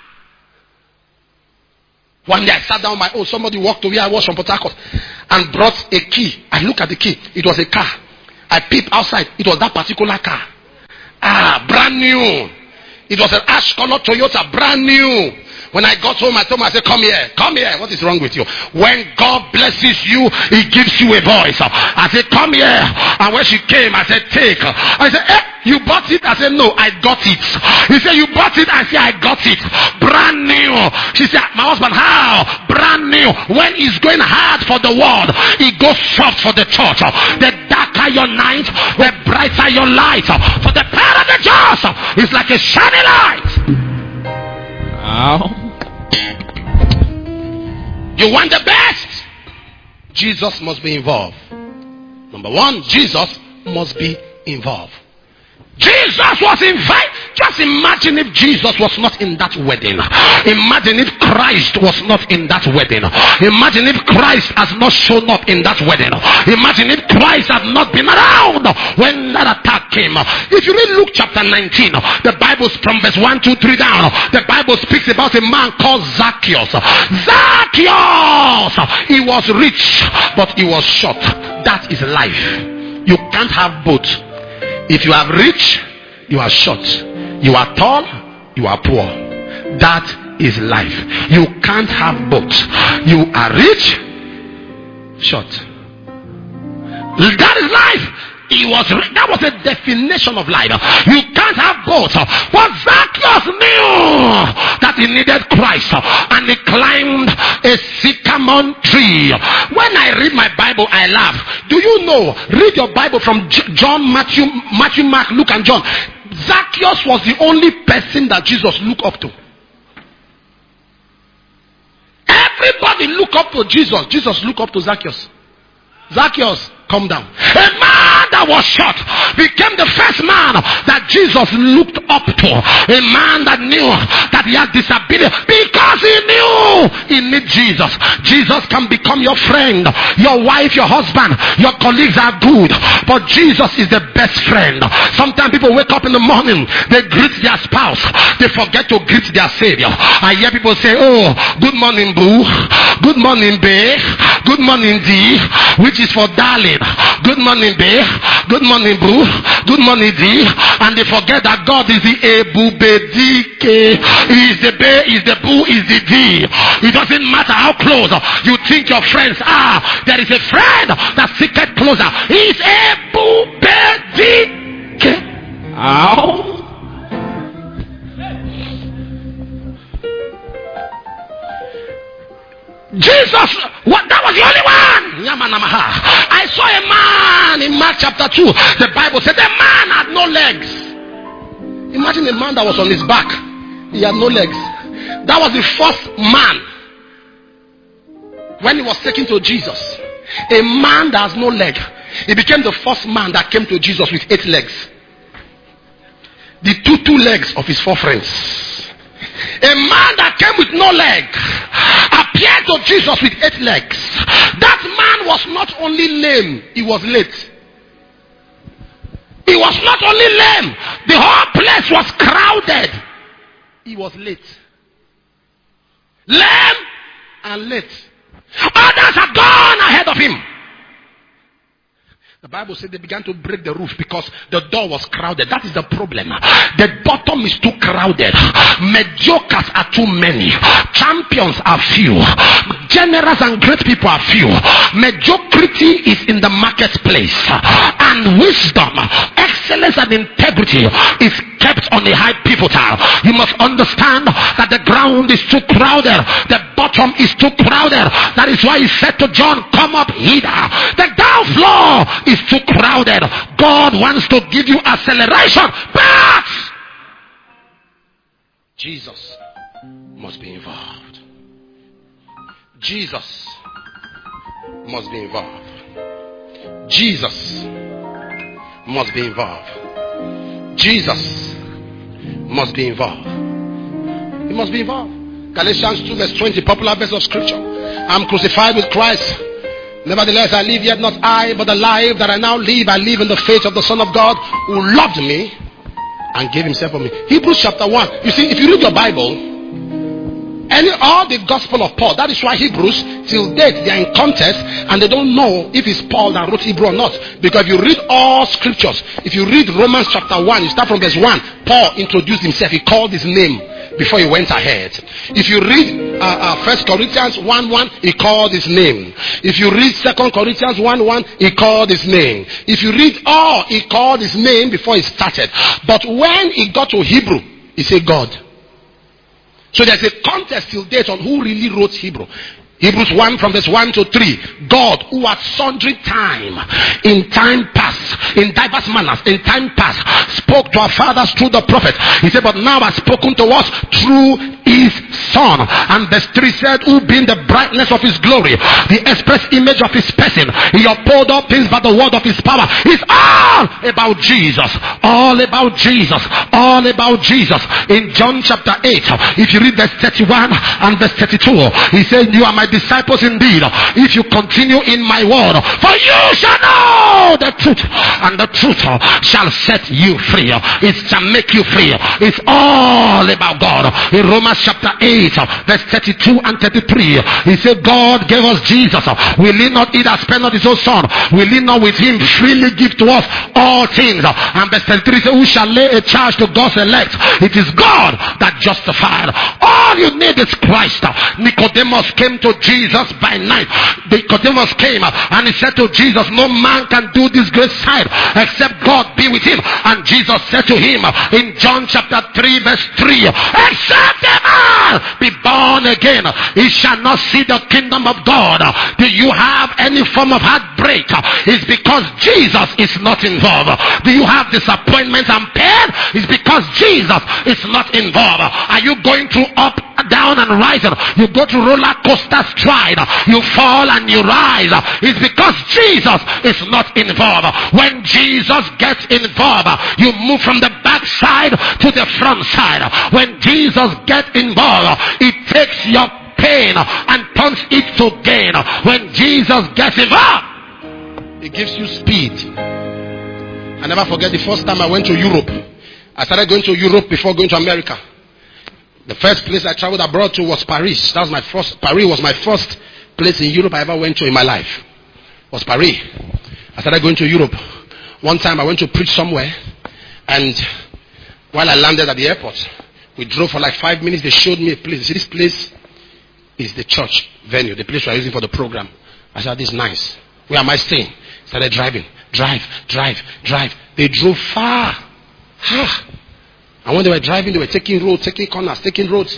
Speaker 8: One day I sat down on my own. Somebody walked to where I was from Port Harcourt and brought a key. I looked at the key. It was a car. I peeped outside. It was that particular car. Ah, brand new. It was an ash color Toyota, brand new. When I got home, I told him, I said, come here, come here. What is wrong with you? When God blesses you, he gives you a voice. I said, come here. And when she came, I said, take. I said, eh, you bought it? I said, no, I got it. He said, you bought it? I said, I got it. Brand new. She said, my husband, how? Brand new. When he's going hard for the world, he goes soft for the church. The darker your night, the brighter your light. For the power of the just is like a shining light.
Speaker 4: Ow.
Speaker 8: You want the best? Jesus must be involved. Number one, Jesus must be involved. Jesus was invited. Just imagine if Jesus was not in that wedding. Imagine if Christ was not in that wedding. Imagine if Christ has not shown up in that wedding. Imagine if Christ had not been around when that attack came. If you read Luke chapter nineteen, the Bible from verse one, two, three down, the Bible speaks about a man called Zacchaeus. Zacchaeus! He was rich, but he was short. That is life. You can't have both. If you are rich, you are short. You are tall, you are poor. That is life. You can't have both. You are rich, short. That is life. He was, that was a definition of life. You can't have both. But Zacchaeus knew that he needed Christ, and he climbed a sycamore tree. When I read my Bible, I laugh. Do you know? Read your Bible from John, Matthew, Matthew, Mark, Luke, and John. Zacchaeus was the only person that Jesus looked up to. Everybody looked up to Jesus. Jesus looked up to Zacchaeus. Zacchaeus, come down. A man that was short became the first man that Jesus looked up to. A man that knew that he had disability because he knew he needed Jesus. Jesus can become your friend, your wife, your husband, your colleagues are good, but Jesus is the best friend. Sometimes people wake up in the morning, they greet their spouse, they forget to greet their Savior. I hear people say, oh, good morning, boo, good morning, babe, good morning, D, which is for darling. Good morning, babe. Good morning, boo. Good morning, D. And they forget that God is the A, boo, B, D, K. He is the B, is the boo, is the D. It doesn't matter how close you think your friends are. There is a friend that seeketh closer. He is A, boo, B, D, K. Ow. Jesus, what, that was the only one. I saw a man in Mark chapter two. The Bible said the man had no legs. Imagine a man that was on his back. He had no legs. That was the first man. When he was taken to Jesus, a man that has no leg, he became the first man that came to Jesus with eight legs. The two two legs of his four friends. A man that came with no leg appeared to Jesus with eight legs. That man was not only lame, he was late. He was not only lame, the whole place was crowded. He was late. Lame and late. Others had gone ahead of him. The Bible said they began to break the roof because the door was crowded. That is the problem. The bottom is too crowded. Mediocres are too many. Champions are few. Generous and great people are few. Mediocrity is in the marketplace. And wisdom, excellence and integrity is kept on a high pivotal. You must understand that the ground is too crowded. The bottom is too crowded. That is why he said to John, come up hither. The down floor is too crowded. God wants to give you acceleration, but Jesus must be involved. Jesus must be involved. Jesus must be involved. Jesus must be involved. He must be involved. Galatians two verse twenty, popular verse of scripture. I'm crucified with Christ. Nevertheless, I live yet not I, but the life that I now live, I live in the faith of the Son of God who loved me and gave himself for me. Hebrews chapter one. You see, if you read your Bible, any all the gospel of Paul, that is why Hebrews till date they are in contest and they don't know if it's Paul that wrote Hebrew or not. Because if you read all scriptures, if you read Romans chapter one, you start from verse one, Paul introduced himself, he called his name. before he went ahead. If you read uh, uh, First Corinthians one one, he called his name. If you read Second Corinthians one one, he called his name. If you read all, he called his name before he started. But when he got to Hebrew, he said God. So there's a contest till date on who really wrote Hebrew. Hebrews one from verse one to three. God, who at sundry time, in time past, in diverse manners, in time past, spoke to our fathers through the prophet. He said, but now has spoken to us through his Son. And verse three said, who being the brightness of his glory, the express image of his person, he uphold all things by the word of his power. It's all about Jesus. All about Jesus. All about Jesus. In John chapter eight, if you read verse thirty-one and verse thirty-two, he said, you are my disciples indeed, if you continue in my word, for you shall know the truth, and the truth shall set you free. It shall make you free. It's all about God. In Romans chapter eight, verse thirty-two and thirty-three, he said, God gave us Jesus. Will he not either spend not his own Son? Will he not with him freely give to us all things? And verse thirty-three says, who shall lay a charge to God's elect? It is God that justified. All you need is Christ. Nicodemus came to Jesus by night. Nicodemus came and he said to Jesus, no man can do this great sign except God be with him. And Jesus said to him in John chapter three verse three, except a man be born again, he shall not see the kingdom of God. Do you have any form of heartbreak? It's because Jesus is not involved. Do you have disappointment and pain? It's because Jesus is not involved. Are you going through up, down and rising? You go to roller coaster stride, you fall and you rise. It's because Jesus is not involved. When Jesus gets involved, you move from the back side to the front side. When Jesus gets involved, it takes your pain and turns it to gain. When Jesus gets involved, it gives you speed. I never forget the first time I went to Europe. I started going to Europe before going to America. The first place I traveled abroad to was Paris. That was my first. Paris was my first place in Europe I ever went to in my life. Was Paris. I started going to Europe. One time I went to preach somewhere, and while I landed at the airport, we drove for like five minutes. They showed me a place. They said, this place is the church venue, the place we are using for the program. I said, this is nice. Where am I staying? Started driving. Drive, drive, drive. They drove far. Ah. And when they were driving, they were taking roads, taking corners, taking roads.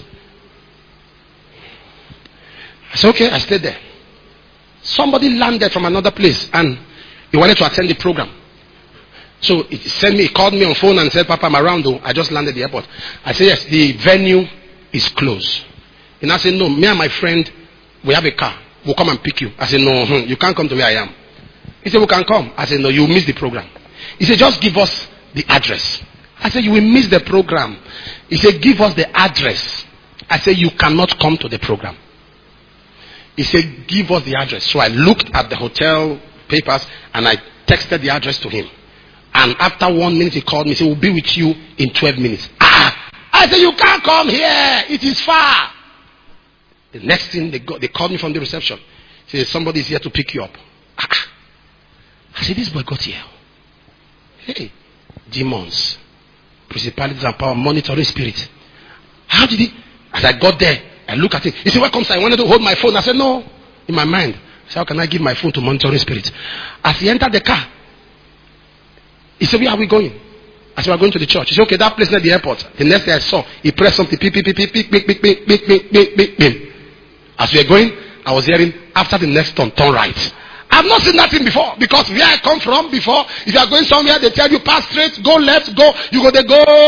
Speaker 8: I said, okay, I stayed there. Somebody landed from another place and he wanted to attend the program. So he sent me, he called me on phone and said, Papa, I'm around though. I just landed at the airport. I said, yes, the venue is closed. And I said, no, me and my friend, we have a car. We'll come and pick you. I said, no, you can't come to where I am. He said, we can come. I said, no, you miss the program. He said, just give us the address. I said, you will miss the program. He said, give us the address. I said, you cannot come to the program. He said, give us the address. So I looked at the hotel papers and I texted the address to him. And after one minute he called me. He said, we'll be with you in twelve minutes. Ah! I said, you can't come here. It is far. The next thing they, got, they called me from the reception. He said, somebody is here to pick you up. Ah! I said, this boy got here. Hey, demons, principalities and power, monitoring spirit. How did he? As I got there, I look at it. He said, welcome sir. I wanted to hold my phone. I said, no. In my mind, I said, how can I give my phone to monitoring spirit? As he entered the car, he said, where are we going? I said, we're going to the church. He said, okay, that place near the airport. The next thing I saw, he pressed something. Beep, beep, beep, beep, beep, beep, beep, beep, beep, beep, beep, beep, beep. As we were going, I was hearing, after the next turn, turn right. I've not seen that thing before, because where I come from before, if you are going somewhere, they tell you pass straight, go left, go, you go, they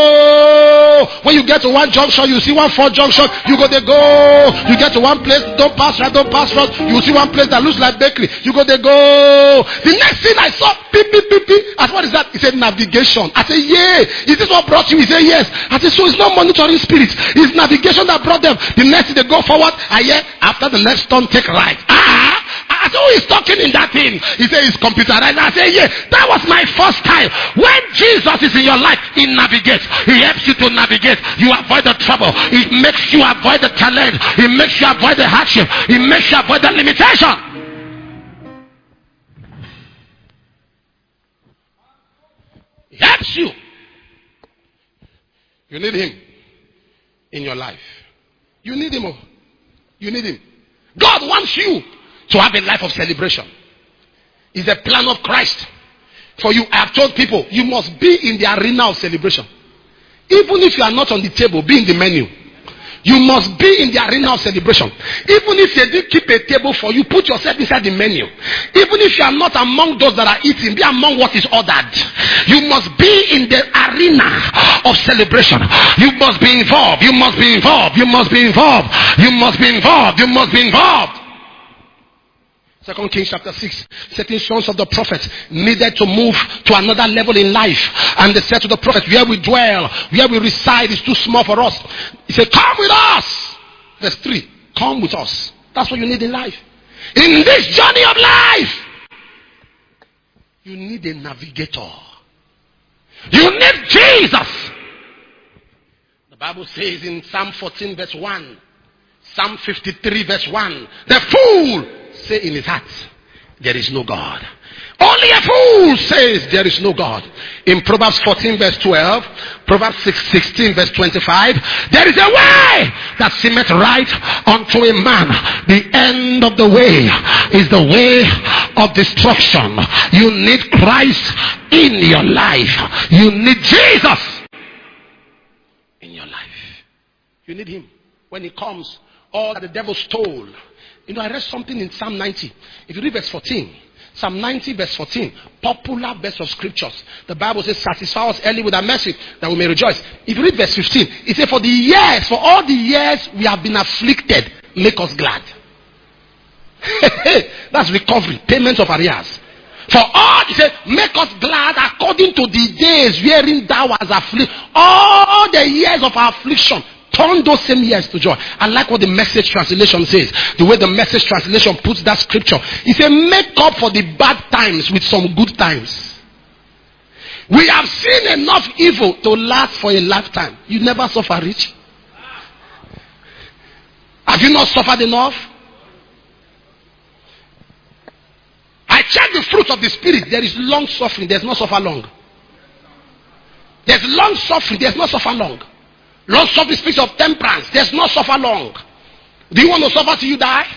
Speaker 8: go. When you get to one junction, you see one four junction, you go, they go. You get to one place, don't pass right, don't pass front, you see one place that looks like bakery, you go, they go. The next thing I saw, beep, beep, beep, beep. I said, what is that? He said, navigation. I said, yeah. Is this what brought you? He said, yes. I said, so it's not monitoring spirits, it's navigation that brought them. The next thing they go forward, I hear, after the next turn, take right. Ah! I said, who is talking in that thing? He said, it's computerized. I said, yeah, that was my first time. When Jesus is in your life, he navigates. He helps you to navigate. You avoid the trouble. It makes you avoid the challenge. It makes you avoid the hardship. It makes you avoid the limitation. He helps you. You need him. in your life. You need him. Oh. You need him. God wants you to have a life of celebration. It's a plan of Christ for you. I have told people, you must be in the arena of celebration. Even if you are not on the table, be in the menu. You must be in the arena of celebration. Even if they did keep a table for you, put yourself inside the menu. Even if you are not among those that are eating, be among what is ordered. You must be in the arena of celebration. You must be involved. You must be involved. You must be involved. You must be involved. You must be involved. Second Kings chapter six, certain sons of the prophet needed to move to another level in life. And they said to the prophet, where we dwell, where we reside is too small for us. He said, come with us. Verse three, come with us. That's what you need in life. In this journey of life, you need a navigator. You need Jesus. The Bible says in Psalm fourteen verse one, Psalm fifty-three verse one, the fool say in his heart, there is no God. Only a fool says there is no God. In Proverbs fourteen verse twelve, Proverbs sixteen verse twenty-five, there is a way that seemeth right unto a man. The end of the way is the way of destruction. You need Christ in your life. You need Jesus in your life. You need him. When he comes, all that the devil stole. You know, I read something in Psalm ninety. If you read verse fourteen, Psalm ninety verse fourteen, popular verse of scriptures. The Bible says, satisfy us early with our mercy, that we may rejoice. If you read verse fifteen, it says, for the years, for all the years we have been afflicted, make us glad. That's recovery, payment of arrears. For all, he said, make us glad according to the days wherein thou was afflicted. All the years of our affliction, turn those same years to joy. I like what the Message translation says. The way the Message translation puts that scripture. He said, make up for the bad times with some good times. We have seen enough evil to last for a lifetime. You never suffer rich. Have you not suffered enough? I check the fruit of the Spirit. There is long suffering. There's no suffer long. There's long suffering. There's no suffer long. Long suffering speaks of temperance. There's no suffer long. Do you want to suffer till you die?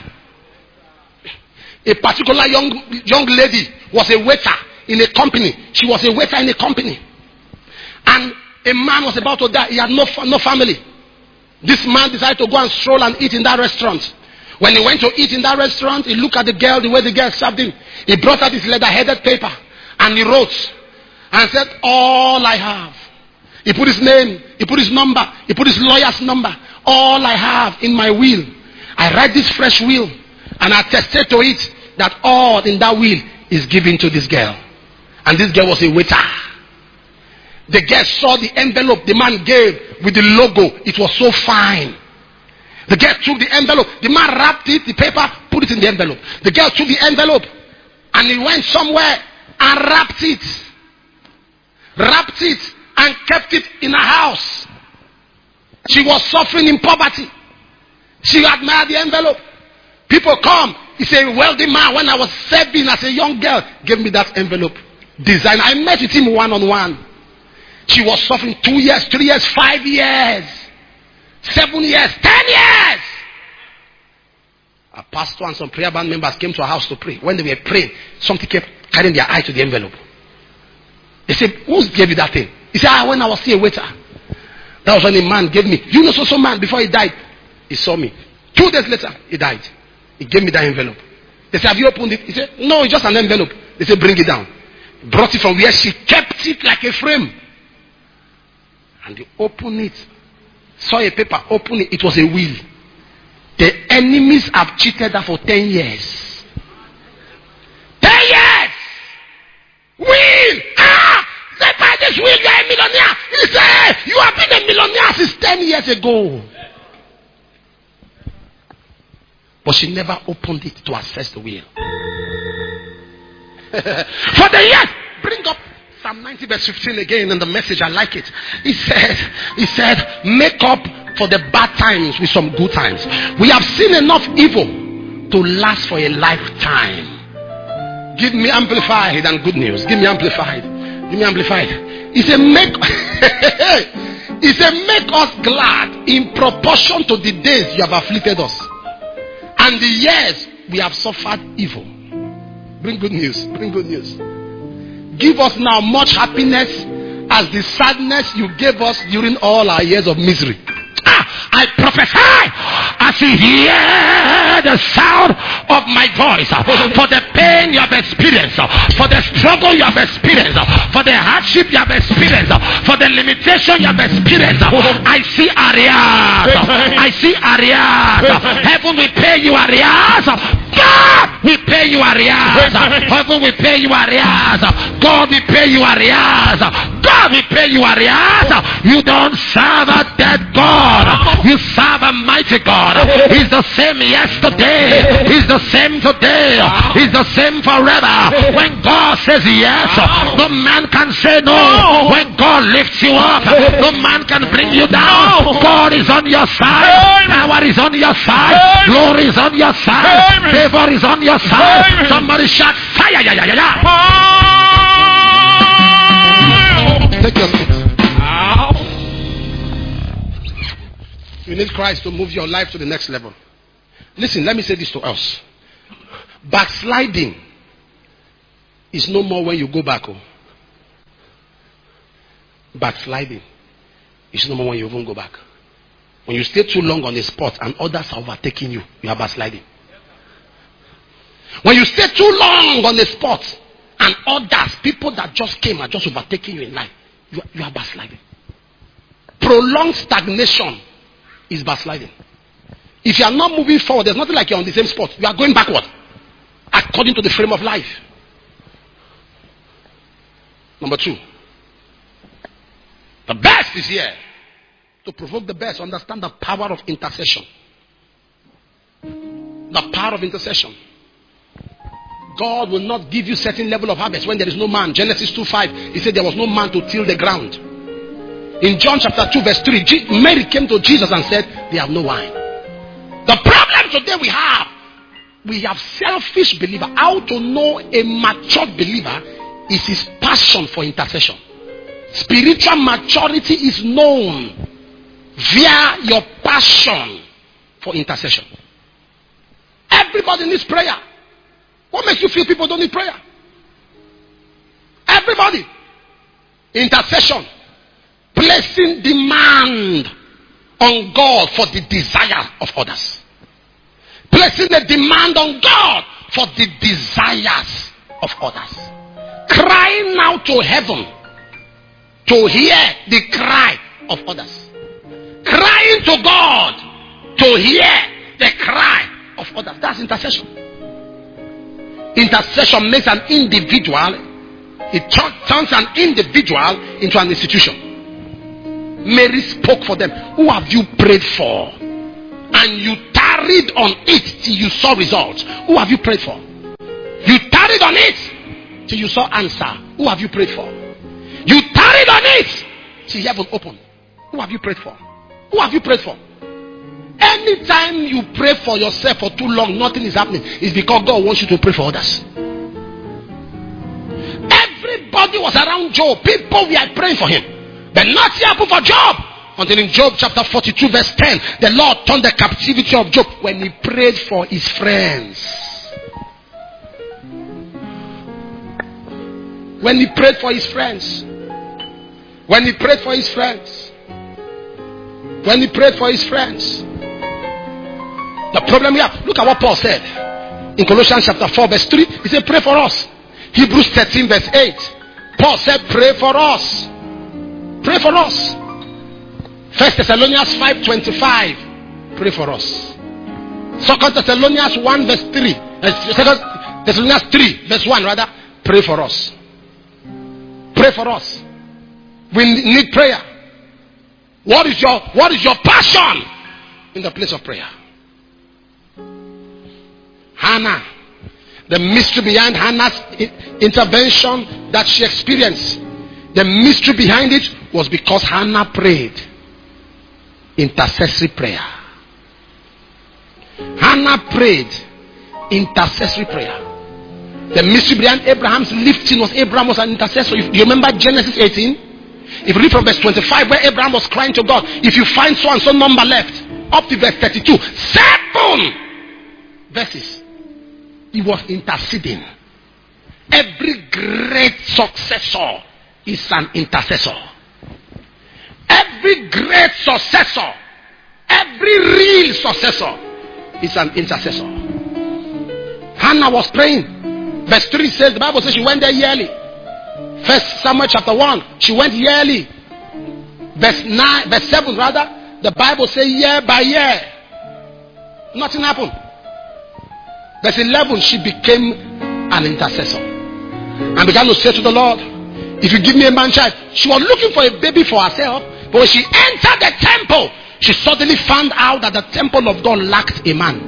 Speaker 8: A particular young young lady was a waiter in a company. She was a waiter in a company. And a man was about to die. He had no, no family. This man decided to go and stroll and eat in that restaurant. When he went to eat in that restaurant, he looked at the girl, the way the girl served him. He brought out his leather-headed paper and he wrote and said, all I have. He put his name, he put his number, he put his lawyer's number. All I have in my will, I write this fresh will and I attested to it that all in that will is given to this girl. And this girl was a waiter. The girl saw the envelope the man gave with the logo. It was so fine. The girl took the envelope. The man wrapped it, the paper, put it in the envelope. The girl took the envelope and he went somewhere and wrapped it. Wrapped it. And kept it in her house. She was suffering in poverty. She admired the envelope. People come. He said, a wealthy man, when I was serving as a young girl, gave me that envelope. Design. I met with him one on one. She was suffering two years, three years, five years, seven years, ten years. A pastor and some prayer band members came to our house to pray. When they were praying, something kept carrying their eye to the envelope. They said, who gave you that thing? He said, ah, when I was still a waiter. That was when a man gave me. You know, so some man, before he died, he saw me. Two days later, he died. He gave me that envelope. They said, have you opened it? He said, no, it's just an envelope. They said, bring it down. He brought it from where she kept it like a frame. And he opened it. Saw a paper, opened it. It was a will. The enemies have cheated her for ten years. Ten years! Will! Ah! Say, by this will, you are a millionaire. He said, you have been a millionaire since ten years ago. But she never opened it to access the will. For the years, bring up Psalm ninety verse fifteen again in the Message. I like it. He said, he said, make up for the bad times with some good times. We have seen enough evil to last for a lifetime. Give me amplified and good news. Give me amplified. Give me amplified. He said, make He said, make us glad in proportion to the days you have afflicted us, and the years we have suffered evil. Bring good news. Bring good news. Give us now much happiness as the sadness you gave us during all our years of misery. Ah, I prophesy as you hear the sound of my voice, for the pain you have experienced, for the struggle you have experienced, for the hardship you have experienced, for the limitation you have experienced. I see arrears. I see arrears. Heaven will pay you arrears. God will pay you arrears. Heaven will pay you arrears. God will pay you arrears. God will pay you arrears. You don't serve a dead God. You serve a mighty God. He's the same yesterday. He's the same today. He's the same forever. When God says yes, no man can say no. When God lifts you up, no man can bring you down. God is on your side. Power is on your side. Glory is on your side. Favor is on your side. Somebody shout fire. Yeah, yeah, yeah, yeah. Take your seat. You need Christ to move your life to the next level. Listen, let me say this to us. Backsliding is no more when you go back home. Backsliding is no more when you even go back. When you stay too long on a spot and others are overtaking you, you are backsliding. When you stay too long on a spot and others, people that just came, are just overtaking you in life, you, you are backsliding. Prolonged stagnation is backsliding. If you are not moving forward, there's nothing like you're on the same spot. You are going backward according to the frame of life. Number two, the best is here. To provoke the best, understand the power of intercession. The power of intercession. God will not give you certain level of harvest when there is no man. Genesis two five, he said there was no man to till the ground. In John chapter two verse three, Mary came to Jesus and said, they have no wine. The problem today we have, we have selfish believer. How to know a matured believer is his passion for intercession. Spiritual maturity is known via your passion for intercession. Everybody needs prayer. What makes you feel people don't need prayer? Everybody. Intercession. Placing demand on God for the desire of others. Placing a demand on God for the desires of others. Crying out to heaven to hear the cry of others. Crying to God to hear the cry of others. That's intercession. Intercession makes an individual, it turns an individual into an institution. Mary spoke for them. Who have you prayed for? And you tarried on it till you saw results. Who have you prayed for? You tarried on it till you saw answer. Who have you prayed for? You tarried on it till heaven opened. Who have you prayed for? Who have you prayed for? Anytime you pray for yourself for too long, nothing is happening. It's because God wants you to pray for others. Everybody was around Job. People were praying for him. But nothing happened for Job. Until in Job chapter forty-two verse ten, the Lord turned the captivity of Job when he prayed for his friends. When he prayed for his friends. When he prayed for his friends. When he prayed for his friends. The problem here, look at what Paul said in Colossians chapter four verse three. He said pray for us. Hebrews thirteen verse eight. Paul said pray for us. Pray for us. First Thessalonians five twenty-five. Pray for us. Second Thessalonians one verse three. Second Thessalonians three verse one rather. Pray for us. Pray for us. We need prayer. What is your what is your passion in the place of prayer? Hannah. The mystery behind Hannah's intervention that she experienced. The mystery behind it was because Hannah prayed. Intercessory prayer. Hannah prayed. Intercessory prayer. The mystery behind Abraham's lifting was Abraham was an intercessor. You remember Genesis eighteen? If you read from verse twenty-five where Abraham was crying to God, if you find so and so number left, up to verse thirty-two, seven verses, he was interceding. Every great successor is an intercessor. Every great successor, every real successor is an intercessor. Hannah was praying. Verse three says, the Bible says she went there yearly. First Samuel chapter one, she went yearly. Verse nine, verse seven rather, the Bible says year by year. Nothing happened. Verse eleven, she became an intercessor and began to say to the Lord, if you give me a man child. She was looking for a baby for herself, but when she entered the temple, she suddenly found out that the temple of God lacked a man.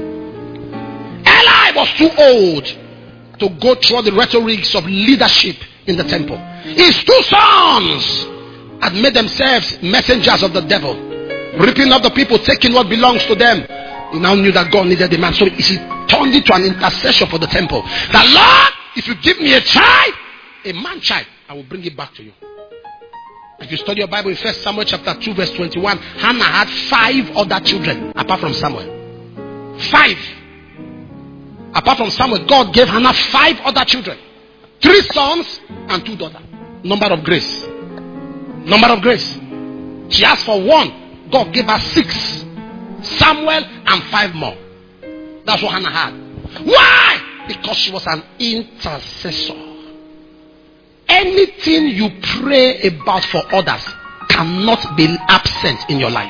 Speaker 8: Eli was too old to go through the rhetorics of leadership in the temple. His two sons had made themselves messengers of the devil, ripping up the people, taking what belongs to them. He now knew that God needed a man, so he turned it to an intercession for the temple. The Lord, if you give me a child, a man child, I will bring it back to you. If you study your Bible in First Samuel chapter two verse twenty-one, Hannah had five other children apart from Samuel. Five. Apart from Samuel, God gave Hannah five other children. Three sons and two daughters. Number of grace. Number of grace. She asked for one. God gave her six. Samuel and five more. That's what Hannah had. Why? Because she was an intercessor. Anything you pray about for others cannot be absent in your life.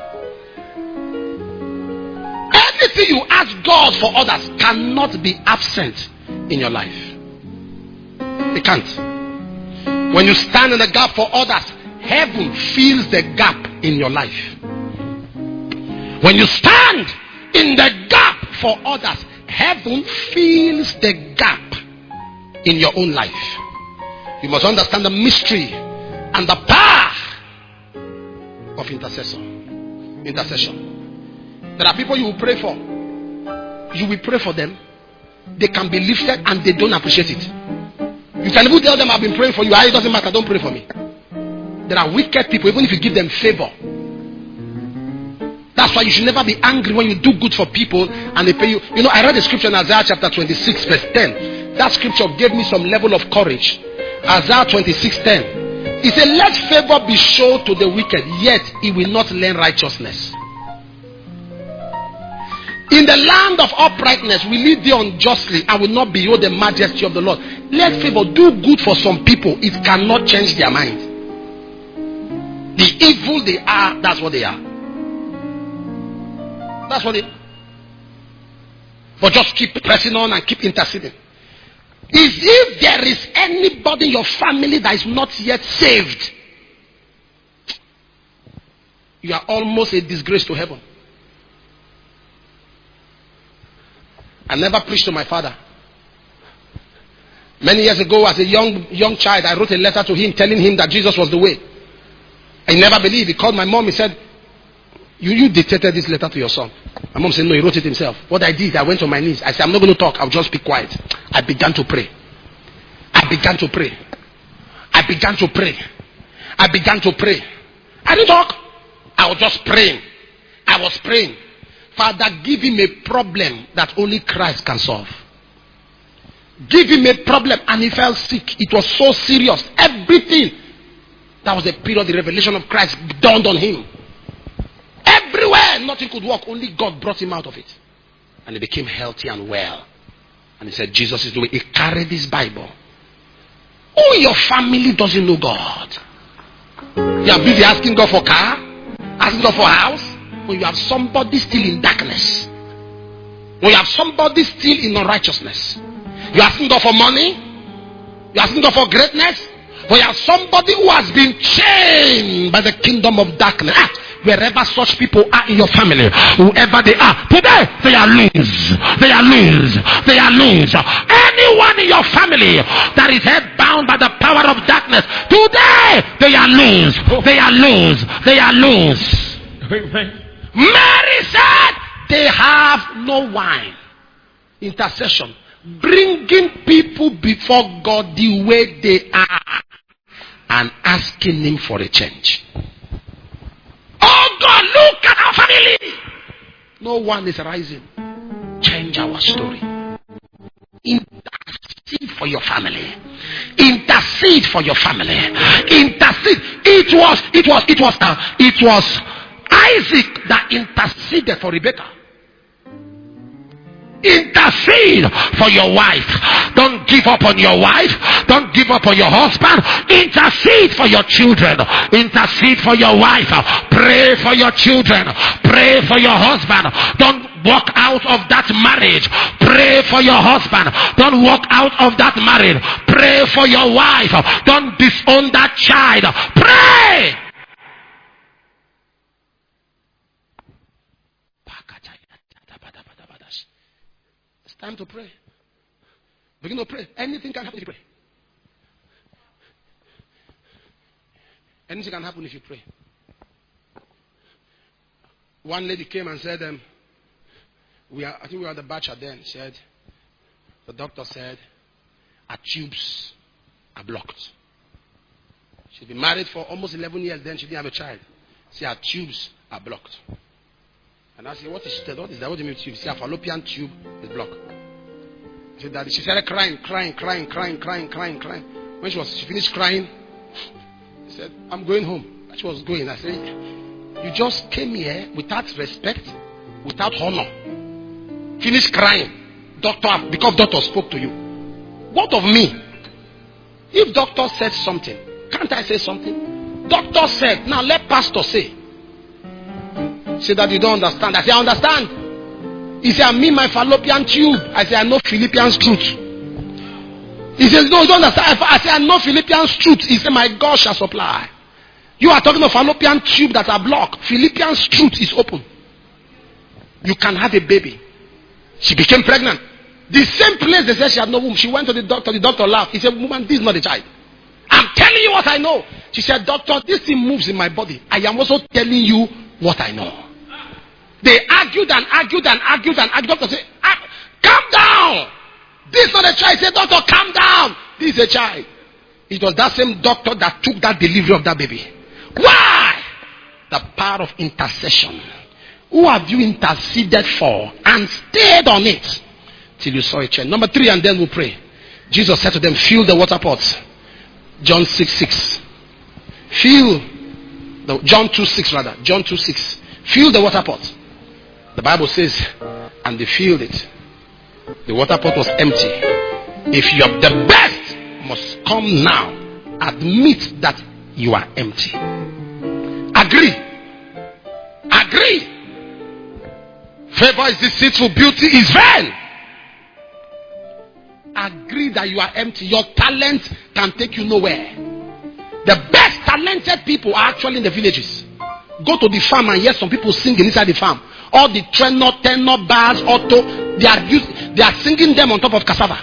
Speaker 8: Anything you ask God for others cannot be absent in your life. It can't. When you stand in the gap for others, heaven fills the gap in your life. When you stand in the gap for others, heaven fills the gap in your own life. You must understand the mystery and the power of intercession. Intercession. There are people you will pray for. You will pray for them. They can be lifted and they don't appreciate it. You can even tell them, I've been praying for you. It doesn't matter, don't pray for me. There are wicked people, even if you give them favor. That's why you should never be angry when you do good for people and they pay you. You know, I read the scripture in Isaiah chapter twenty-six verse ten. That scripture gave me some level of courage. Isaiah twenty-six ten. He said, let favor be shown to the wicked, yet he will not learn righteousness. In the land of uprightness, we live there unjustly and will not behold the majesty of the Lord. Let favor do good for some people. It cannot change their mind. The evil they are, that's what they are. That's what they are. But just keep pressing on and keep interceding. Is if there is anybody in your family that is not yet saved, you are almost a disgrace to heaven. I never preached to my father. Many years ago, as a young young child, I wrote a letter to him telling him that Jesus was the way. I never believed. He called my mom. He said, you, you dictated this letter to your son. My mom said, no, he wrote it himself. What I did, I went on my knees. I said, I'm not going to talk. I'll just be quiet. I began to pray. I began to pray. I began to pray. I began to pray. I didn't talk. I was just praying. I was praying. Father, give him a problem that only Christ can solve. Give him a problem. And he fell sick. It was so serious. Everything. That was the period the revelation of Christ dawned on him. Everywhere, nothing could work. Only God brought him out of it. And he became healthy and well. And he said, Jesus is the way. He carried this Bible. Who in your family doesn't know God? You are busy asking God for car, asking God for house. When you have somebody still in darkness, when you have somebody still in unrighteousness, you are asking God for money, you are asking God for greatness. When you have somebody who has been chained by the kingdom of darkness, ah, wherever such people are in your family, whoever they are, today they are loose, they are loose, they are loose. Anyone in your family that is head bound by the power of darkness, today they are loose, they are loose, they are loose. Mary said they have no wine. Intercession. Bringing people before God the way they are. and asking him for a change. Oh God, look at our family. No one is rising. Change our story. Intercede for your family. Intercede for your family. Intercede. It was, it was, it was, uh, it was Isaac that interceded for Rebekah. Intercede for your wife. Don't give up on your wife. Don't give up on your husband. Intercede for your children. Intercede for your wife. Pray for your children. Pray for your husband. Don't walk out of that marriage. Pray for your husband. Don't walk out of that marriage. Pray for your wife. Don't disown that child. Pray. Time to pray. Begin to pray. Anything can happen if you pray. Anything can happen if you pray. One lady came and said, um, we are, I think we were at the Bachelor then. Said, the doctor said, her tubes are blocked. She'd been married for almost eleven years then. She didn't have a child. See, her tubes are blocked. And I said, what is that? What is that? What do you mean tube? See, her fallopian tube is blocked. She said, Daddy, she started crying, crying, crying, crying, crying, crying, crying. When she was, she finished crying, she said, I'm going home. She was going. I said, you just came here without respect, without honor. Finished crying. Doctor, because doctor spoke to you. What of me? If doctor said something, can't I say something? Doctor said, now let pastor say. Say that you don't understand. I say, I understand. He said, I mean my fallopian tube. I say, I know Philippians truth. He says, no, you don't understand. I say, I know Philippians truth. He said, my God shall supply. You are talking of fallopian tube that are blocked. Philippians truth is open. You can have a baby. She became pregnant. The same place they said she had no womb. She went to the doctor. The doctor laughed. He said, woman, this is not a child. I'm telling you what I know. She said, doctor, this thing moves in my body. I am also telling you what I know. They argued and argued and argued and argued. Doctor said, ah, calm down. This is not a child. He said, doctor, calm down. This is a child. It was that same doctor that took that delivery of that baby. Why? The power of intercession. Who have you interceded for and stayed on it till you saw a change? Number three, and then we'll pray. Jesus said to them, fill the water pots. John six six. Fill the John two six rather. John two six. Fill the water pot. The Bible says, and they filled it. The water pot was empty. If you are the best, must come now. Admit that you are empty. Agree. Agree. Favor is deceitful, beauty is vain. Agree that you are empty. Your talent can take you nowhere. The best talented people are actually in the villages. Go to the farm and hear some people singing inside the farm. All the tenor, tenor, bass, auto, they are used, they are singing them on top of cassava.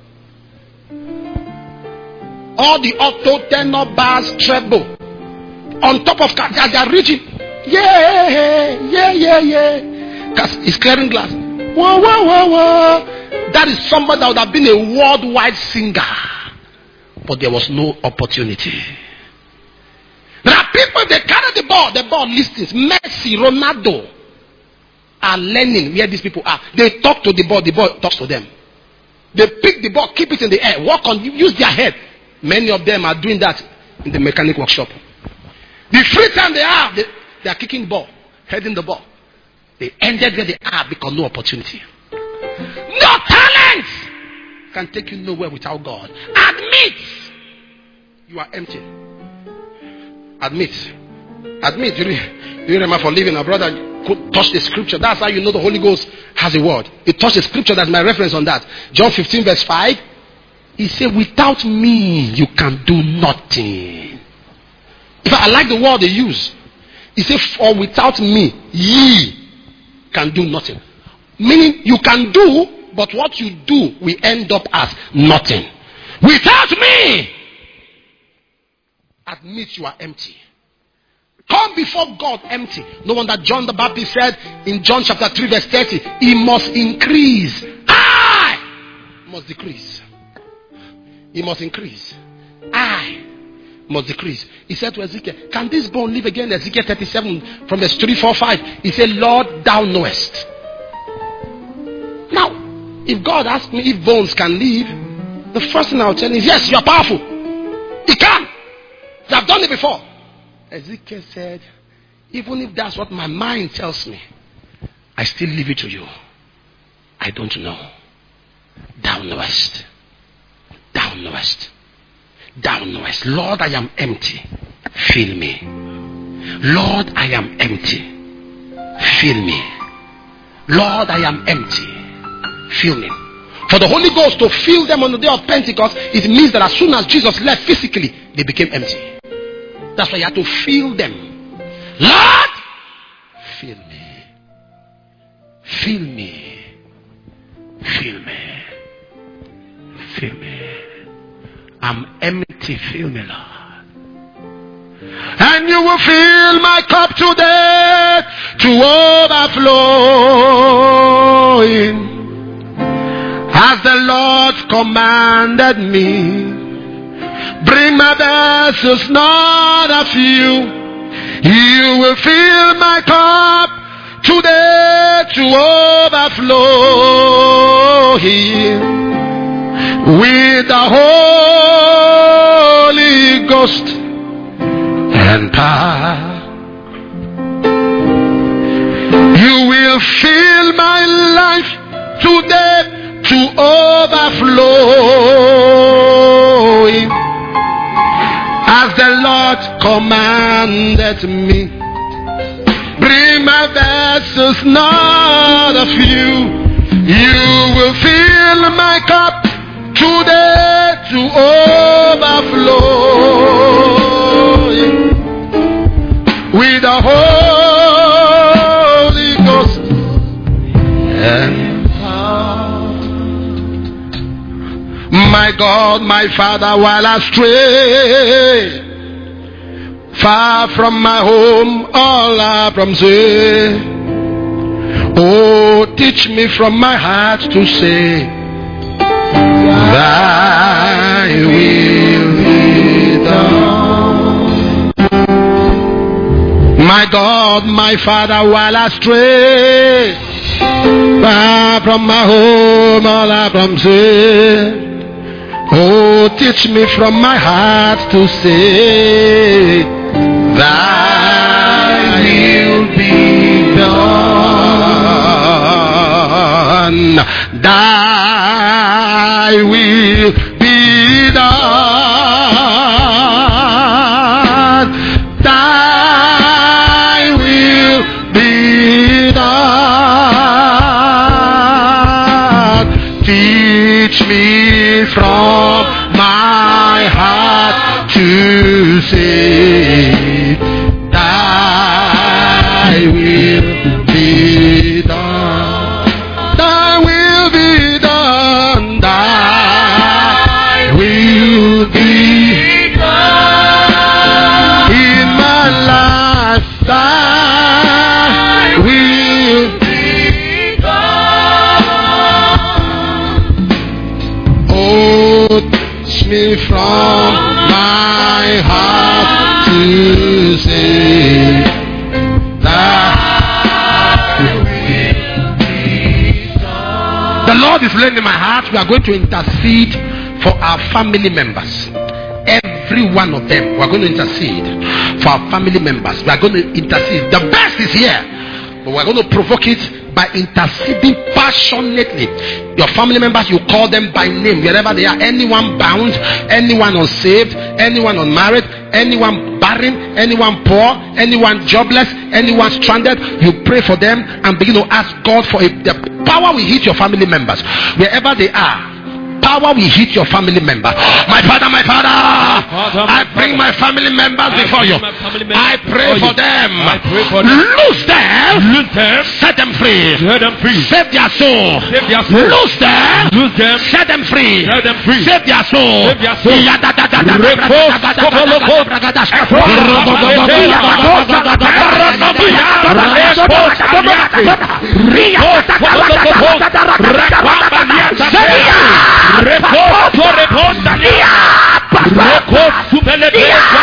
Speaker 8: All the auto, tenor, bass, treble on top of cassava, they are reaching. Yeah, yeah, yeah, yeah. It's clearing glass. Whoa, whoa, whoa, whoa. That is somebody that would have been a worldwide singer, but there was no opportunity. There are people, they carry the ball, the ball listens. Messi, Ronaldo are learning where these people are. They talk to the ball, the ball talks to them. They pick the ball, keep it in the air, walk on, use their head. Many of them are doing that in the mechanic workshop. The free time they have, they, they are kicking the ball, heading the ball. They ended where they are because no opportunity. No talent can take you nowhere without God. Admit you are empty. Admit. Admit. You, you remember for living, a brother could touch the scripture. That's how you know the Holy Ghost has a word. He touched the scripture. That's my reference on that. John fifteen verse five. He said, without me, you can do nothing. If I like the word they use, he said, for without me, ye can do nothing. Meaning you can do, but what you do will end up as nothing. Without me, admit you are empty. Come before God empty. No wonder John the Baptist said in John chapter three verse thirty, he must increase. I must decrease. He must increase. I must decrease. He said to Ezekiel, can this bone live again? Ezekiel thirty-seven from verse three, four, five. He said, Lord, thou knowest. Now, if God asks me if bones can live, the first thing I'll tell him is, yes, you are powerful. He can. You have done it before. Ezekiel said, even if that's what my mind tells me, I still leave it to you. I don't know. Thou knowest. Thou knowest. Thou knowest. Lord, I am empty. Fill me. Lord, I am empty. Fill me. Lord, I am empty. Fill me. For the Holy Ghost to fill them on the day of Pentecost, it means that as soon as Jesus left physically, they became empty. That's why you had to fill them. Lord, fill me. Fill me. Fill me. Fill me. I'm empty. Fill me, Lord. And you will fill my cup today to overflowing, as the Lord commanded me. Bring my vessels, not a few. You will fill my cup today to overflowing with the Holy Ghost and power. You will fill my life today to overflowing, as the Lord commanded me. Bring my vessels, not a few. You will fill my cup today to overflowing with the Holy Ghost and power. My God, my Father, while I stray far from my home, all I from say, oh, teach me from my heart to say, Thy will be done. My God, my Father, while I stray far from my home, all I from say, oh, teach me from my heart to say, Thy will be done. Thy will be done. Thy will be done. Teach me from my heart to say, Thy will be done. Thy will be done. Thy will be done in my life. Thy will be done. Oh, teach me from my heart to say, the Lord is laying in my heart. We are going to intercede for our family members. Every one of them. We are going to intercede for our family members. We are going to intercede. The best is here. But we are going to provoke it by interceding passionately. Your family members, you call them by name wherever they are. Anyone bound, anyone unsaved, anyone unmarried, anyone barren, anyone poor, anyone jobless, anyone stranded. You pray for them and begin to ask God for a, the power will hit your family members wherever they are. Power will hit your family member. My Father, my Father, I bring my family members before you. I pray for them. Loose them. Set them free. Save their soul. Loose them. Set them free. Save their soul. Reposo, reposa, reposo,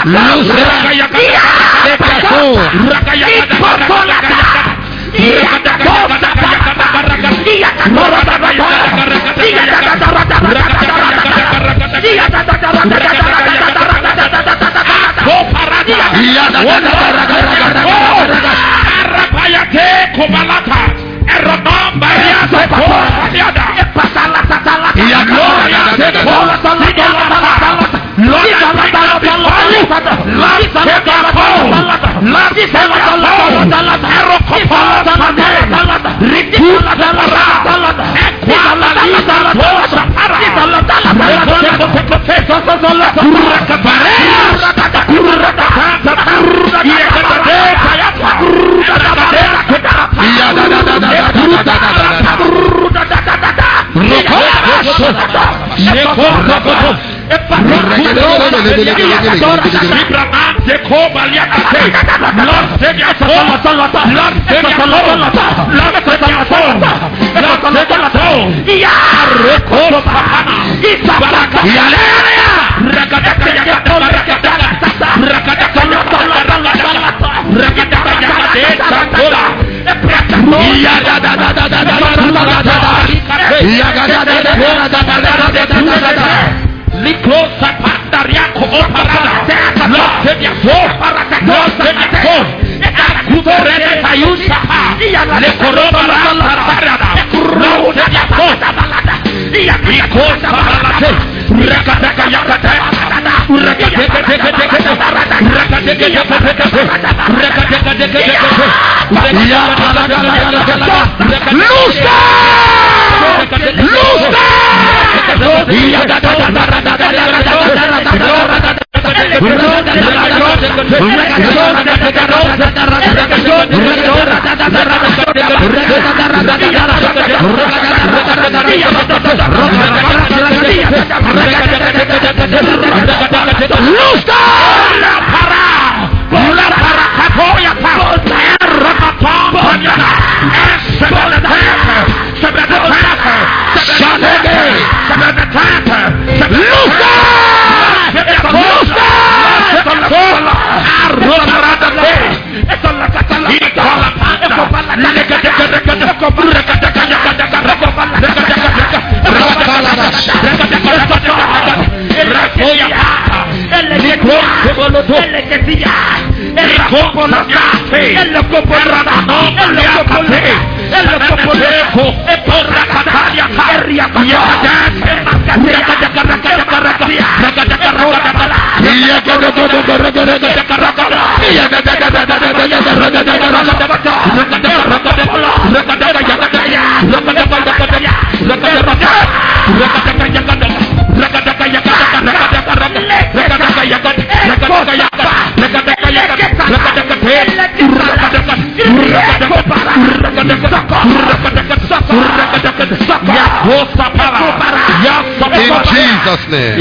Speaker 8: In Jesus' name.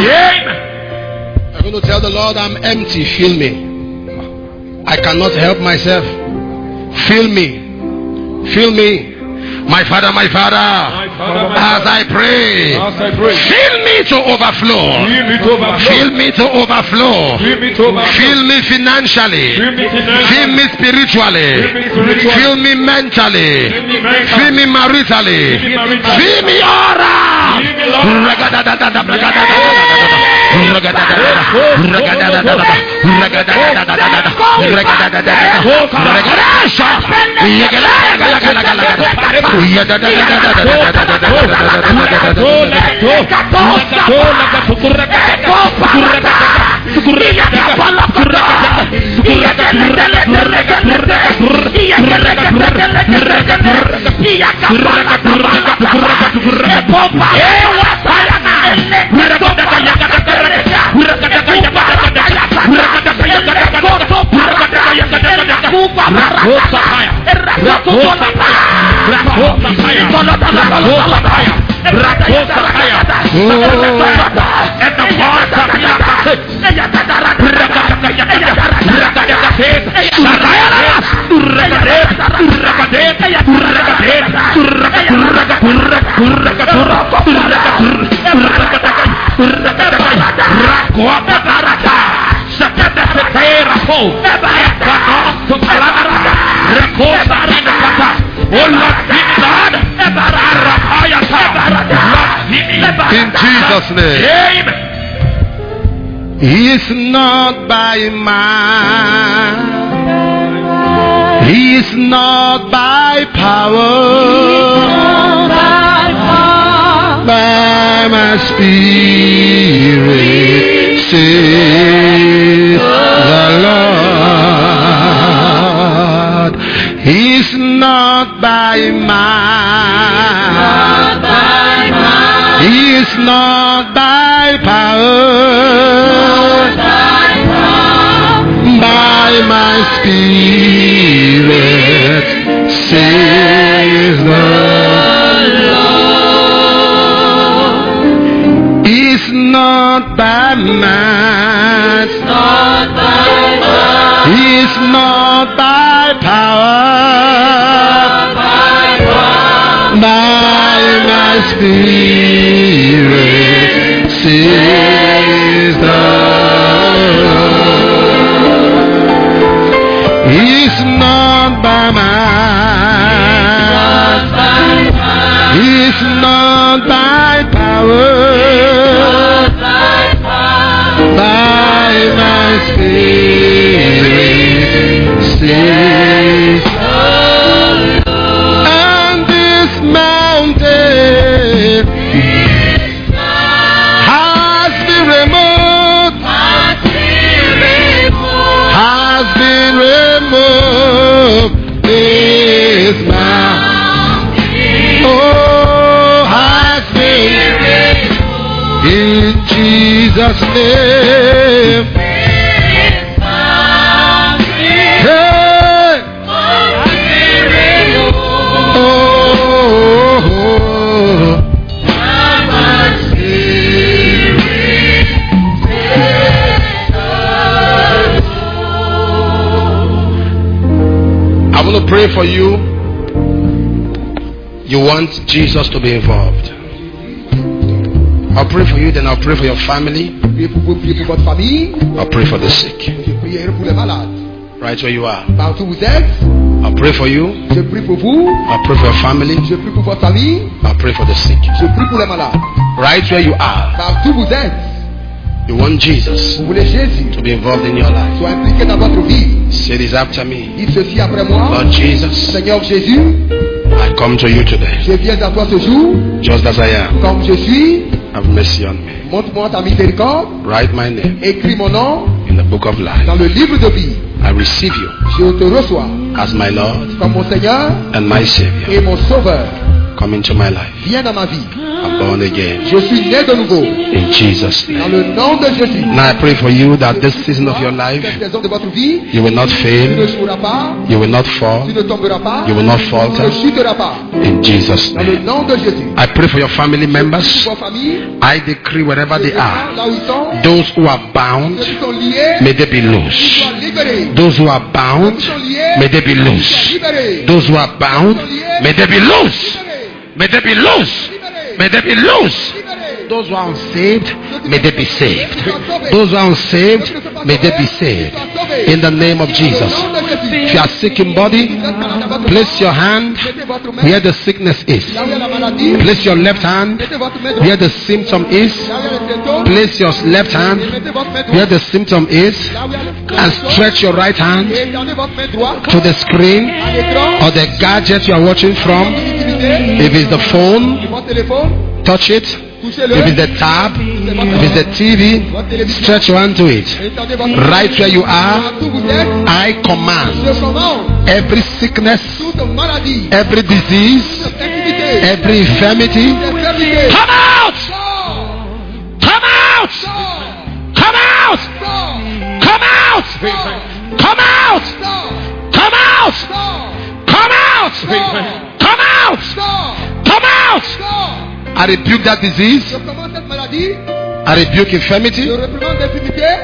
Speaker 8: I'm going to tell the Lord, I'm empty. Fill me. I cannot help myself. Fill me. Fill me. My Father, my Father, my Father my as, I pray, as I pray, fill me to overflow. Fill me to overflow. Fill me to overflow. Fill me, to overflow. Fill me financially. Fill me, financially. Fill me spiritually. Fill me, spiritually. Fill me mentally. Fill me, mentally. Fill me maritally. Fill me aura.
Speaker 3: Reko. Ekano Sopalamara. Reko Saranakata. Oh Lord, give me that.
Speaker 8: In Jesus' name.
Speaker 3: Amen.
Speaker 8: He is not by might. He is not by power. By my spirit, says the Lord. He is not by might. He is not by power. By my spirit, says the Lord. He is not by might. He is not by power. By my spirit, says the Lord. He is not by might. He is not by power. By my spirit, says the Lord. And this mountain has been removed. Has been removed. This mountain, oh, has been removed. In Jesus' name. Hey. Oh, oh, oh. I want to pray for you. You want Jesus to be involved. I'll pray for you, then I'll pray for your family.
Speaker 5: Priez pour vous, priez pour votre famille.
Speaker 8: I'll pray for the sick.
Speaker 5: Je prierai pour les malades.
Speaker 8: Right where you are.
Speaker 5: Partout où vous êtes,
Speaker 8: I'll pray for you.
Speaker 5: je prie pour vous.
Speaker 8: I'll pray for your family.
Speaker 5: Je prie pour votre famille.
Speaker 8: I'll pray for the sick.
Speaker 5: Je prie pour les malades.
Speaker 8: Right where you are.
Speaker 5: Partout où vous êtes,
Speaker 8: You want Jesus
Speaker 5: vous voulez Jésus
Speaker 8: to be involved in your life.
Speaker 5: soit impliqué dans votre vie.
Speaker 8: Say this after me.
Speaker 5: Dites ceci après moi.
Speaker 8: Lord Jesus,
Speaker 5: Seigneur Jésus,
Speaker 8: I come to you today.
Speaker 5: je viens à toi ce jour,
Speaker 8: Just as I am.
Speaker 5: comme je suis.
Speaker 8: Have mercy on me.
Speaker 5: Montre-moi ta miséricorde.
Speaker 8: Write my name
Speaker 5: Écris mon nom
Speaker 8: in the book of life.
Speaker 5: dans le livre de vie.
Speaker 8: I receive you
Speaker 5: Je te reçois
Speaker 8: as my Lord
Speaker 5: comme mon Seigneur
Speaker 8: and my
Speaker 5: et
Speaker 8: Savior.
Speaker 5: mon Sauveur.
Speaker 8: Come into my life.
Speaker 5: Viens dans ma vie.
Speaker 8: I'm born again.
Speaker 5: Je suis né de nouveau.
Speaker 8: In Jesus'
Speaker 5: Dans
Speaker 8: name.
Speaker 5: le nom de Jésus.
Speaker 8: Now I pray for you that this season of your life,
Speaker 5: Cette saison de votre vie,
Speaker 8: you will not
Speaker 5: tu ne
Speaker 8: fail,
Speaker 5: joueras pas,
Speaker 8: you will not fall,
Speaker 5: tu ne tomberas pas,
Speaker 8: you will not
Speaker 5: tu ne
Speaker 8: falter.
Speaker 5: chuteras pas.
Speaker 8: In Jesus'
Speaker 5: Dans le
Speaker 8: name.
Speaker 5: nom de Jésus.
Speaker 8: I pray for your family members.
Speaker 5: Pour vos familles,
Speaker 8: I decree wherever they are,
Speaker 5: là où ils sont,
Speaker 8: those who are bound,
Speaker 5: ceux qui sont liés,
Speaker 8: may they be
Speaker 5: ils
Speaker 8: loose.
Speaker 5: soient libérés.
Speaker 8: Those who are bound,
Speaker 5: Ceux qui sont liés,
Speaker 8: may they be
Speaker 5: ils soient
Speaker 8: loose.
Speaker 5: libérés.
Speaker 8: Those who are bound, may they be loose. May they be loose. May they be loose. Those who are unsaved, may they be saved. Those who are unsaved, may they be saved. In the name of Jesus. If you are sick in body, place your hand where the sickness is. Place your left hand where the symptom is. Place your left hand where the symptom is. And stretch your right hand to the screen or the gadget you are watching from. If it's the phone, touch it. If it's the tab, if it's the T V, stretch your hand to it. Right where you are, I command every sickness, every disease, every infirmity, come out! Come out! Come out! Come out! Come out! Come out! Come out! Come out! Come out! I rebuke that disease. I rebuke infirmity. I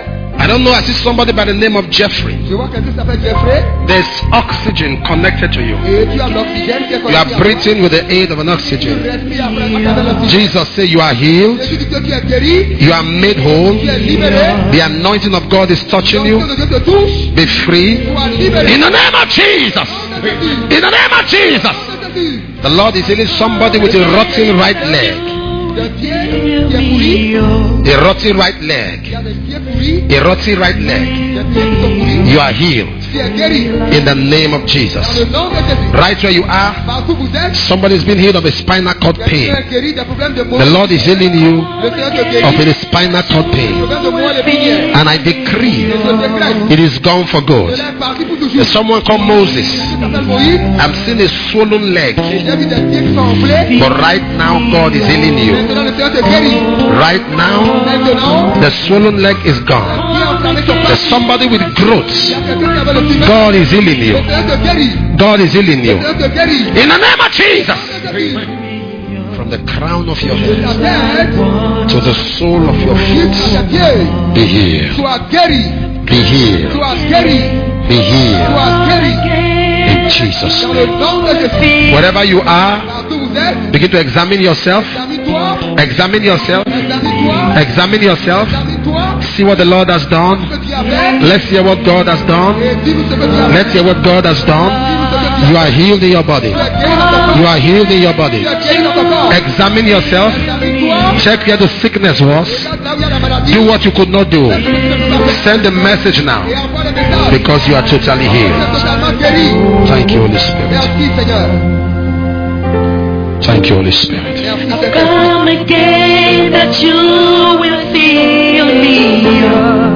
Speaker 8: I don't know. I see somebody by the name of Jeffrey.
Speaker 5: Je vois quelqu'un qui s'appelle Jeffrey.
Speaker 8: There's oxygen connected to you.
Speaker 5: Et tu as l'oxygène qui est
Speaker 8: You are
Speaker 5: connecté à toi.
Speaker 8: breathing with the aid of an
Speaker 5: Tu
Speaker 8: oxygen.
Speaker 5: respires après avec l'oxygène.
Speaker 8: Jesus said, you are healed.
Speaker 5: Jésus dit que tu es guéri.
Speaker 8: You are made whole.
Speaker 5: Tu es libéré.
Speaker 8: The anointing of God is touching you.
Speaker 5: L'onction de Dieu te touche.
Speaker 8: Be free.
Speaker 5: Tu es libéré.
Speaker 8: In the name of Jesus. In the name of Jesus. The Lord is healing somebody with a rotten right leg.
Speaker 5: Le pied qui est pourri.
Speaker 8: A rotten right leg.
Speaker 5: Il y a des pieds pourris.
Speaker 8: A rotten right leg.
Speaker 5: Des pieds qui sont pourris.
Speaker 8: You are healed.
Speaker 5: Tu es guéri.
Speaker 8: In the name of
Speaker 5: Dans
Speaker 8: Jesus.
Speaker 5: le nom de Jésus.
Speaker 8: Right where you are,
Speaker 5: Partout où vous êtes.
Speaker 8: somebody's been healed of a spinal cord
Speaker 5: Quelqu'un
Speaker 8: pain.
Speaker 5: est guéri des problèmes de mots.
Speaker 8: The Lord is healing you
Speaker 5: Le Seigneur te guérit.
Speaker 8: of a spinal cord
Speaker 5: Des
Speaker 8: pain.
Speaker 5: problèmes de mots et binières.
Speaker 8: And I decree
Speaker 5: Je décrète.
Speaker 8: it is gone for good.
Speaker 5: Cela est parti pour toujours.
Speaker 8: There's someone called Moses.
Speaker 5: Qui s'appelle Moïse.
Speaker 8: I'm seeing a swollen leg.
Speaker 5: Et j'ai vu des pieds qui sont enflés.
Speaker 8: But right now, God is healing you.
Speaker 5: Maintenant, le Seigneur te guérit.
Speaker 8: Right now,
Speaker 5: Maintenant,
Speaker 8: the swollen leg is
Speaker 5: les
Speaker 8: gone.
Speaker 5: pieds enflammés sont
Speaker 8: There's
Speaker 5: partis.
Speaker 8: somebody with
Speaker 5: Il y
Speaker 8: growths.
Speaker 5: a quelqu'un qui avait le fumée.
Speaker 8: God is healing
Speaker 5: Le
Speaker 8: you.
Speaker 5: Seigneur te guérit.
Speaker 8: God is healing
Speaker 5: Le
Speaker 8: you.
Speaker 5: Seigneur te guérit.
Speaker 8: In the name of Jesus.
Speaker 5: Jésus.
Speaker 8: From the crown of your
Speaker 5: De
Speaker 8: head
Speaker 5: ta tête
Speaker 8: to the sole of your feet.
Speaker 5: jusqu'à tes pieds.
Speaker 8: Be healed.
Speaker 5: Sois guéri.
Speaker 8: Be healed.
Speaker 5: Sois guéri.
Speaker 8: Be healed.
Speaker 5: Sois guéri.
Speaker 8: In Jesus'
Speaker 5: Dans
Speaker 8: name.
Speaker 5: le nom de Jésus.
Speaker 8: Wherever you are,
Speaker 5: Partout où vous êtes.
Speaker 8: begin to examine yourself.
Speaker 5: Examine-toi.
Speaker 8: Examine yourself.
Speaker 5: Examine-toi.
Speaker 8: Examine yourself.
Speaker 5: Examine-toi.
Speaker 8: See what the Lord has done.
Speaker 5: Ce que tu as fait.
Speaker 8: Let's hear what God has done.
Speaker 5: Et dis-nous ce que tu as fait.
Speaker 8: Let's hear what God has done.
Speaker 5: Dis-nous ce que tu as
Speaker 8: You
Speaker 5: fait.
Speaker 8: are healed in your body.
Speaker 5: Tu es guéri dans ton corps.
Speaker 8: You are healed in your body.
Speaker 5: Tu es guéri dans ton corps.
Speaker 8: Examine yourself.
Speaker 5: Examine-toi.
Speaker 8: Check where the sickness was.
Speaker 5: Regarde là où il y a la maladie.
Speaker 8: Do what you could not do.
Speaker 5: Fais ce que tu peux pas faire.
Speaker 8: Send a message now
Speaker 5: Et envoie le message.
Speaker 8: because you are totally
Speaker 5: Tu es
Speaker 8: healed.
Speaker 5: totalement guéri.
Speaker 8: Thank you, Holy Spirit.
Speaker 5: Merci Seigneur.
Speaker 8: Thank you, Holy Spirit.
Speaker 5: Merci Seigneur.
Speaker 2: Come again that you will fill me up.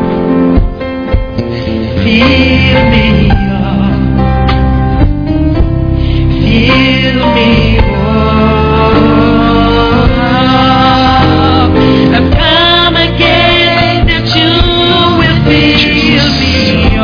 Speaker 2: Fill me up. Fill me up. Come again that you will fill me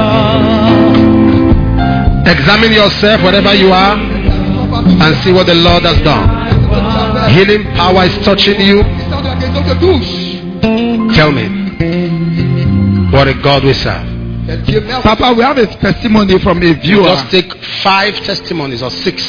Speaker 2: up.
Speaker 8: Examine yourself wherever you are and see what the Lord has done. Healing power is touching you.
Speaker 5: L'histoire de la guérison te touche.
Speaker 8: Tell me, what a God we serve.
Speaker 5: Quel Dieu merveilleux.
Speaker 3: Papa, we have a testimony from a
Speaker 8: You
Speaker 3: viewer.
Speaker 8: just take five testimonies or six.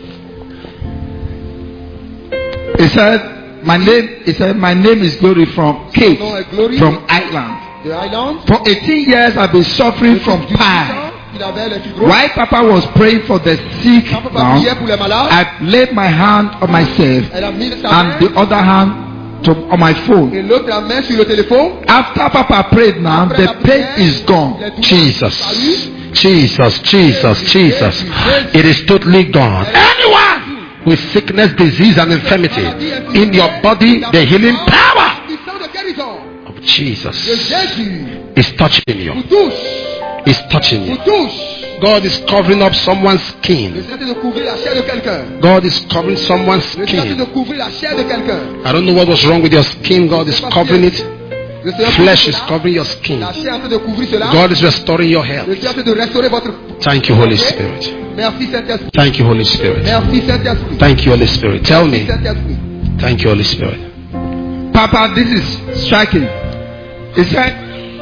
Speaker 3: He said, my name, he said, my name is Glory from Kate,
Speaker 5: Son nom est Glory
Speaker 3: from Ireland.
Speaker 5: de Highland.
Speaker 3: For eighteen years, I've been suffering from
Speaker 5: Depuis
Speaker 3: pie.
Speaker 5: dix-huit ans, il avait les fibroses.
Speaker 3: While Papa was praying for the sick,
Speaker 5: Quand papa
Speaker 3: now,
Speaker 5: priait pour les malades,
Speaker 3: I laid my hand on myself
Speaker 5: elle a mis sa
Speaker 3: and
Speaker 5: main
Speaker 3: the other hand to, on my phone.
Speaker 5: et l'autre la main sur le téléphone.
Speaker 3: After Papa prayed now,
Speaker 5: Après
Speaker 3: the
Speaker 5: la
Speaker 3: pain
Speaker 5: prière,
Speaker 3: is gone.
Speaker 5: les douleurs
Speaker 8: Jesus.
Speaker 5: sont disparues.
Speaker 8: Jesus, Jesus, Jesus. It is totally gone. Anyone with sickness, disease, and infirmity in your body, the healing power
Speaker 5: Puissant de guérison
Speaker 8: of
Speaker 5: de
Speaker 8: Jesus
Speaker 5: Jésus
Speaker 8: is touching
Speaker 5: vous
Speaker 8: you.
Speaker 5: touche.
Speaker 8: Is touching
Speaker 5: Vous
Speaker 8: you.
Speaker 5: touche.
Speaker 8: God is covering up someone's
Speaker 5: Le
Speaker 8: skin.
Speaker 5: Seigneur de couvrir la chair de quelqu'un.
Speaker 8: God is covering someone's
Speaker 5: Le Seigneur de
Speaker 8: skin.
Speaker 5: couvrir la chair de quelqu'un.
Speaker 8: I don't know what was wrong with your skin. God is covering it.
Speaker 5: Le Seigneur
Speaker 8: Flesh
Speaker 5: couvre
Speaker 8: is
Speaker 5: cela.
Speaker 8: covering your skin.
Speaker 5: La chair est en train de couvrir cela.
Speaker 8: God is restoring your health.
Speaker 5: Le Seigneur est en train de restaurer votre.
Speaker 8: Thank you, Holy Spirit.
Speaker 5: Merci Saint-Esprit.
Speaker 8: Thank you, Holy Spirit.
Speaker 5: Merci Saint-Esprit.
Speaker 8: Thank you, Holy Spirit. Tell
Speaker 5: Merci
Speaker 8: me.
Speaker 5: Saint-Esprit.
Speaker 8: Thank you, Holy Spirit.
Speaker 3: Papa, this is striking. He said,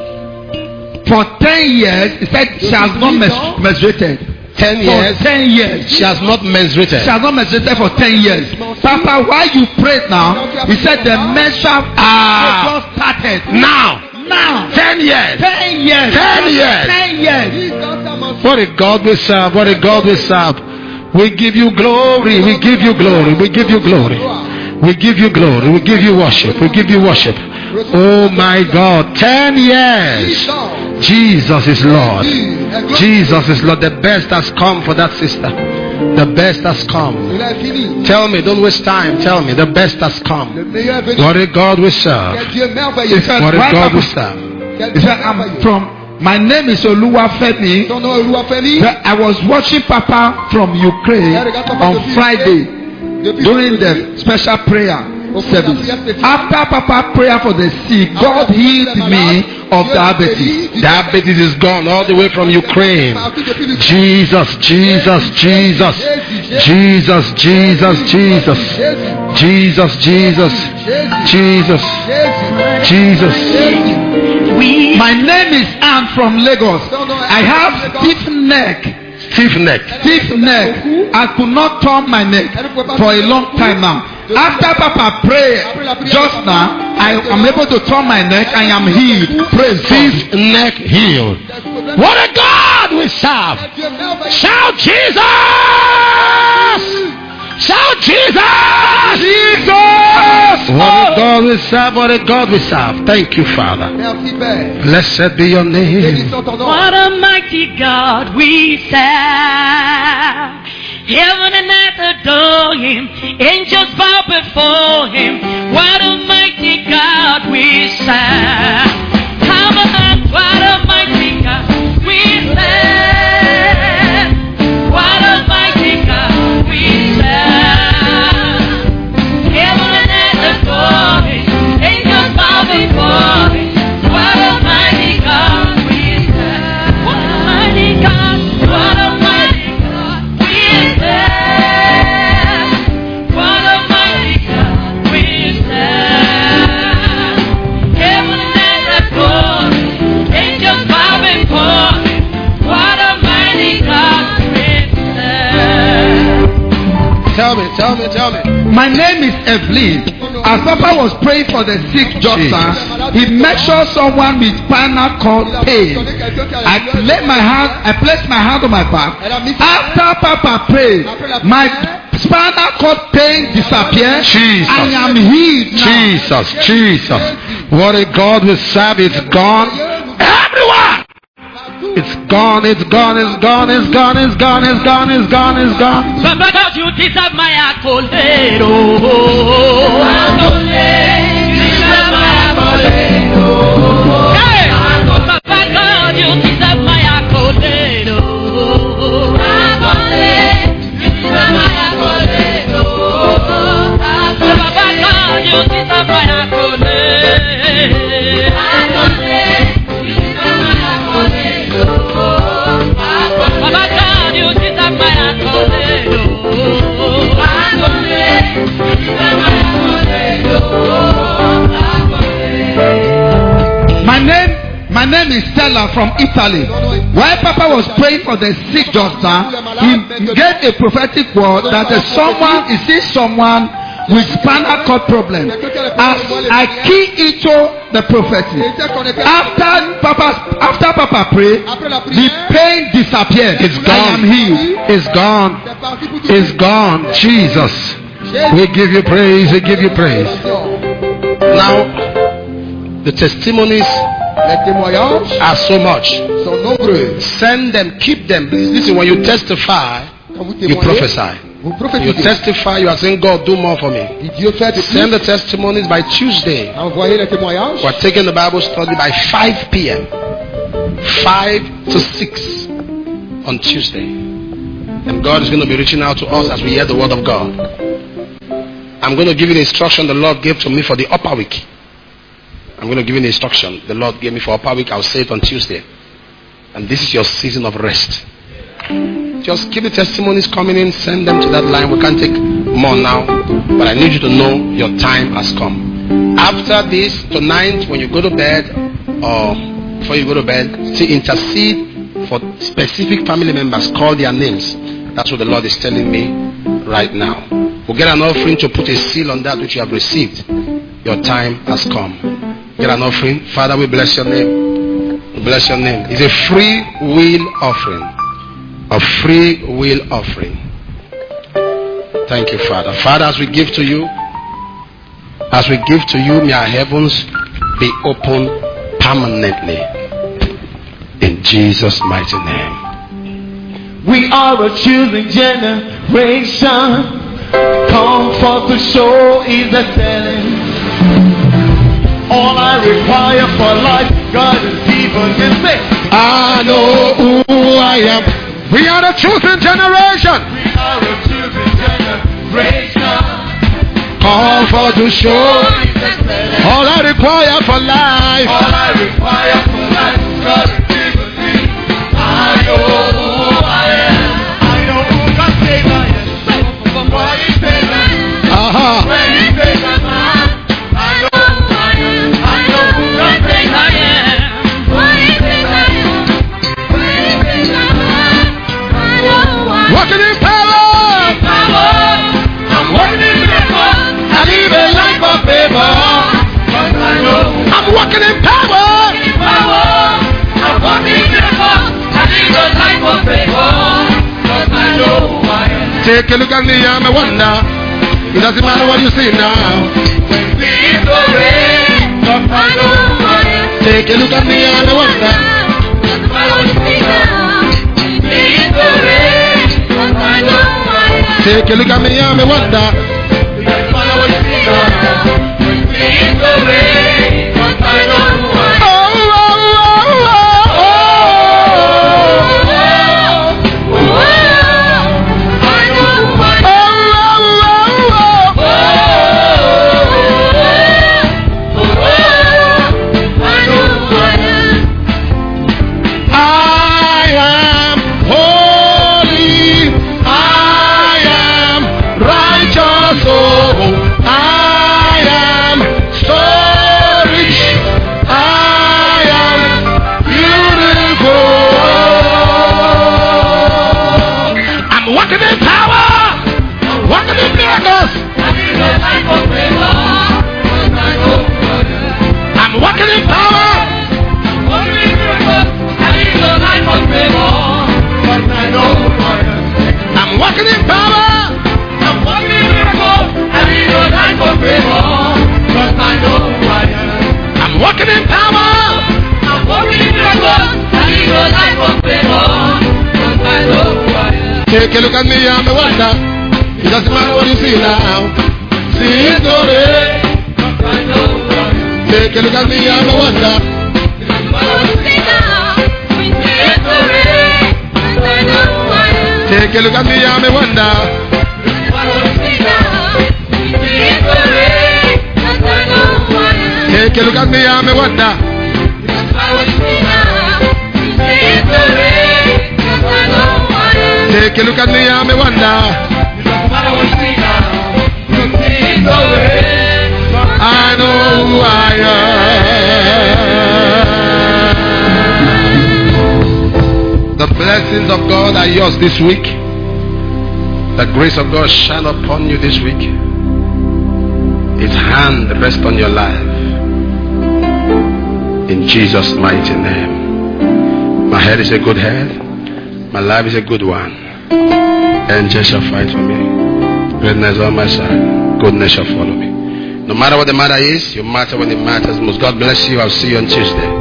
Speaker 3: for ten years, he said she has not mes- menstruated.
Speaker 8: Ten
Speaker 3: For
Speaker 8: years.
Speaker 3: ten years.
Speaker 8: She has not menstruated.
Speaker 3: She has not menstruated for ten years. Papa, while you prayed now, he said the menstrual ah, just started.
Speaker 8: Now.
Speaker 3: Now.
Speaker 8: Ten years.
Speaker 3: Ten years.
Speaker 8: Ten years.
Speaker 3: Ten years.
Speaker 8: What a God we serve. What a God we serve. We give you glory. We give you glory. We give you glory. We give you glory. We give you worship. We give you worship. Oh my God. Ten years. Jesus is Lord. Jesus is Lord. The best has come for that sister. The best has come.
Speaker 5: Cela est fini.
Speaker 8: Tell me. Don't waste time. Tell me. The best has
Speaker 5: Le
Speaker 8: come.
Speaker 5: meilleur est venu.
Speaker 8: What a God we serve.
Speaker 5: Quel Dieu merveilleux.
Speaker 3: He said,
Speaker 8: What a
Speaker 3: why
Speaker 8: God we
Speaker 3: Papa-
Speaker 8: serve.
Speaker 5: Quel
Speaker 3: he
Speaker 5: Dieu
Speaker 3: said, I'm
Speaker 5: merveilleux.
Speaker 3: from, my name is Oluwafemi.
Speaker 5: Son nom est Louafemi.
Speaker 3: That I was watching Papa from Ukraine on Friday during the special prayer service. After Papa prayer for the sick, God healed me of diabetes.
Speaker 8: Diabetes is gone all the way from Ukraine. Jesus, Jesus, Jesus. Jesus, Jesus, Jesus. Jesus, Jesus. Jesus. Jesus.
Speaker 2: we.
Speaker 6: My name is Ann from Lagos. I have stiff neck.
Speaker 8: Stiff neck.
Speaker 6: Stiff neck. I could not turn my neck for a long time now. After Papa prayed just now, I am able to turn my neck. I am healed. Praise
Speaker 8: Stiff
Speaker 6: God.
Speaker 8: neck healed. What a God we serve. Shout Jesus! Shout Jesus! Jesus! What a God we serve, what a God we serve. Thank you, Father. Blessed be your name.
Speaker 2: What a mighty God we serve. Heaven and earth adore him. Angels bow before him. What a mighty God we serve. How much, what a mighty God we serve. What a mighty God we serve. Heaven and earth adore him. Angels bow before him. What a mighty God we serve. What a mighty God. What a mighty God we serve. What a mighty God we serve. Heaven and earth adore him. Angels bow before him. What a mighty God we serve.
Speaker 8: Tell me, tell me, tell me.
Speaker 6: My name is Evelyn. As Papa was praying for the sick doctor, he measured someone with spinal cord pain. I laid my hand, I placed my hand on my back. After Papa prayed, my spinal cord pain disappeared.
Speaker 8: Jesus.
Speaker 6: I am healed now.
Speaker 8: Jesus, Jesus. What a God we serve. It's gone. Everyone! It's gone, it's gone, it's gone, it's gone, it's gone, it's gone, it's gone, it's gone.
Speaker 2: Papa God, you deserve my accolade. Oh, accolade. You deserve my accolade. Oh, hey. Papa God, you deserve my accolade. Oh, accolade. You deserve my accolade. Oh, Papa God, you deserve my accolade. Accolade. You deserve my accolade. Papa God, you deserve my accolade.
Speaker 6: My name, my name is Stella from Italy. While Papa was praying for the sick doctor, he gave a prophetic word that there's someone, he sees someone with spinal cord problem. As I key into the prophecy, after Papa, after Papa prayed, the pain disappeared.
Speaker 8: It's
Speaker 6: I
Speaker 8: gone.
Speaker 6: am healed.
Speaker 8: It's gone. It's gone. Jesus. We give you praise. We give you praise. Now, the testimonies are so much. Send them, keep them. Listen, when you testify, you prophesy. You testify, you are saying, God, do more for me. Send the testimonies by Tuesday. We're taking the Bible study by five p.m. five to six on Tuesday. And God is going to be reaching out to us as we hear the word of God. I'm going to give you the instruction the Lord gave to me for the upper week. I'm going to give you the instruction the Lord gave me for upper week. I'll say it on Tuesday. And this is your season of rest. Just keep the testimonies coming in. Send them to that line. We can't take more now. But I need you to know your time has come. After this, tonight when you go to bed, or before you go to bed, to intercede for specific family members. Call their names. That's what the Lord is telling me right now. We'll get an offering to put a seal on that which you have received. Your time has come. Get an offering. Father, we bless your name. We bless your name. It's a free will offering. A free will offering. Thank you, Father. Father, as we give to you, as we give to you, may our heavens be open permanently. In Jesus' mighty name.
Speaker 6: We are a choosing generation. Come forth to show is excellence. All I require for life, God has given me. Say,
Speaker 8: I know who I am. We are the chosen generation.
Speaker 6: we are a choosing generation.
Speaker 8: Call for to show. All I require for life.
Speaker 6: All I require for life, God has given me. I know who I am. I know who God says I am. From what He says I am.
Speaker 8: Uh-huh.
Speaker 6: When He says I'm I know who I am. I know who God says I am.
Speaker 8: Take a look at me, I'm a wonder. It doesn't matter what you see now. Take a look at me, I'm a wonder. Take a look at me, I'm a wonder. Take a look at me, I'm a wonder. It doesn't matter what you see now. See it already. Take a look at me, I'm a wonder. Take a look at me, I'm a wonder. Take a look at me, I'm a wonder. Take a look at me, I'm a wonder. I know who I am. The blessings of God are yours this week. The grace of God shine upon you this week. His hand rest on your life. In Jesus' mighty name. My head is a good head. My life is a good one. Angels shall fight for me. Greatness on my side. Goodness shall follow me. No matter what the matter is, you matter when it matters most. God bless you. I'll see you on Tuesday.